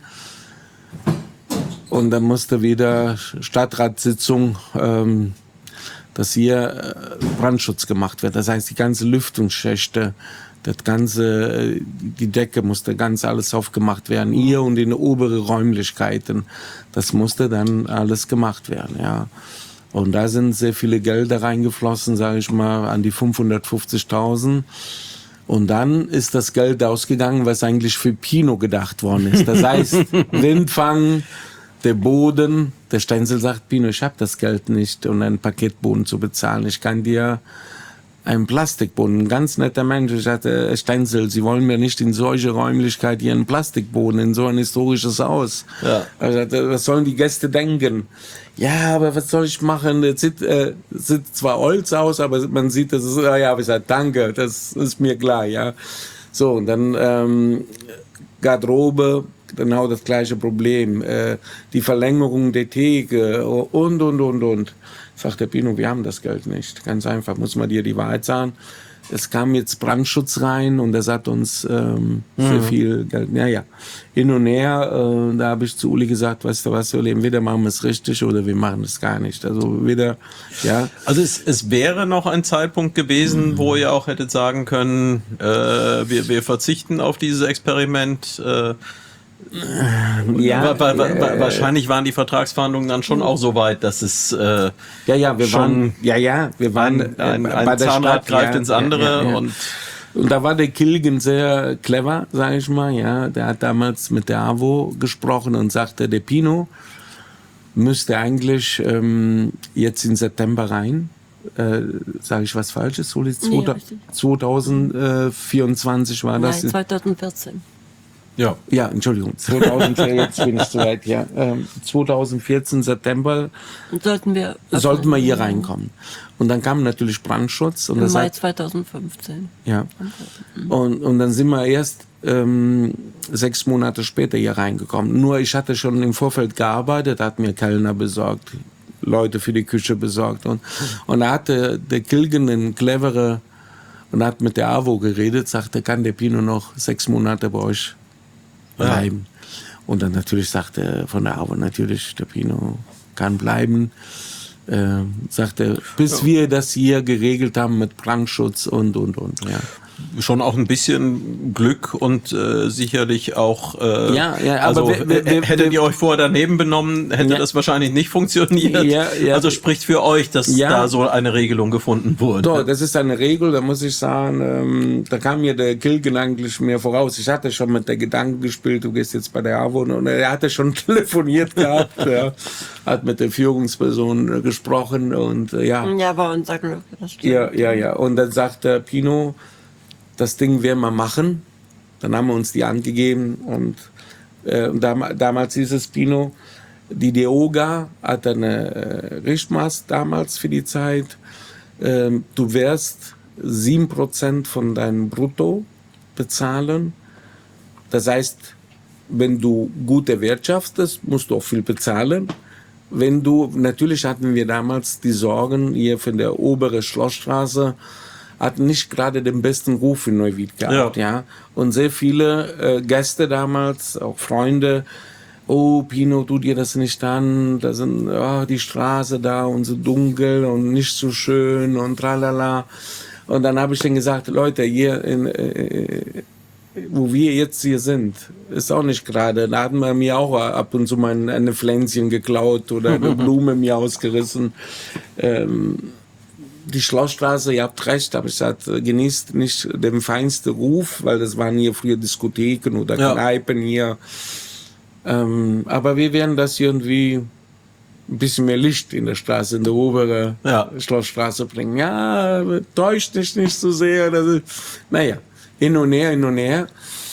Und dann musste wieder Stadtratssitzung, ähm, dass hier äh, Brandschutz gemacht wird. Das heißt, die ganze Lüftungsschächte, das ganze, die Decke musste ganz alles aufgemacht werden. Hier und in obere Räumlichkeiten. Das musste dann alles gemacht werden, ja. Und da sind sehr viele Gelder reingeflossen, sage ich mal, an die fünfhundertfünfzigtausend. Und dann ist das Geld ausgegangen, was eigentlich für Pino gedacht worden ist. Das heißt, Windfang, der Boden. Der Stenzel sagt, Pino, ich habe das Geld nicht, um einen Paketboden zu bezahlen. Ich kann dir einen Plastikboden, ein ganz netter Mensch. Ich sagte, Herr Stenzel, Sie wollen mir nicht in solche Räumlichkeit hier einen Plastikboden, in so ein historisches Haus. Ja. Ich sagte, was sollen die Gäste denken? Ja, aber was soll ich machen? Es sieht, äh, sieht zwar Holz aus, aber man sieht, das ist, ja, ja, ich sagte, danke, das ist mir klar, ja. So, und dann ähm, Garderobe, genau das gleiche Problem. Äh, die Verlängerung der Theke und, und, und, und. Sagt der Pino, wir haben das Geld nicht. Ganz einfach, muss man dir die Wahrheit sagen. es kam jetzt Brandschutz rein und das hat uns ähm, sehr mhm. viel Geld, ja, ja, hin und her, äh, da habe ich zu Uli gesagt, weißt du was, Uli, entweder machen wir es richtig oder wir machen es gar nicht, also wieder, ja. Also es, es wäre noch ein Zeitpunkt gewesen, mhm. wo ihr auch hättet sagen können, äh, wir, wir verzichten auf dieses Experiment, äh, ja, wa- wa- wa- wahrscheinlich waren die Vertragsverhandlungen dann schon auch so weit, dass es äh, ja, ja, wir waren, ja, ja, wir waren ein, ein, ein bei der Zahnrad Stadt, greift ja, ins andere ja, ja, ja. und und da war der Kilgen sehr clever, sage ich mal, ja, der hat damals mit der AWO gesprochen und sagte, der Pino müsste eigentlich ähm, jetzt in September rein. Äh, sage ich was Falsches? So, Nee, zwanzig vierundzwanzig war das? Nein, zwanzig vierzehn. ja. Ja, Entschuldigung, zweitausend, jetzt bin ich zu weit, ja. Ähm, zwanzig vierzehn September Und sollten wir sollten wir hier reinkommen. Und dann kam natürlich Brandschutz. Und Im das Mai hat, zwanzig fünfzehn. ja. Und, und dann sind wir erst ähm, sechs Monate später hier reingekommen. Nur ich hatte schon im Vorfeld gearbeitet, hat mir Kellner besorgt, Leute für die Küche besorgt. Und, und da hatte der Kilgen einen clevere und hat mit der AWO geredet, sagte, kann der Pino noch sechs Monate bei euch bleiben. Ja. Und dann natürlich sagte von der AWO natürlich, der Pino kann bleiben. Äh, sagte, bis ja. wir das hier geregelt haben mit Brandschutz und, und, und. Ja. Schon auch ein bisschen Glück und äh, sicherlich auch. Äh, ja, ja, aber also, wir, wir, wir, hättet ihr euch vorher daneben benommen, hätte ja. das wahrscheinlich nicht funktioniert. Ja, ja. Also spricht für euch, dass ja. da so eine Regelung gefunden wurde. Doch, das ist eine Regel, da muss ich sagen, ähm, da kam mir der Kilgen eigentlich mehr voraus. Ich hatte schon mit der Gedanken gespielt, du gehst jetzt bei der AWO, und er hatte schon telefoniert gehabt, ja, hat mit der Führungsperson äh, gesprochen und äh, ja. Ja, war unser Glück. Das stimmt. Ja, ja, ja. Und dann sagte Pino, das Ding werden wir machen. Dann haben wir uns die Hand gegeben und äh, dam- damals hieß es Pino, die DEOGA hat eine äh, Richtmaß damals für die Zeit. Ähm, du wirst sieben Prozent von deinem Brutto bezahlen. Das heißt, wenn du gut erwirtschaftest, musst du auch viel bezahlen. Wenn du, natürlich hatten wir damals die Sorgen hier von der oberen Schlossstraße, hatten nicht gerade den besten Ruf in Neuwied gehabt, ja. ja. Und sehr viele äh, Gäste damals, auch Freunde, oh, Pino, tu dir das nicht an, da sind oh, die Straße da und so dunkel und nicht so schön und tralala. Und dann habe ich dann gesagt, Leute, hier, in, äh, wo wir jetzt hier sind, ist auch nicht gerade, da hatten wir mir auch ab und zu mal eine Pflänzchen geklaut oder eine Blume mir ausgerissen. Ähm, Die Schlossstraße, ihr habt recht, aber ich gesagt, genießt nicht den feinsten Ruf, weil das waren hier früher Diskotheken oder ja. Kneipen hier. Ähm, aber wir werden das irgendwie ein bisschen mehr Licht in der Straße, in der oberen ja. Schlossstraße bringen. Ja, täuscht dich nicht so sehr. Das ist, naja, hin und her, hin und her.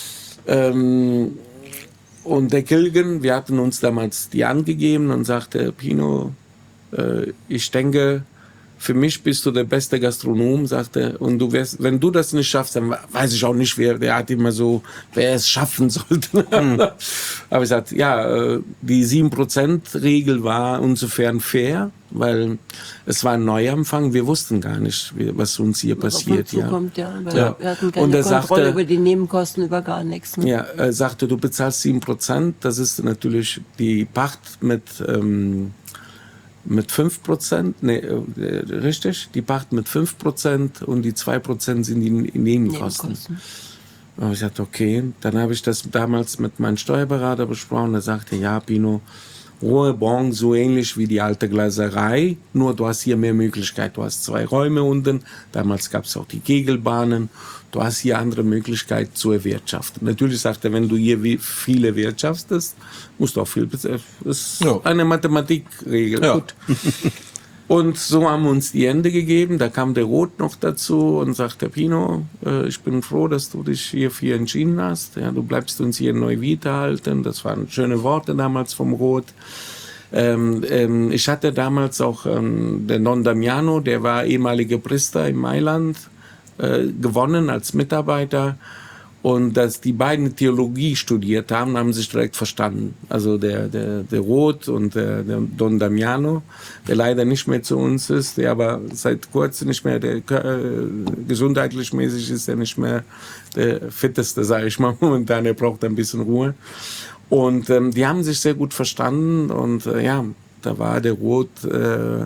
Ähm, und der Kilgen, wir hatten uns damals die angegeben und sagte, Pino, äh, ich denke, für mich bist du der beste Gastronom, sagte er. Und du wirst, wenn du das nicht schaffst, dann weiß ich auch nicht, wer, der hat immer so, wer es schaffen sollte. Mhm. Aber ich sagte, ja, die sieben Prozent Regel war insofern fair, weil es war ein Neuanfang. Wir wussten gar nicht, was uns hier passiert. Ja. Kommt, ja, weil ja. Wir hatten keine und er Kontrolle sagte, über die Nebenkosten, über gar nichts. Ne? Ja, er sagte, du bezahlst sieben Prozent. Das ist natürlich die Pacht mit, ähm, mit fünf Prozent, nee, äh, richtig, die Pacht mit fünf Prozent und die zwei Prozent sind die Nebenkosten. Nebenkosten. Und ich sagte, okay, dann habe ich das damals mit meinem Steuerberater besprochen, der sagte, ja, Pino, Rohe Bon, so ähnlich wie die alte Glaserei, nur du hast hier mehr Möglichkeit, du hast zwei Räume unten, damals gab es auch die Kegelbahnen, du hast hier andere Möglichkeiten zu erwirtschaften. Natürlich sagt er, wenn du hier viel erwirtschaftest, musst du auch viel bezahlen. Das ist ja. eine Mathematikregel. Ja. Gut. Und so haben wir uns die Hände gegeben. Da kam der Roth noch dazu und sagte, Pino, äh, ich bin froh, dass du dich hierfür entschieden hast. Ja, du bleibst uns hier in Neuwied halten. Das waren schöne Worte damals vom Roth. Ähm, ähm, ich hatte damals auch ähm, den Don Damiano, der war ehemaliger Priester in Mailand, äh, gewonnen als Mitarbeiter. Und dass die beiden Theologie studiert haben, haben sich direkt verstanden. Also der, der, der Roth und der, der Don Damiano, der leider nicht mehr zu uns ist, der aber seit kurzem nicht mehr, der äh, gesundheitlich mäßig ist er nicht mehr der fitteste, sage ich mal, momentan, er braucht ein bisschen Ruhe. Und ähm, die haben sich sehr gut verstanden und äh, ja, da war der Roth äh, äh,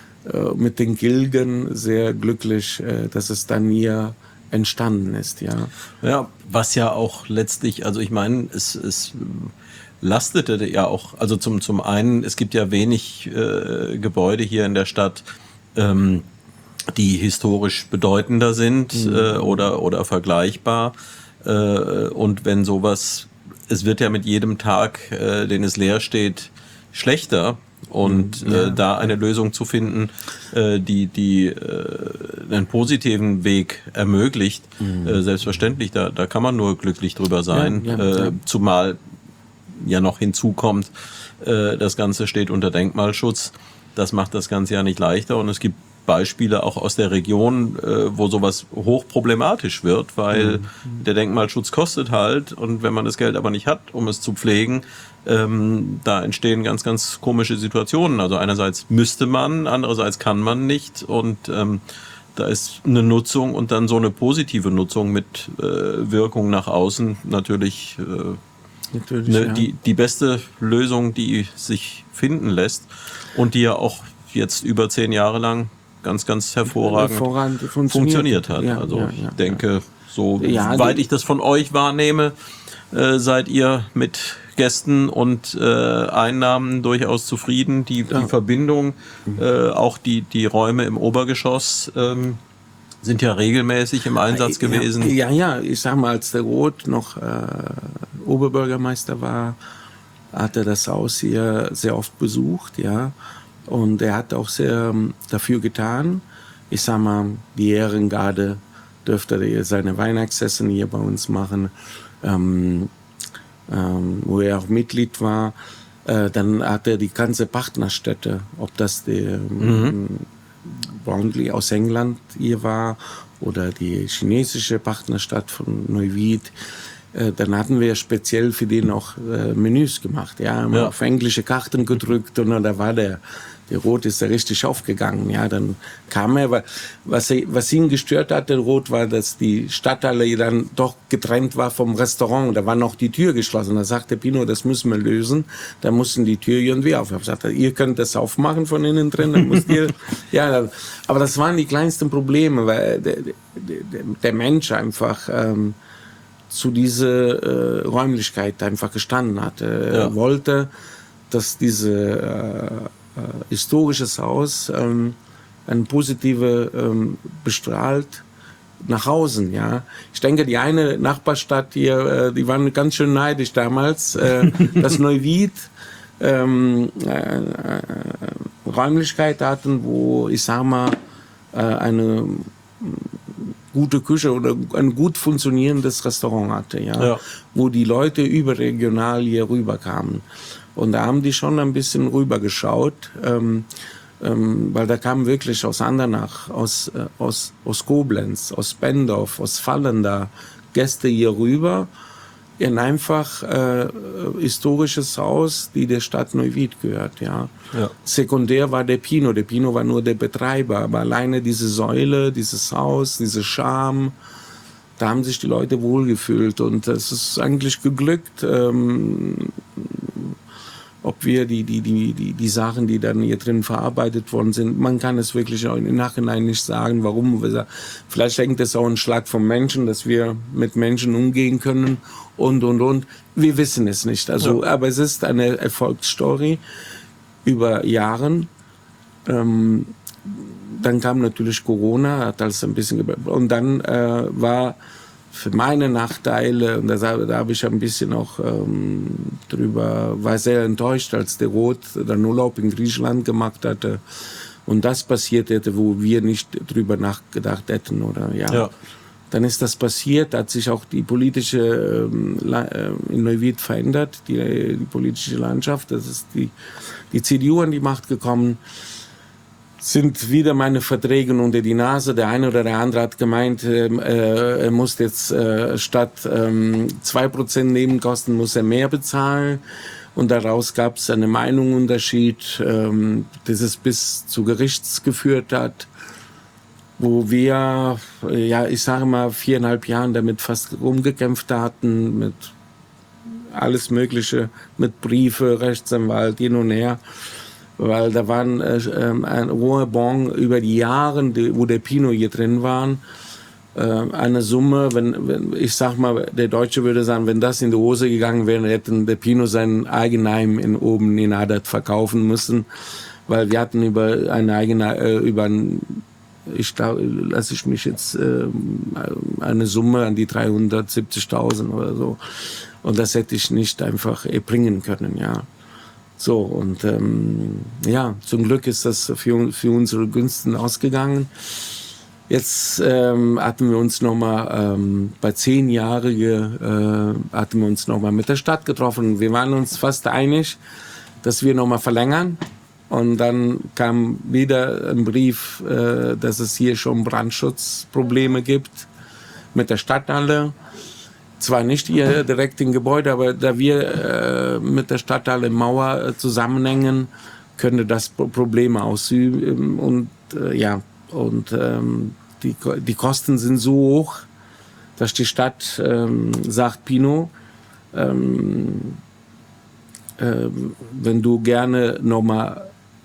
mit den Gilgen sehr glücklich, äh, dass es dann hier entstanden ist, ja. Ja, was ja auch letztlich, also ich meine, es, es lastete ja auch, also zum, zum einen, es gibt ja wenig äh, Gebäude hier in der Stadt, ähm, die historisch bedeutender sind mhm. äh, oder, oder vergleichbar. Äh, und wenn sowas, es wird ja mit jedem Tag, äh, den es leer steht, schlechter. Und ja. äh, da eine Lösung zu finden, äh, die, die äh, einen positiven Weg ermöglicht, mhm. äh, selbstverständlich, da, da kann man nur glücklich drüber sein. Ja, ja, äh, ja. Zumal ja noch hinzukommt, äh, das Ganze steht unter Denkmalschutz. Das macht das Ganze ja nicht leichter. Und es gibt Beispiele auch aus der Region, äh, wo sowas hochproblematisch wird, weil mhm. der Denkmalschutz kostet halt. Und wenn man das Geld aber nicht hat, um es zu pflegen, Ähm, da entstehen ganz, ganz komische Situationen. Also einerseits müsste man, andererseits kann man nicht. Und ähm, da ist eine Nutzung und dann so eine positive Nutzung mit äh, Wirkung nach außen natürlich, äh, natürlich ne, ja. die, die beste Lösung, die sich finden lässt und die ja auch jetzt über zehn Jahre lang ganz, ganz hervorragend, hervorragend funktioniert. funktioniert hat. Ja, also ja, ja, ich denke, ja. so ja, weit ich das von euch wahrnehme, äh, seid ihr mit Gästen und äh, Einnahmen durchaus zufrieden. Die, ja. die Verbindung, äh, auch die, die Räume im Obergeschoss ähm, sind ja regelmäßig im Einsatz ja, gewesen. Ja, ja, ich sag mal, als der Roth noch äh, Oberbürgermeister war, hat er das Haus hier sehr oft besucht, ja. Und er hat auch sehr ähm, dafür getan. Ich sag mal, die Ehrengarde dürfte seine Weihnachtsessen hier bei uns machen. Ähm, Ähm, wo er auch Mitglied war, äh, dann hat er die ganze Partnerstätte, ob das der ähm, mhm. Brownlee aus England hier war oder die chinesische Partnerstadt von Neuwied, äh, dann hatten wir speziell für den auch äh, Menüs gemacht, ja, haben ja. auf englische Karten gedrückt und da war der Der Roth ist da richtig aufgegangen. Ja, dann kam er, was, er, was ihn gestört hat, der Roth, war, dass die Stadthalle dann doch getrennt war vom Restaurant. Da war noch die Tür geschlossen. Da sagte Pino, das müssen wir lösen. Da mussten die Tür irgendwie auf. Ich sagte, ihr könnt das aufmachen von innen drin. Dann müsst ihr, ja, dann, aber das waren die kleinsten Probleme, weil der, der, der Mensch einfach ähm, zu dieser äh, Räumlichkeit einfach gestanden hat. Er ja. wollte, dass diese äh, Äh, historisches Haus ähm, ein positive ähm, bestrahlt nach außen, ja. Ich denke, die eine Nachbarstadt hier, äh, die waren ganz schön neidisch damals, äh, dass Neuwied ähm, äh, äh, Räumlichkeit hatten, wo, ich sag mal, äh, eine gute Küche oder ein gut funktionierendes Restaurant hatte, ja, ja. wo die Leute überregional hier rüberkamen. Und da haben die schon ein bisschen rübergeschaut, ähm, ähm, weil da kamen wirklich aus Andernach, aus, äh, aus, aus Koblenz, aus Bendorf, aus Vallenda Gäste hier rüber in einfach äh, historisches Haus, die der Stadt Neuwied gehört. Ja. Ja. Sekundär war der Pino, der Pino war nur der Betreiber, aber alleine diese Säule, dieses Haus, diese Charme, da haben sich die Leute wohlgefühlt und es ist eigentlich geglückt. Ähm, ob wir die, die, die, die, die Sachen, die dann hier drin verarbeitet worden sind, man kann es wirklich auch im Nachhinein nicht sagen, warum. Vielleicht hängt es auch ein Schlag vom Menschen, dass wir mit Menschen umgehen können und, und, und. Wir wissen es nicht. Also, ja. Aber es ist eine Erfolgsstory über Jahren. Ähm, dann kam natürlich Corona, hat alles ein bisschen, und dann äh, war für meine Nachteile, und da, da habe ich ein bisschen auch ähm, drüber, war sehr enttäuscht, als der Roth dann Urlaub in Griechenland gemacht hatte und das passiert hätte, wo wir nicht drüber nachgedacht hätten, oder ja. ja. Dann ist das passiert, hat sich auch die politische ähm, in Neuwied verändert, die, die politische Landschaft, das ist die, die C D U an die Macht gekommen. sind wieder meine Verträge unter die Nase. Der eine oder der andere hat gemeint, äh, er muss jetzt äh, statt ähm, zwei Prozent Nebenkosten muss er mehr bezahlen. Und daraus gab es einen Meinungsunterschied, ähm, das es bis zu Gerichts geführt hat, wo wir, ja, ich sage mal, viereinhalb Jahren damit fast rumgekämpft hatten, mit alles Mögliche, mit Briefe, Rechtsanwalt, hin und her. Weil da waren äh, ein hoher Bon über die Jahre, die, wo der Pinot hier drin war, äh, eine Summe, wenn, wenn ich sag mal, der Deutsche würde sagen, wenn das in die Hose gegangen wäre, hätten der Pinot sein Eigenheim in oben in Hadert verkaufen müssen, weil wir hatten über eine eigene, äh, über ein, ich glaube, lasse ich mich jetzt äh, eine Summe an die dreihundertsiebzigtausend oder so, und das hätte ich nicht einfach erbringen können, ja. So, und ähm, ja, zum Glück ist das für, für unsere Günsten ausgegangen. Jetzt ähm, hatten wir uns nochmal, ähm, bei zehnjährige äh, hatten wir uns nochmal mit der Stadt getroffen. Wir waren uns fast einig, dass wir nochmal verlängern. Und dann kam wieder ein Brief, äh, dass es hier schon Brandschutzprobleme gibt mit der Stadthalle. Zwar nicht hier direkt im Gebäude, aber da wir äh, mit der Stadthalle Mauer äh, zusammenhängen, könnte das Probleme ausüben. Und äh, ja, und ähm, die, die Kosten sind so hoch, dass die Stadt ähm, sagt, Pinot, ähm, äh, wenn du gerne nochmal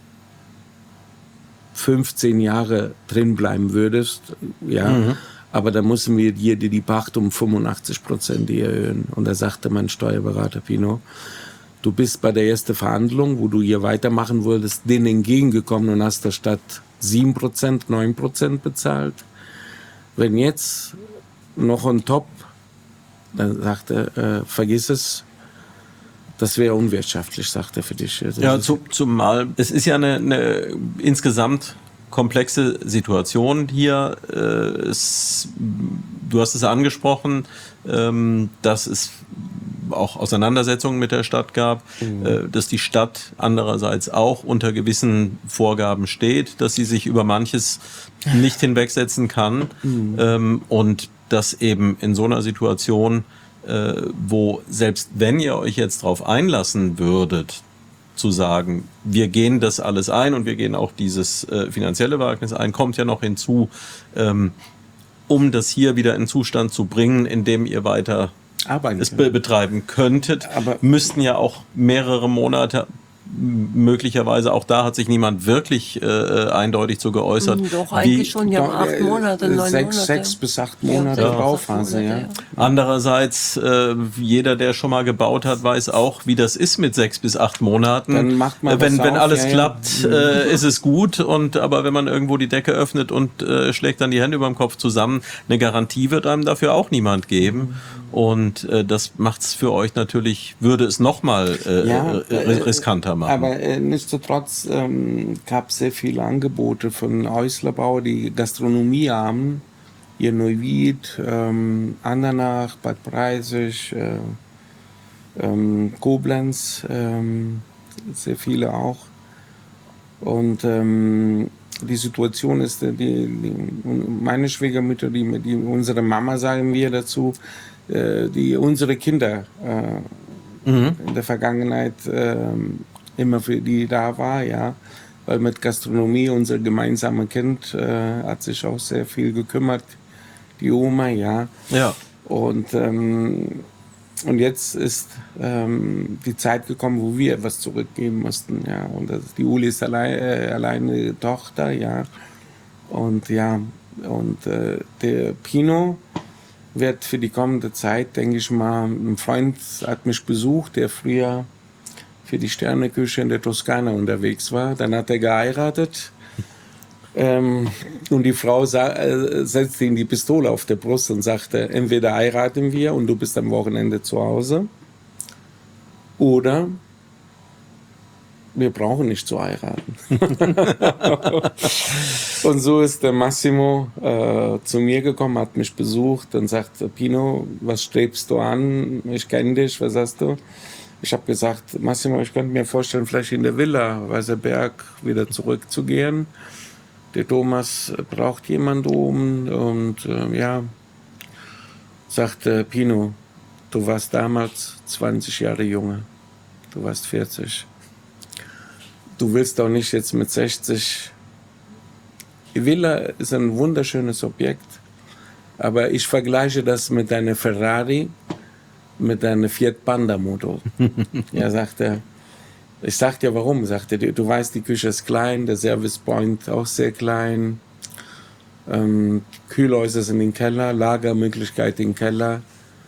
fünfzehn Jahre drin bleiben würdest, ja, mhm. aber da müssen wir dir die Pacht um fünfundachtzig Prozent erhöhen. Und da sagte mein Steuerberater, Pinot, du bist bei der ersten Verhandlung, wo du hier weitermachen wolltest, denen entgegengekommen und hast der Stadt sieben Prozent, neun Prozent bezahlt. Wenn jetzt noch on top, dann sagte er, äh, vergiss es, das wäre unwirtschaftlich, sagt er für dich. Das ja, zu, zumal es ist ja eine, eine insgesamt komplexe Situation hier. Äh, es, du hast es angesprochen, ähm, dass es auch Auseinandersetzungen mit der Stadt gab, mhm. äh, dass die Stadt andererseits auch unter gewissen Vorgaben steht, dass sie sich über manches nicht hinwegsetzen kann mhm. ähm, und dass eben in so einer Situation, äh, wo selbst wenn ihr euch jetzt drauf einlassen würdet, zu sagen, wir gehen das alles ein und wir gehen auch dieses äh, finanzielle Wagnis ein, kommt ja noch hinzu, ähm, um das hier wieder in Zustand zu bringen, in dem ihr weiter Arbeiten es be- betreiben könntet, aber müssten ja auch mehrere Monate, möglicherweise auch da hat sich niemand wirklich äh, eindeutig zu geäußert. Doch, eigentlich schon, ja, acht Monate, neun sechs, Monate. Sechs bis acht Monate ja. Bauphase, ja. ja. Andererseits, äh, jeder, der schon mal gebaut hat, weiß auch, wie das ist mit sechs bis acht Monaten. Dann macht man wenn wenn auf, alles ja, klappt, ja. Äh, ist es gut. Und aber wenn man irgendwo die Decke öffnet und äh, schlägt dann die Hände über dem Kopf zusammen, eine Garantie wird einem dafür auch niemand geben. Und äh, das macht es für euch natürlich, würde es nochmal äh, ja, äh, riskanter machen. Aber äh, nichtsdestotrotz ähm, gab es sehr viele Angebote von Häuslerbau, die Gastronomie haben. Hier Neuwied, ähm, Andernach, Bad Breisig, äh, ähm, Koblenz, ähm, sehr viele auch. Und ähm, die Situation ist, die, die, meine Schwiegermutter, die, die, unsere Mama, sagen wir dazu, die unsere Kinder äh, mhm. in der Vergangenheit äh, immer für die da war, ja, weil mit Gastronomie unser gemeinsames Kind äh, hat sich auch sehr viel gekümmert, die Oma, ja, ja. und ähm, und jetzt ist ähm, die Zeit gekommen, wo wir etwas zurückgeben mussten, ja, und das, die Uli ist allein, äh, alleine Tochter, ja, und ja, und äh, der Pinot wird für die kommende Zeit, denke ich mal, ein Freund hat mich besucht, der früher für die Sterneküche in der Toskana unterwegs war. Dann hat er geheiratet ähm, und die Frau sa- äh, setzte ihm die Pistole auf der Brust und sagte, entweder heiraten wir und du bist am Wochenende zu Hause oder wir brauchen nicht zu heiraten. Und so ist der Massimo äh, zu mir gekommen, hat mich besucht und sagte, Pino, was strebst du an? Ich kenne dich, was hast du? Ich habe gesagt, Massimo, ich könnte mir vorstellen, vielleicht in der Villa Weißerberg wieder zurückzugehen. der Thomas braucht jemand oben und äh, ja, sagte Pino, du warst damals zwanzig Jahre jünger, du warst vierzig. Du willst doch nicht jetzt mit sechzig. Die Villa ist ein wunderschönes Objekt, aber ich vergleiche das mit einer Ferrari, mit einem Fiat Panda Motor. Ja, sagt er. Ich sagte ja, warum? Sagte er, du weißt, die Küche ist klein, der Service Point auch sehr klein, ähm, Kühlhäuser sind im Keller, Lagermöglichkeit im Keller.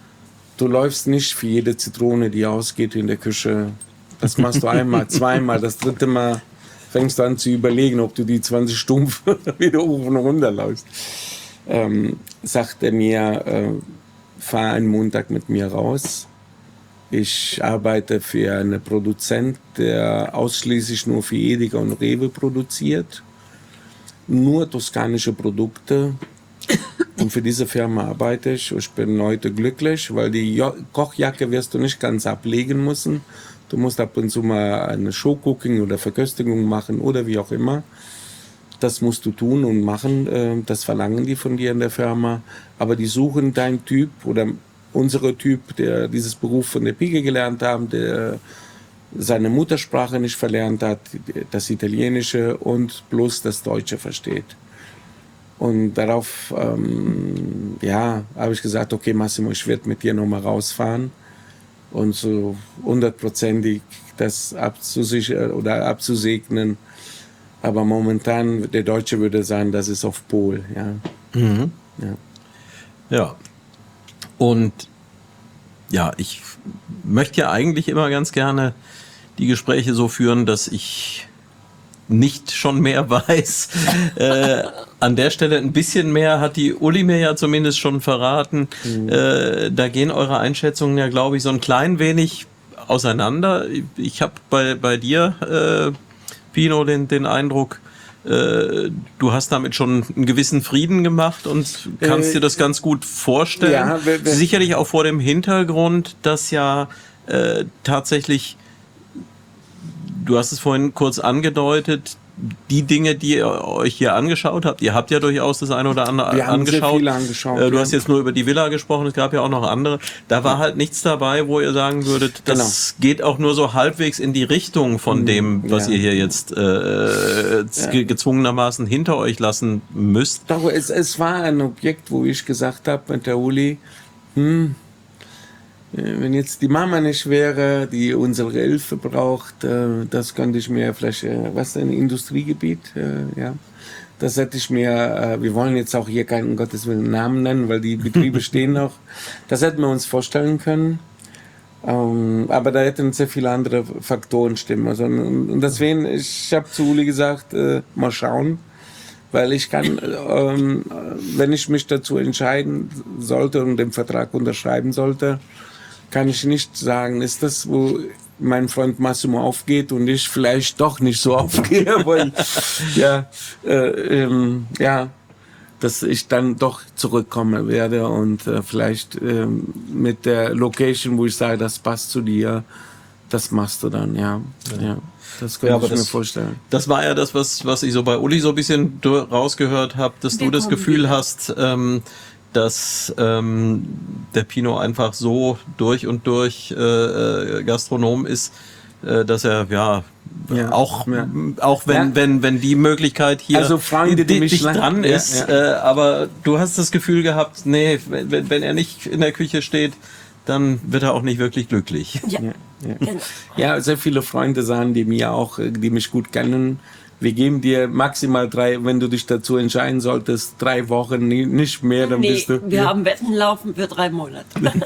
Du läufst nicht für jede Zitrone, die ausgeht in der Küche. Das machst du einmal, zweimal, das dritte Mal fängst du an zu überlegen, ob du die zwanzig Stumpf wieder hoch und runter läufst. Ähm, sagt er mir, äh, fahr einen Montag mit mir raus. Ich arbeite für einen Produzent, der ausschließlich nur für Edeka und Rewe produziert. Nur toskanische Produkte. Und für diese Firma arbeite ich. Ich bin heute glücklich, weil die jo- Kochjacke wirst du nicht ganz ablegen müssen. Du musst ab und zu mal eine Showcooking oder Verköstigung machen oder wie auch immer. Das musst du tun und machen. Das verlangen die von dir in der Firma. Aber die suchen deinen Typ oder unsere Typ, der dieses Beruf von der Pike gelernt haben, der seine Muttersprache nicht verlernt hat, das Italienische und bloß das Deutsche versteht. Und darauf, ähm, ja, habe ich gesagt, okay Massimo, ich werde mit dir nochmal rausfahren und so hundertprozentig das abzusichern oder abzusegnen. Aber momentan, der Deutsche würde sagen, das ist auf Pol, ja. Mhm. Ja. Ja. Und ja, ich möchte ja eigentlich immer ganz gerne die Gespräche so führen, dass ich nicht schon mehr weiß. äh, an der Stelle ein bisschen mehr hat die Uli mir ja zumindest schon verraten. Mhm. Äh, da gehen eure Einschätzungen ja, glaube ich, so ein klein wenig auseinander. Ich habe bei, bei dir, äh, Pino, den, den Eindruck, äh, du hast damit schon einen gewissen Frieden gemacht und kannst äh, dir das ganz gut vorstellen. Ja, wir, wir Sicherlich auch vor dem Hintergrund, dass ja äh, tatsächlich, du hast es vorhin kurz angedeutet, die Dinge, die ihr euch hier angeschaut habt, ihr habt ja durchaus das eine oder andere wir haben angeschaut. Sehr viele angeschaut. Äh, du ja. hast jetzt nur über die Villa gesprochen, es gab ja auch noch andere. Da war halt nichts dabei, wo ihr sagen würdet, das genau. geht auch nur so halbwegs in die Richtung von dem, was ja. ihr hier jetzt äh, ja. gezwungenermaßen hinter euch lassen müsst. Doch, es, es war ein Objekt, wo ich gesagt habe mit der Uli, hm, wenn jetzt die Mama nicht wäre, die unsere Hilfe braucht, das könnte ich mir vielleicht, was ein Industriegebiet, ja, das hätte ich mir, wir wollen jetzt auch hier keinen, um Gottes Willen, Namen nennen, weil die Betriebe stehen noch, das hätten wir uns vorstellen können, aber da hätten sehr viele andere Faktoren stimmen. Also, und deswegen, ich habe zu Uli gesagt, mal schauen, weil ich kann, wenn ich mich dazu entscheiden sollte und den Vertrag unterschreiben sollte, kann ich nicht sagen, ist das, wo mein Freund Massimo aufgeht und ich vielleicht doch nicht so aufgehe, weil ja, äh, ähm, ja, dass ich dann doch zurückkommen werde und äh, vielleicht äh, mit der Location, wo ich sage, das passt zu dir, das machst du dann, ja, ja. ja. Das könnte ja, ich das, mir vorstellen. Das war ja das, was, was ich so bei Uli so ein bisschen rausgehört habe, dass Wir du das Gefühl wieder. hast, ähm, dass ähm, der Pino einfach so durch und durch äh, Gastronom ist, äh, dass er ja, ja auch ja. auch wenn ja. wenn wenn die Möglichkeit hier also Freunde, die dicht dran ja, ist, ja. Äh, aber du hast das Gefühl gehabt, nee, wenn, wenn er nicht in der Küche steht, dann wird er auch nicht wirklich glücklich. Ja, ja, ja. ja sehr viele Freunde sagen, die mir auch, die mich gut kennen. Wir geben dir maximal drei, wenn du dich dazu entscheiden solltest, drei Wochen, nicht mehr, dann nee, bist du... wir ja. haben Wetten laufen für drei Monate.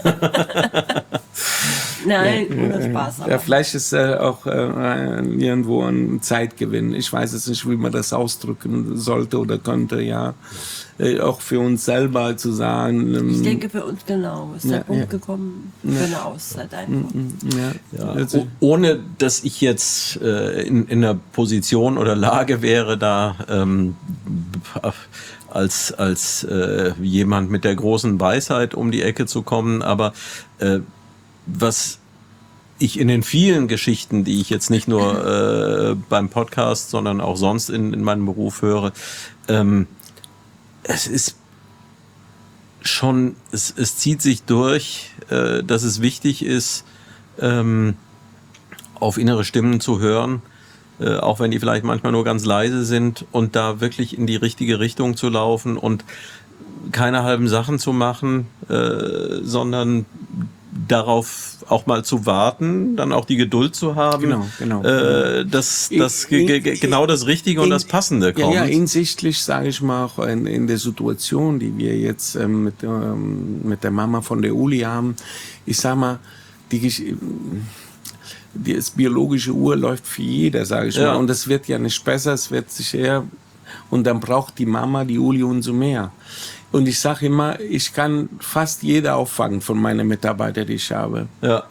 Nein, ja, ohne Spaß. Aber. Ja, vielleicht ist äh, auch äh, irgendwo ein Zeitgewinn. Ich weiß jetzt nicht, wie man das ausdrücken sollte oder könnte, ja. Äh, auch für uns selber zu sagen... Ähm, ich denke für uns genau, ist ja, der Punkt ja. gekommen, für ja. eine Auszeit einfach. Ja. Ja. Also, ohne, dass ich jetzt äh, in, in einer Position oder Lage wäre, da ähm, als, als äh, jemand mit der großen Weisheit um die Ecke zu kommen, aber äh, was ich in den vielen Geschichten, die ich jetzt nicht nur äh, beim Podcast, sondern auch sonst in, in meinem Beruf höre, ähm, es ist schon, es, es zieht sich durch, äh, dass es wichtig ist, ähm, auf innere Stimmen zu hören, äh, auch wenn die vielleicht manchmal nur ganz leise sind, und da wirklich in die richtige Richtung zu laufen und keine halben Sachen zu machen, äh, sondern darauf auch mal zu warten, dann auch die Geduld zu haben, Genau, genau. Äh, dass, dass In- ge- ge- genau das Richtige und das Passende kommt. Ja, ja, hinsichtlich, sage ich mal, auch in, in der Situation, die wir jetzt ähm, mit, ähm, mit der Mama von der Uli haben. Ich sag mal, die, Gesch- die das biologische Uhr läuft für jeder, sage ich Ja. mal. Und es wird ja nicht besser, es wird sich eher... Und dann braucht die Mama die Uli umso mehr. Und ich sage immer, ich kann fast jeder auffangen von meinen Mitarbeitern, die ich habe. Ja.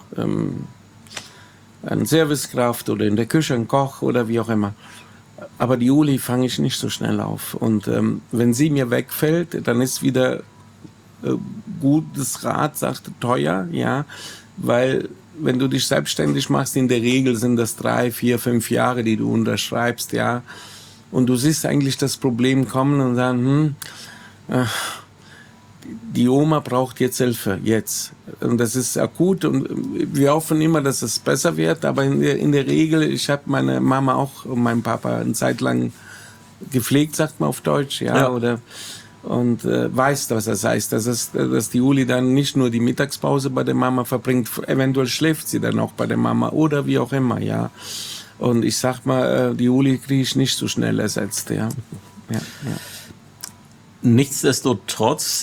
Eine Servicekraft oder in der Küche ein Koch oder wie auch immer. Aber die Uli fange ich nicht so schnell auf. Und ähm, wenn sie mir wegfällt, dann ist wieder äh, gutes Rat, sagt teuer, ja, weil wenn du dich selbstständig machst, in der Regel sind das drei, vier, fünf Jahre, die du unterschreibst, ja. Und du siehst eigentlich das Problem kommen und sagen, hm, äh, die Oma braucht jetzt Hilfe, jetzt. Und das ist akut und wir hoffen immer, dass es besser wird, aber in der, in der Regel, ich habe meine Mama auch und meinen Papa eine Zeit lang gepflegt, sagt man auf Deutsch, ja, Ja. oder und äh, weiß, was das heißt, dass, es, dass die Uli dann nicht nur die Mittagspause bei der Mama verbringt, eventuell schläft sie dann auch bei der Mama oder wie auch immer, ja. Und ich sag mal, äh, die Uli kriege ich nicht so schnell ersetzt, ja. Ja, ja. Nichtsdestotrotz,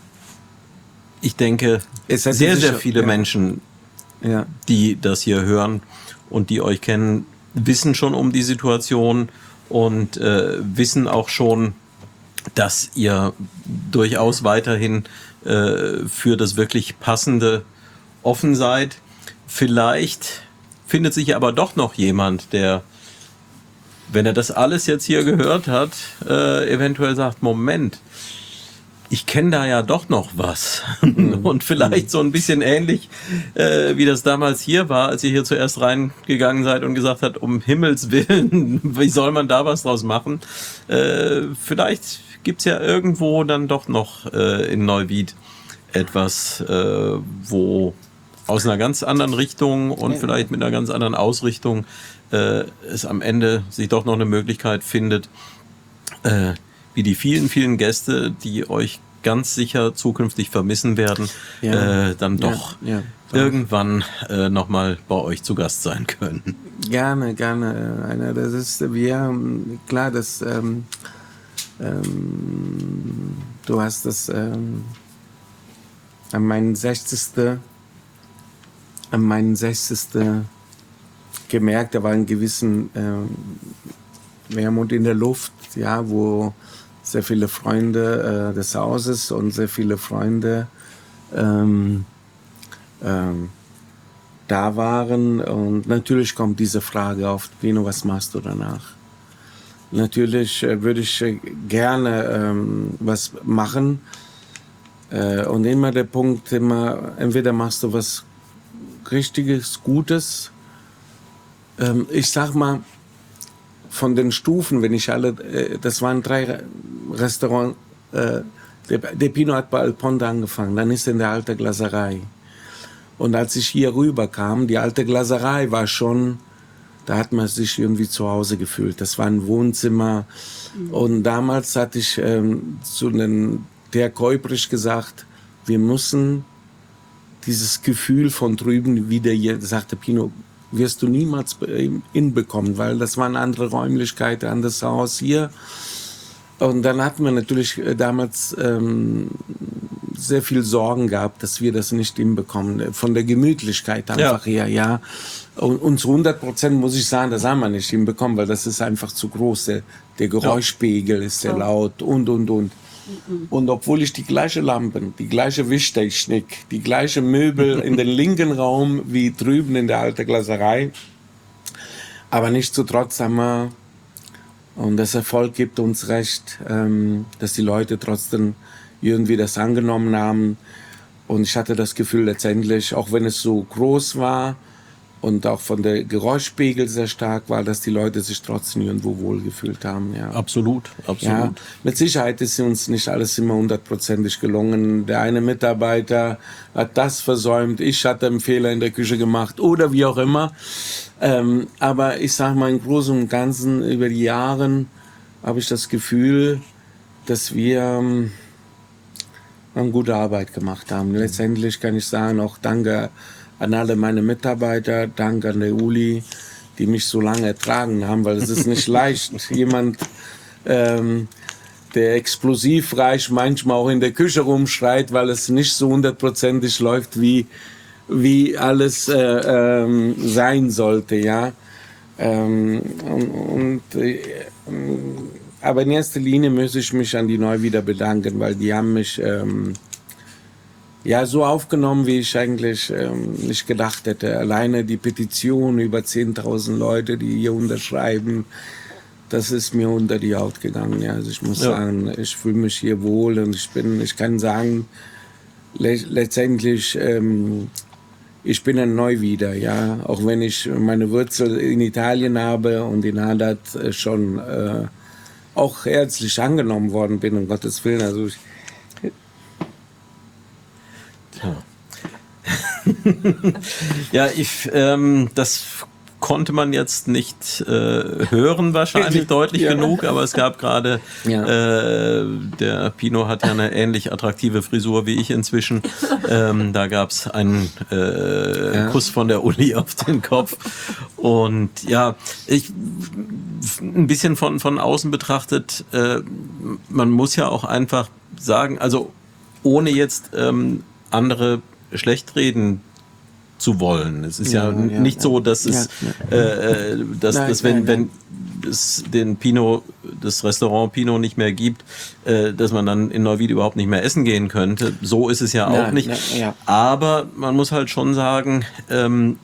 ich denke, Es hätte sehr, sich sehr schon- viele ja. Menschen, Ja. die das hier hören und die euch kennen, wissen schon um die Situation und äh, wissen auch schon, dass ihr durchaus weiterhin äh, für das wirklich Passende offen seid. Vielleicht findet sich aber doch noch jemand, der, wenn er das alles jetzt hier gehört hat, äh, eventuell sagt, Moment, ich kenne da ja doch noch was. Und vielleicht so ein bisschen ähnlich, äh, wie das damals hier war, als ihr hier zuerst reingegangen seid und gesagt habt, um Himmels Willen, wie soll man da was draus machen? Äh, vielleicht gibt's ja irgendwo dann doch noch äh, in Neuwied etwas, äh, wo aus einer ganz anderen Richtung und Ja. vielleicht mit einer ganz anderen Ausrichtung äh, es am Ende sich doch noch eine Möglichkeit findet, äh, wie die vielen, vielen Gäste, die euch ganz sicher zukünftig vermissen werden, Ja. äh, dann Ja, doch ja. irgendwann äh, nochmal bei euch zu Gast sein können. Gerne, gerne. Einer, das ist, wir haben, klar, das, ähm, ähm, du hast das ähm, an meinen sechzigsten an meinen sechzigsten gemerkt, da war ein gewissen ähm, Wermut in der Luft, ja, wo sehr viele Freunde äh, des Hauses und sehr viele Freunde ähm, ähm, da waren. Und natürlich kommt diese Frage auf, Pino, was machst du danach? Natürlich äh, würde ich äh, gerne ähm, was machen. Äh, und immer der Punkt, immer, entweder machst du was Richtiges, Gutes. Ähm, ich sag mal, von den Stufen, wenn ich alle, äh, das waren drei Restaurants, äh, der, der Pino hat bei Alponte angefangen, dann ist er in der Alte Glaserei. Und als ich hier rüber kam, die Alte Glaserei war schon, da hat man sich irgendwie zu Hause gefühlt. Das war ein Wohnzimmer. Und damals hatte ich ähm, zu den, der Käubrich gesagt, wir müssen dieses Gefühl von drüben wieder hier, sagte Pino, wirst du niemals hinbekommen, weil das waren andere Räumlichkeiten, anderes Haus hier. Und dann hatten wir natürlich damals ähm, sehr viel Sorgen gehabt, dass wir das nicht hinbekommen. Von der Gemütlichkeit einfach Ja. her, ja. Und, und zu hundert Prozent muss ich sagen, das haben wir nicht hinbekommen, weil das ist einfach zu groß. Der, der Geräuschpegel ist sehr laut und, und, und. Und obwohl ich die gleiche Lampen, die gleiche Wischtechnik, die gleiche Möbel in den linken Raum wie drüben in der Alten Glaserei, aber nichtsdestotrotz haben wir, und das Erfolg gibt uns recht, ähm, dass die Leute trotzdem irgendwie das angenommen haben. Und ich hatte das Gefühl letztendlich, auch wenn es so groß war, und auch von der Geräuschpegel sehr stark war, dass die Leute sich trotzdem irgendwo wohlgefühlt haben. Ja. Absolut, absolut. Ja, mit Sicherheit ist uns nicht alles immer hundertprozentig gelungen. Der eine Mitarbeiter hat das versäumt, ich hatte einen Fehler in der Küche gemacht oder wie auch immer. Ähm, aber ich sage mal, im Großen und Ganzen über die Jahre habe ich das Gefühl, dass wir ähm, eine gute Arbeit gemacht haben. Letztendlich kann ich sagen, auch danke an alle meine Mitarbeiter, danke an der Uli, die mich so lange ertragen haben, weil es ist nicht leicht, jemand, ähm, der explosivreich manchmal auch in der Küche rumschreit, weil es nicht so hundertprozentig läuft, wie, wie alles äh, ähm, sein sollte, ja. Ähm, und, und äh, aber in erster Linie muss ich mich an die Neuwieder bedanken, weil die haben mich ähm, ja so aufgenommen, wie ich eigentlich ähm, nicht gedacht hätte. Alleine die Petition, über zehntausend Leute, die hier unterschreiben, das ist mir unter die Haut gegangen. Ja. Also ich muss ja. sagen, ich fühle mich hier wohl und ich bin, ich kann sagen, le letztendlich, ähm, ich bin ein Neuwieder, ja. Auch wenn ich meine Wurzel in Italien habe und in Hadat äh, schon äh, auch herzlich angenommen worden bin, um Gottes Willen. Also ich, Tja. Ja, ich, ähm, das konnte man jetzt nicht äh, hören wahrscheinlich deutlich ja. genug, aber es gab gerade, ja. äh, der Pino hat ja eine ähnlich attraktive Frisur wie ich inzwischen, ähm, da gab es einen äh, ja. Kuss von der Uli auf den Kopf und ja, ich ein bisschen von, von außen betrachtet, äh, man muss ja auch einfach sagen, also ohne jetzt ähm, andere schlecht reden zu wollen. Es ist ja, ja, ja nicht ja. so, dass es, ja, ja. Äh, dass, nein, dass wenn, nein, nein. wenn es den Pino, das Restaurant Pino nicht mehr gibt, äh, dass man dann in Neuwied überhaupt nicht mehr essen gehen könnte. So ist es ja auch nein, nicht. Nein, ja. Aber man muss halt schon sagen, ähm,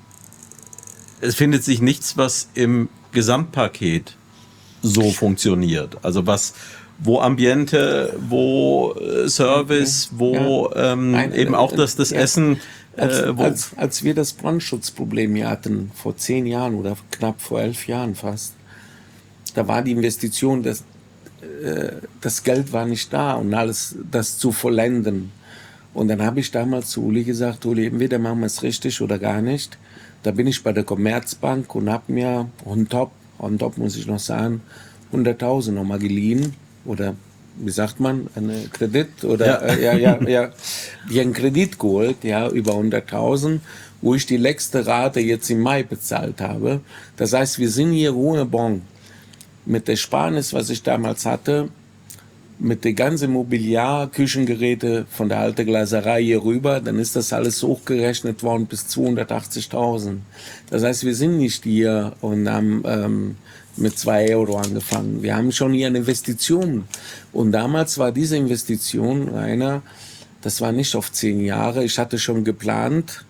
es findet sich nichts, was im Gesamtpaket so funktioniert. Also was wo Ambiente, wo äh, Service, wo ja. ähm, Nein, eben auch das, das ja. Essen. Äh, als, als, als wir das Brandschutzproblem hier hatten, vor zehn Jahren oder knapp vor elf Jahren fast, da war die Investition, das, äh, das Geld war nicht da, um alles das zu vollenden. Und dann habe ich damals zu Uli gesagt, Uli, entweder machen wir es richtig oder gar nicht. Da bin ich bei der Commerzbank und habe mir on top, on top muss ich noch sagen, hunderttausend nochmal geliehen. Oder wie sagt man, einen Kredit oder ja, äh, ja, ja, ja, die einen Kredit geholt, ja, über hunderttausend, wo ich die letzte Rate jetzt im Mai bezahlt habe. Das heißt, wir sind hier ohne Bon mit der Sparnis, was ich damals hatte, mit der ganzen Mobiliar, Küchengeräte von der alten Glaserei hier rüber, dann ist das alles hochgerechnet worden bis zweihundertachtzigtausend. Das heißt, wir sind nicht hier und haben ähm, mit zwei Euro angefangen. Wir haben schon hier eine Investition. Und damals war diese Investition, Rainer, das war nicht auf zehn Jahre. Ich hatte schon geplant,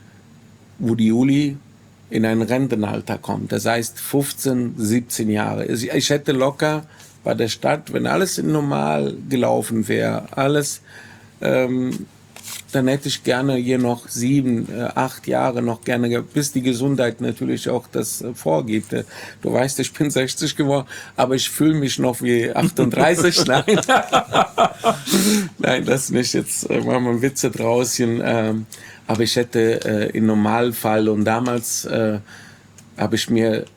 wo die Uli in ein Rentenalter kommt. Das heißt fünfzehn, siebzehn Jahre. Ich hätte locker bei der Stadt, wenn alles normal gelaufen wäre, alles, ähm, dann hätte ich gerne hier noch sieben, äh, acht Jahre noch gerne, bis die Gesundheit natürlich auch das äh, vorgibt. Du weißt, ich bin sechzig geworden, aber ich fühle mich noch wie achtunddreißig. Nein, nein, das nicht. Jetzt äh, machen wir Witze draußen. Ähm, aber ich hätte äh, im Normalfall, und damals äh, habe ich mir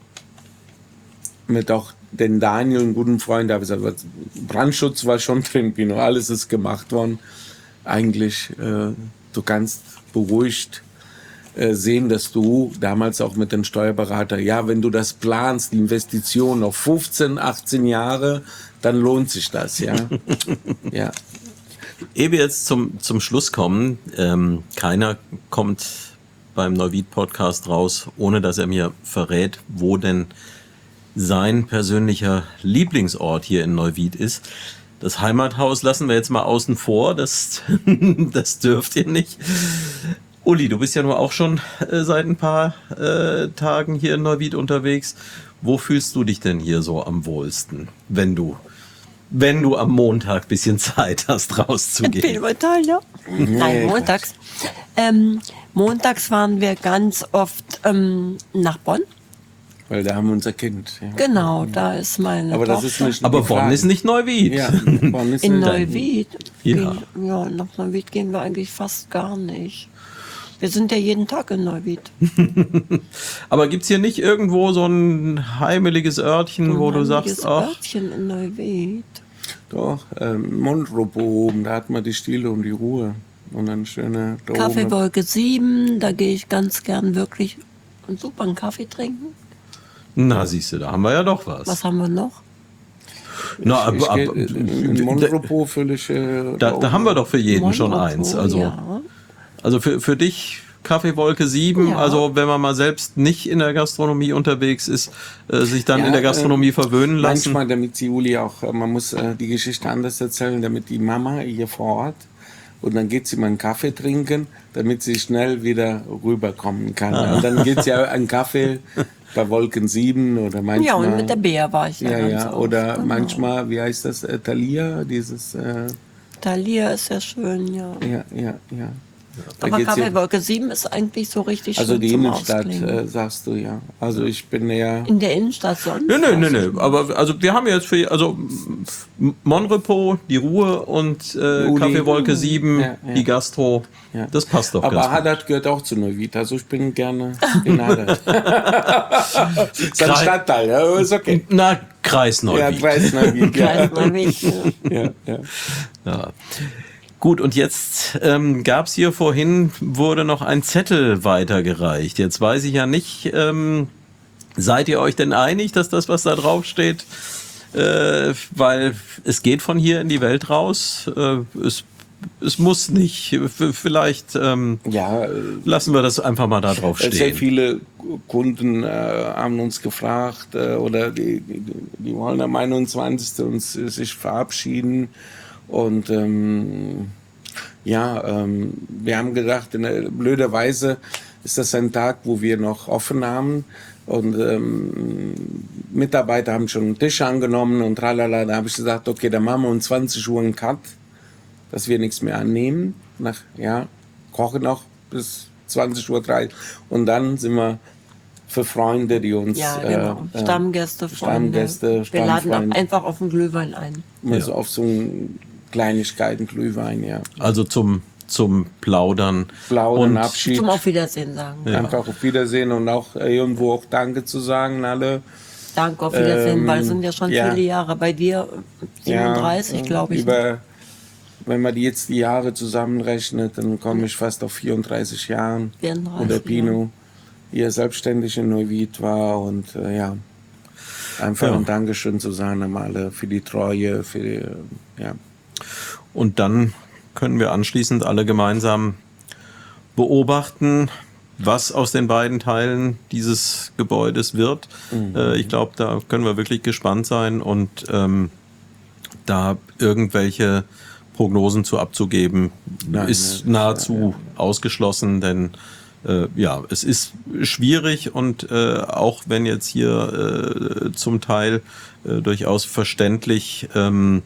mit auch den Daniel, einen guten Freund, habe gesagt, Brandschutz war schon drin, Pino, alles ist gemacht worden. Eigentlich, äh, du kannst beruhigt äh, sehen, dass du damals auch mit dem Steuerberater, ja, wenn du das planst, die Investition auf fünfzehn, achtzehn Jahre, dann lohnt sich das, ja. Ja. Ehe wir jetzt zum, zum Schluss kommen, ähm, keiner kommt beim Neuwied-Podcast raus, ohne dass er mir verrät, wo denn sein persönlicher Lieblingsort hier in Neuwied ist. Das Heimathaus lassen wir jetzt mal außen vor, das, das dürft ihr nicht. Uli, du bist ja nur auch schon äh, seit ein paar äh, Tagen hier in Neuwied unterwegs. Wo fühlst du dich denn hier so am wohlsten, wenn du wenn du am Montag ein bisschen Zeit hast, rauszugehen. Filmtal, ja. Nein, montags. Ähm, montags fahren wir ganz oft ähm, nach Bonn. Weil da haben wir unser Kind. Ja. Genau, da ist meine Aber das Tochter. ist nicht Aber die Bonn Frage. ist nicht Neuwied. Ja, Bonn ist In nicht- Neuwied? Ja. Gehen, ja, nach Neuwied gehen wir eigentlich fast gar nicht. Wir sind ja jeden Tag in Neuwied. Aber gibt's hier nicht irgendwo so ein heimeliges Örtchen, wo du Ein sagst, heimliches ach, Örtchen in Neuwied. Doch, ähm, Mondropo oben, da hat man die Stille und die Ruhe. Und dann schöne da oben. Kaffeewolke sieben, da gehe ich ganz gern wirklich einen super einen Kaffee trinken. na siehst du, da haben wir ja doch was. Was haben wir noch? Na, Ich aber, geh- aber, in Mondropo völlig. Äh, da, da oben. haben wir doch für jeden schon Monropo, eins. Also, ja. also für, für dich Kaffeewolke sieben, Ja. also wenn man mal selbst nicht in der Gastronomie unterwegs ist, äh, sich dann Ja, in der Gastronomie äh, verwöhnen lassen. Manchmal, damit die Juli auch, äh, man muss äh, die Geschichte anders erzählen, damit die Mama hier vor Ort und dann geht sie mal einen Kaffee trinken, damit sie schnell wieder rüberkommen kann. Ah. Und dann geht sie ja einen Kaffee bei Wolken sieben oder manchmal. Ja, und mit der Bea war ich ja, Ja, ganz ja, oft, oder genau. manchmal, wie heißt das, äh, Thalia, dieses, äh, Thalia ist ja schön, ja. ja, ja, ja. Da Aber geht's ja- Kaffeewolke sieben ist eigentlich so richtig Also schön die zum Innenstadt, Ausklingen. äh, sagst du, ja. Also ich bin ja. In der Innenstadt sonst? Nö, nö, nö, nö. Aber also wir haben jetzt für also M- Monrepo, die Ruhe und äh, Uli. Kaffeewolke sieben, Ja, ja. die Gastro. Ja. Das passt doch Aber ganz gut. Haddad gehört auch zu Neuwied, also ich bin gerne in Haddad. ist ein Kreis- Stadtteil, ja, aber ist okay. Na, Kreis Ja, Neuwied. Kreis Neuwied, ja. Kreis Neuwied, ja. ja, ja. Ja. Gut, und jetzt ähm, gab es hier vorhin, wurde noch ein Zettel weitergereicht. Jetzt weiß ich ja nicht, ähm, seid ihr euch denn einig, dass das, was da drauf steht, äh, weil es geht von hier in die Welt raus, äh, es, es muss nicht, V- vielleicht ähm, Ja, äh, lassen wir das einfach mal da drauf sehr stehen. viele Kunden äh, haben uns gefragt, äh, oder die, die, die wollen am einundzwanzigsten uns äh, sich verabschieden. Und ähm, ja, ähm, wir haben gedacht, in der, blöderweise ist das ein Tag, wo wir noch offen haben. Und ähm, Mitarbeiter haben schon einen Tisch angenommen und tralala. Da habe ich gesagt, okay, dann machen wir um zwanzig Uhr einen Cut, dass wir nichts mehr annehmen. Nach, ja, kochen noch bis zwanzig Uhr dreißig. Und dann sind wir für Freunde, die uns... Ja, genau. äh, äh, Stammgäste, Freunde. Stammgäste, Wir laden Stammfreunde. auch einfach auf den Glühwein ein. Mal Ja. so auf so ein Kleinigkeiten, Glühwein, ja. Also zum, zum Plaudern. Plaudern, Und- Abschied. Zum Auf Wiedersehen sagen. Ja. Einfach auf Wiedersehen und auch äh, irgendwo auch Danke zu sagen, alle. Danke, auf Wiedersehen, Ähm, weil es sind ja schon ja. viele Jahre. Bei dir siebenunddreißig, Ja, glaube ich. Über, wenn man die jetzt die Jahre zusammenrechnet, dann komme ich fast auf vierunddreißig Jahren. vierunddreißig, Wo der Pino hier selbstständig in Neuwied war und äh, ja, einfach Ja. ein Dankeschön zu sagen an alle für die Treue, für die, äh, ja. Und dann können wir anschließend alle gemeinsam beobachten, was aus den beiden Teilen dieses Gebäudes wird. Mhm. Äh, ich glaube, da können wir wirklich gespannt sein und ähm, da irgendwelche Prognosen zu abzugeben, Nein, ist ne, nahezu ausgeschlossen, denn äh, ja, es ist schwierig und äh, auch wenn jetzt hier äh, zum Teil äh, durchaus verständlich ähm,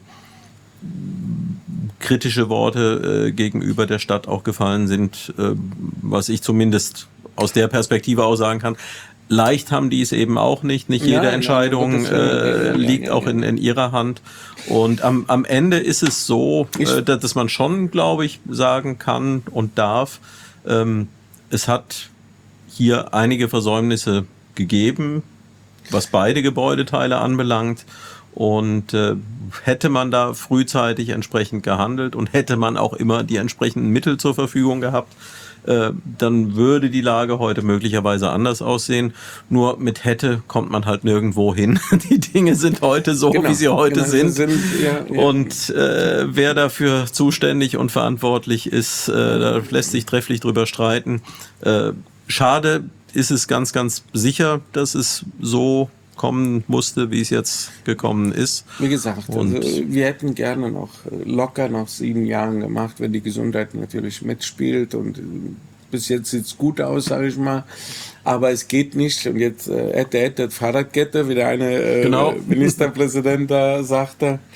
kritische Worte äh, gegenüber der Stadt auch gefallen sind, äh, was ich zumindest aus der Perspektive auch sagen kann. Leicht haben die es eben auch nicht. Nicht jede Nein, nein, Entscheidung um Gottes Willen. äh, Ja, liegt ja, auch ja. in, in ihrer Hand. Und am, am Ende ist es so, Ich- äh, dass dass man schon, glaube ich, sagen kann und darf, ähm, es hat hier einige Versäumnisse gegeben, was beide Gebäudeteile anbelangt. Und äh, hätte man da frühzeitig entsprechend gehandelt und hätte man auch immer die entsprechenden Mittel zur Verfügung gehabt, äh, dann würde die Lage heute möglicherweise anders aussehen. Nur mit hätte kommt man halt nirgendwo hin. Die Dinge sind heute so, Genau, wie sie heute genau, sind. sind, ja, ja. Und äh, wer dafür zuständig und verantwortlich ist, äh, da lässt sich trefflich drüber streiten. Äh, schade ist es ganz, ganz sicher, dass es so kommen musste, wie es jetzt gekommen ist. Wie gesagt, Und- also wir hätten gerne noch äh, locker noch sieben Jahren gemacht, wenn die Gesundheit natürlich mitspielt und äh, bis jetzt sieht's gut aus, sage ich mal. Aber es geht nicht und jetzt äh, hätte, hätte, Fahrradkette, wie der eine äh, Genau. Ministerpräsident da sagte.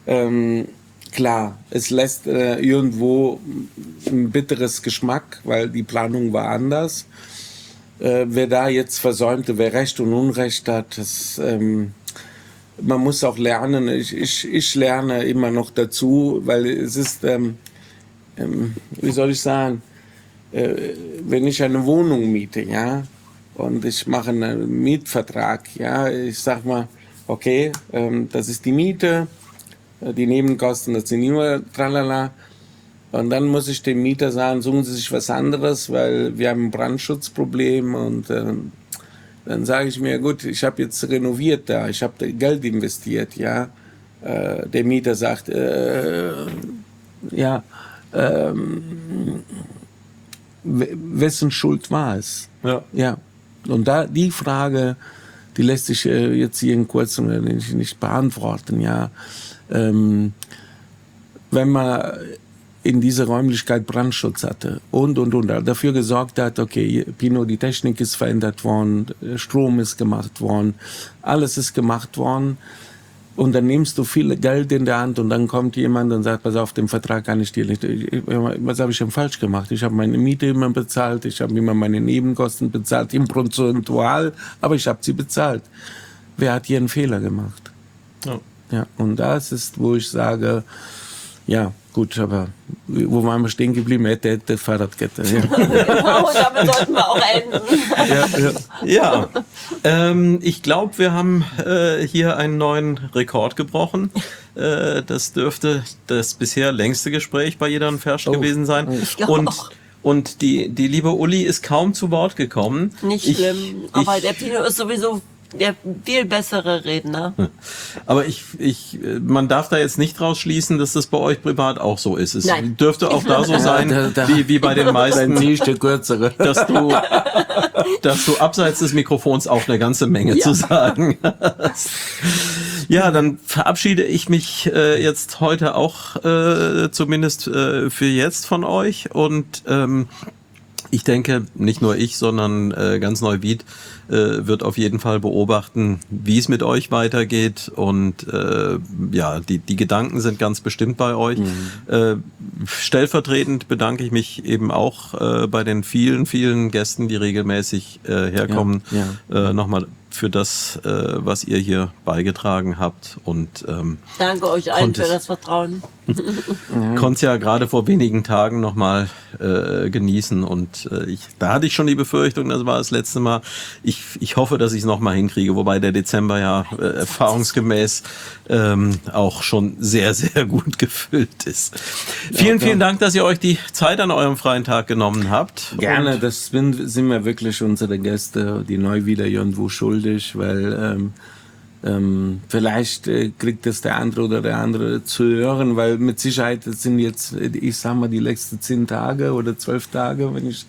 Ähm, klar, es lässt äh, irgendwo ein bitteres Geschmack, weil die Planung war anders. Äh, wer da jetzt versäumte, wer Recht und Unrecht hat, das, ähm, man muss auch lernen. Ich, ich, ich lerne immer noch dazu, weil es ist, ähm, ähm, wie soll ich sagen, äh, wenn ich eine Wohnung miete, ja, und ich mache einen Mietvertrag, ja, ich sag mal, okay, ähm, das ist die Miete, die Nebenkosten, das sind nur tralala. Und dann muss ich dem Mieter sagen, suchen Sie sich was anderes, weil wir haben ein Brandschutzproblem. Und äh, dann sage ich mir, gut, ich habe jetzt renoviert da, ich habe Geld investiert, ja. Äh, der Mieter sagt, äh, ja, ähm, wessen Schuld war es? Ja. Ja. Und da die Frage, die lässt sich äh, jetzt hier in kurzem nicht, nicht beantworten, ja. Ähm, wenn man in dieser Räumlichkeit Brandschutz hatte und, und, und dafür gesorgt hat, okay, Pino, die Technik ist verändert worden, Strom ist gemacht worden, alles ist gemacht worden und dann nimmst du viel Geld in der Hand und dann kommt jemand und sagt, pass auf, den Vertrag kann ich dir nicht, was habe ich denn falsch gemacht? Ich habe meine Miete immer bezahlt, ich habe immer meine Nebenkosten bezahlt, im prozentual, aber ich habe sie bezahlt. Wer hat hier einen Fehler gemacht? Ja. Ja, und das ist, wo ich sage, ja, gut, aber wo waren wir stehen geblieben? Hätte, hätte, Fahrradkette. Ja, Genau, damit sollten wir auch enden. ja, ja. Ja, ähm, ich glaube, wir haben äh, hier einen neuen Rekord gebrochen. Äh, das dürfte das bisher längste Gespräch bei Jeder und Fersch Oh. gewesen sein. Ich glaub Und, auch. und die, die liebe Uli ist kaum zu Wort gekommen. Nicht Ich- schlimm, aber ich- der Pino ist sowieso der viel bessere Redner. Aber ich, ich, man darf da jetzt nicht rausschließen, dass das bei euch privat auch so ist. Es Nein. dürfte auch da so sein, da- da- wie, wie bei den Dann meisten, ziehe ich der kürzere. dass du, dass du abseits des Mikrofons auch eine ganze Menge zu sagen hast. Ja, dann verabschiede ich mich äh, jetzt heute auch äh, zumindest äh, für jetzt von euch und ähm, ich denke, nicht nur ich, sondern äh, ganz Neuwied äh, wird auf jeden Fall beobachten, wie es mit euch weitergeht. Und äh, ja, die, die Gedanken sind ganz bestimmt bei euch. Mhm. Äh, stellvertretend bedanke ich mich eben auch äh, bei den vielen, vielen Gästen, die regelmäßig äh, herkommen. Ja, ja. Äh, nochmal für das, äh, was ihr hier beigetragen habt. Und ähm, Danke euch allen Konntest- für das Vertrauen. konnte es ja gerade vor wenigen Tagen nochmal äh, genießen und äh, ich, da hatte ich schon die Befürchtung, das war das letzte Mal. Ich, ich hoffe, dass ich es nochmal hinkriege, wobei der Dezember ja äh, erfahrungsgemäß ähm, auch schon sehr, sehr gut gefüllt ist. Vielen, vielen Dank, dass ihr euch die Zeit an eurem freien Tag genommen habt. Gerne, Und das sind, sind wir wirklich unsere Gäste, die Neuwieder irgendwo schuldig, weil ähm, ähm, vielleicht äh, kriegt es der andere oder der andere zu hören, weil mit Sicherheit das sind jetzt, ich sag mal, die letzten zehn Tage oder zwölf Tage, wenn ich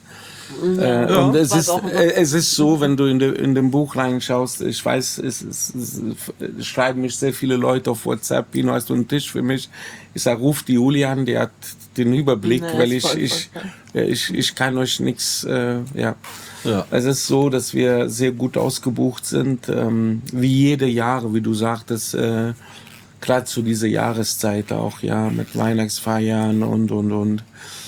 Äh, Ja, und es zwei ist, Wochen. äh, es ist so, wenn du in, de, in dem Buch reinschaust, ich weiß, es, es, es, es schreiben mich sehr viele Leute auf WhatsApp, Pino, hast du einen Tisch für mich? Ich sag, ruf die Uli an, die hat den Überblick, Nee, weil ist ich, voll, ich, voll, ja, ich, ich kann euch nichts, äh, ja. Ja. Es ist so, dass wir sehr gut ausgebucht sind, ähm, wie jede Jahre, wie du sagtest, äh, gerade zu dieser Jahreszeit auch, ja, mit Weihnachtsfeiern und, und, und.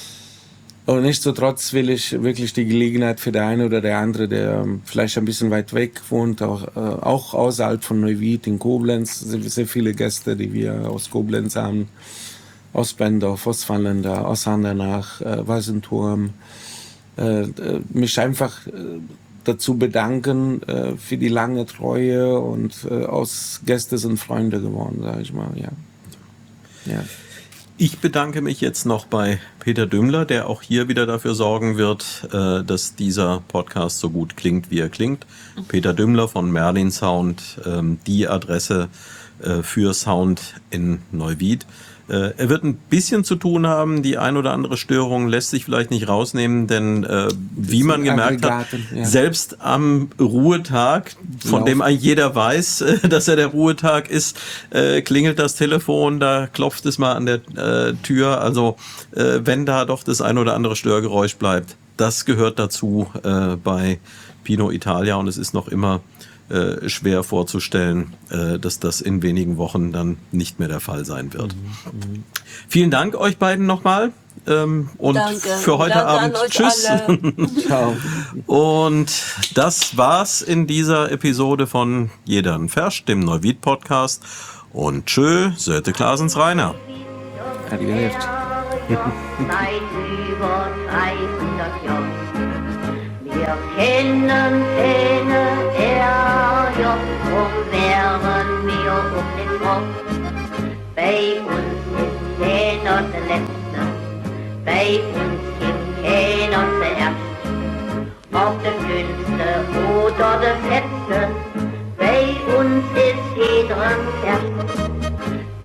Und nichtsdestotrotz will ich wirklich die Gelegenheit für der eine oder der andere, der vielleicht ein bisschen weit weg wohnt, auch, äh, auch außerhalb von Neuwied in Koblenz, sehr, sehr viele Gäste, die wir aus Koblenz haben, aus Bendorf, aus Vallender, aus Andernach, äh, Weißenturm, äh, äh, mich einfach äh, dazu bedanken äh, für die lange Treue und äh, aus Gäste sind Freunde geworden, sage ich mal, ja. Ja. Ich bedanke mich jetzt noch bei Peter Dümmler, der auch hier wieder dafür sorgen wird, äh, dass dieser Podcast so gut klingt, wie er klingt. Peter Dümmler von Merlin Sound, ähm, die Adresse äh, für Sound in Neuwied. Äh, er wird ein bisschen zu tun haben, die ein oder andere Störung lässt sich vielleicht nicht rausnehmen, denn äh, wie man gemerkt hat, Aggregaten, ja. selbst am Ruhetag, von Lauf. dem eigentlich jeder weiß, äh, dass er der Ruhetag ist, äh, klingelt das Telefon, da klopft es mal an der äh, Tür. Also äh, wenn da doch das ein oder andere Störgeräusch bleibt, das gehört dazu äh, bei Pino Italia und es ist noch immer äh, schwer vorzustellen, äh, dass das in wenigen Wochen dann nicht mehr der Fall sein wird. Mhm. Vielen Dank euch beiden nochmal. Ähm, und Danke. für heute Danke Abend an euch tschüss. Ciao. Und das war's in dieser Episode von Jeder ein Vers, dem Neuwied-Podcast. Und tschö, Söte Klasens Rainer. Arrivederci. Seit über dreihundert Jahren. Wir kennen keine Ärger, drum wären wir auf den Kopf. Bei uns ist keiner der Letzte, bei uns gibt keiner zuerst. Ob der Dünnste oder der Fetzte, bei uns ist jeder ein Kerl.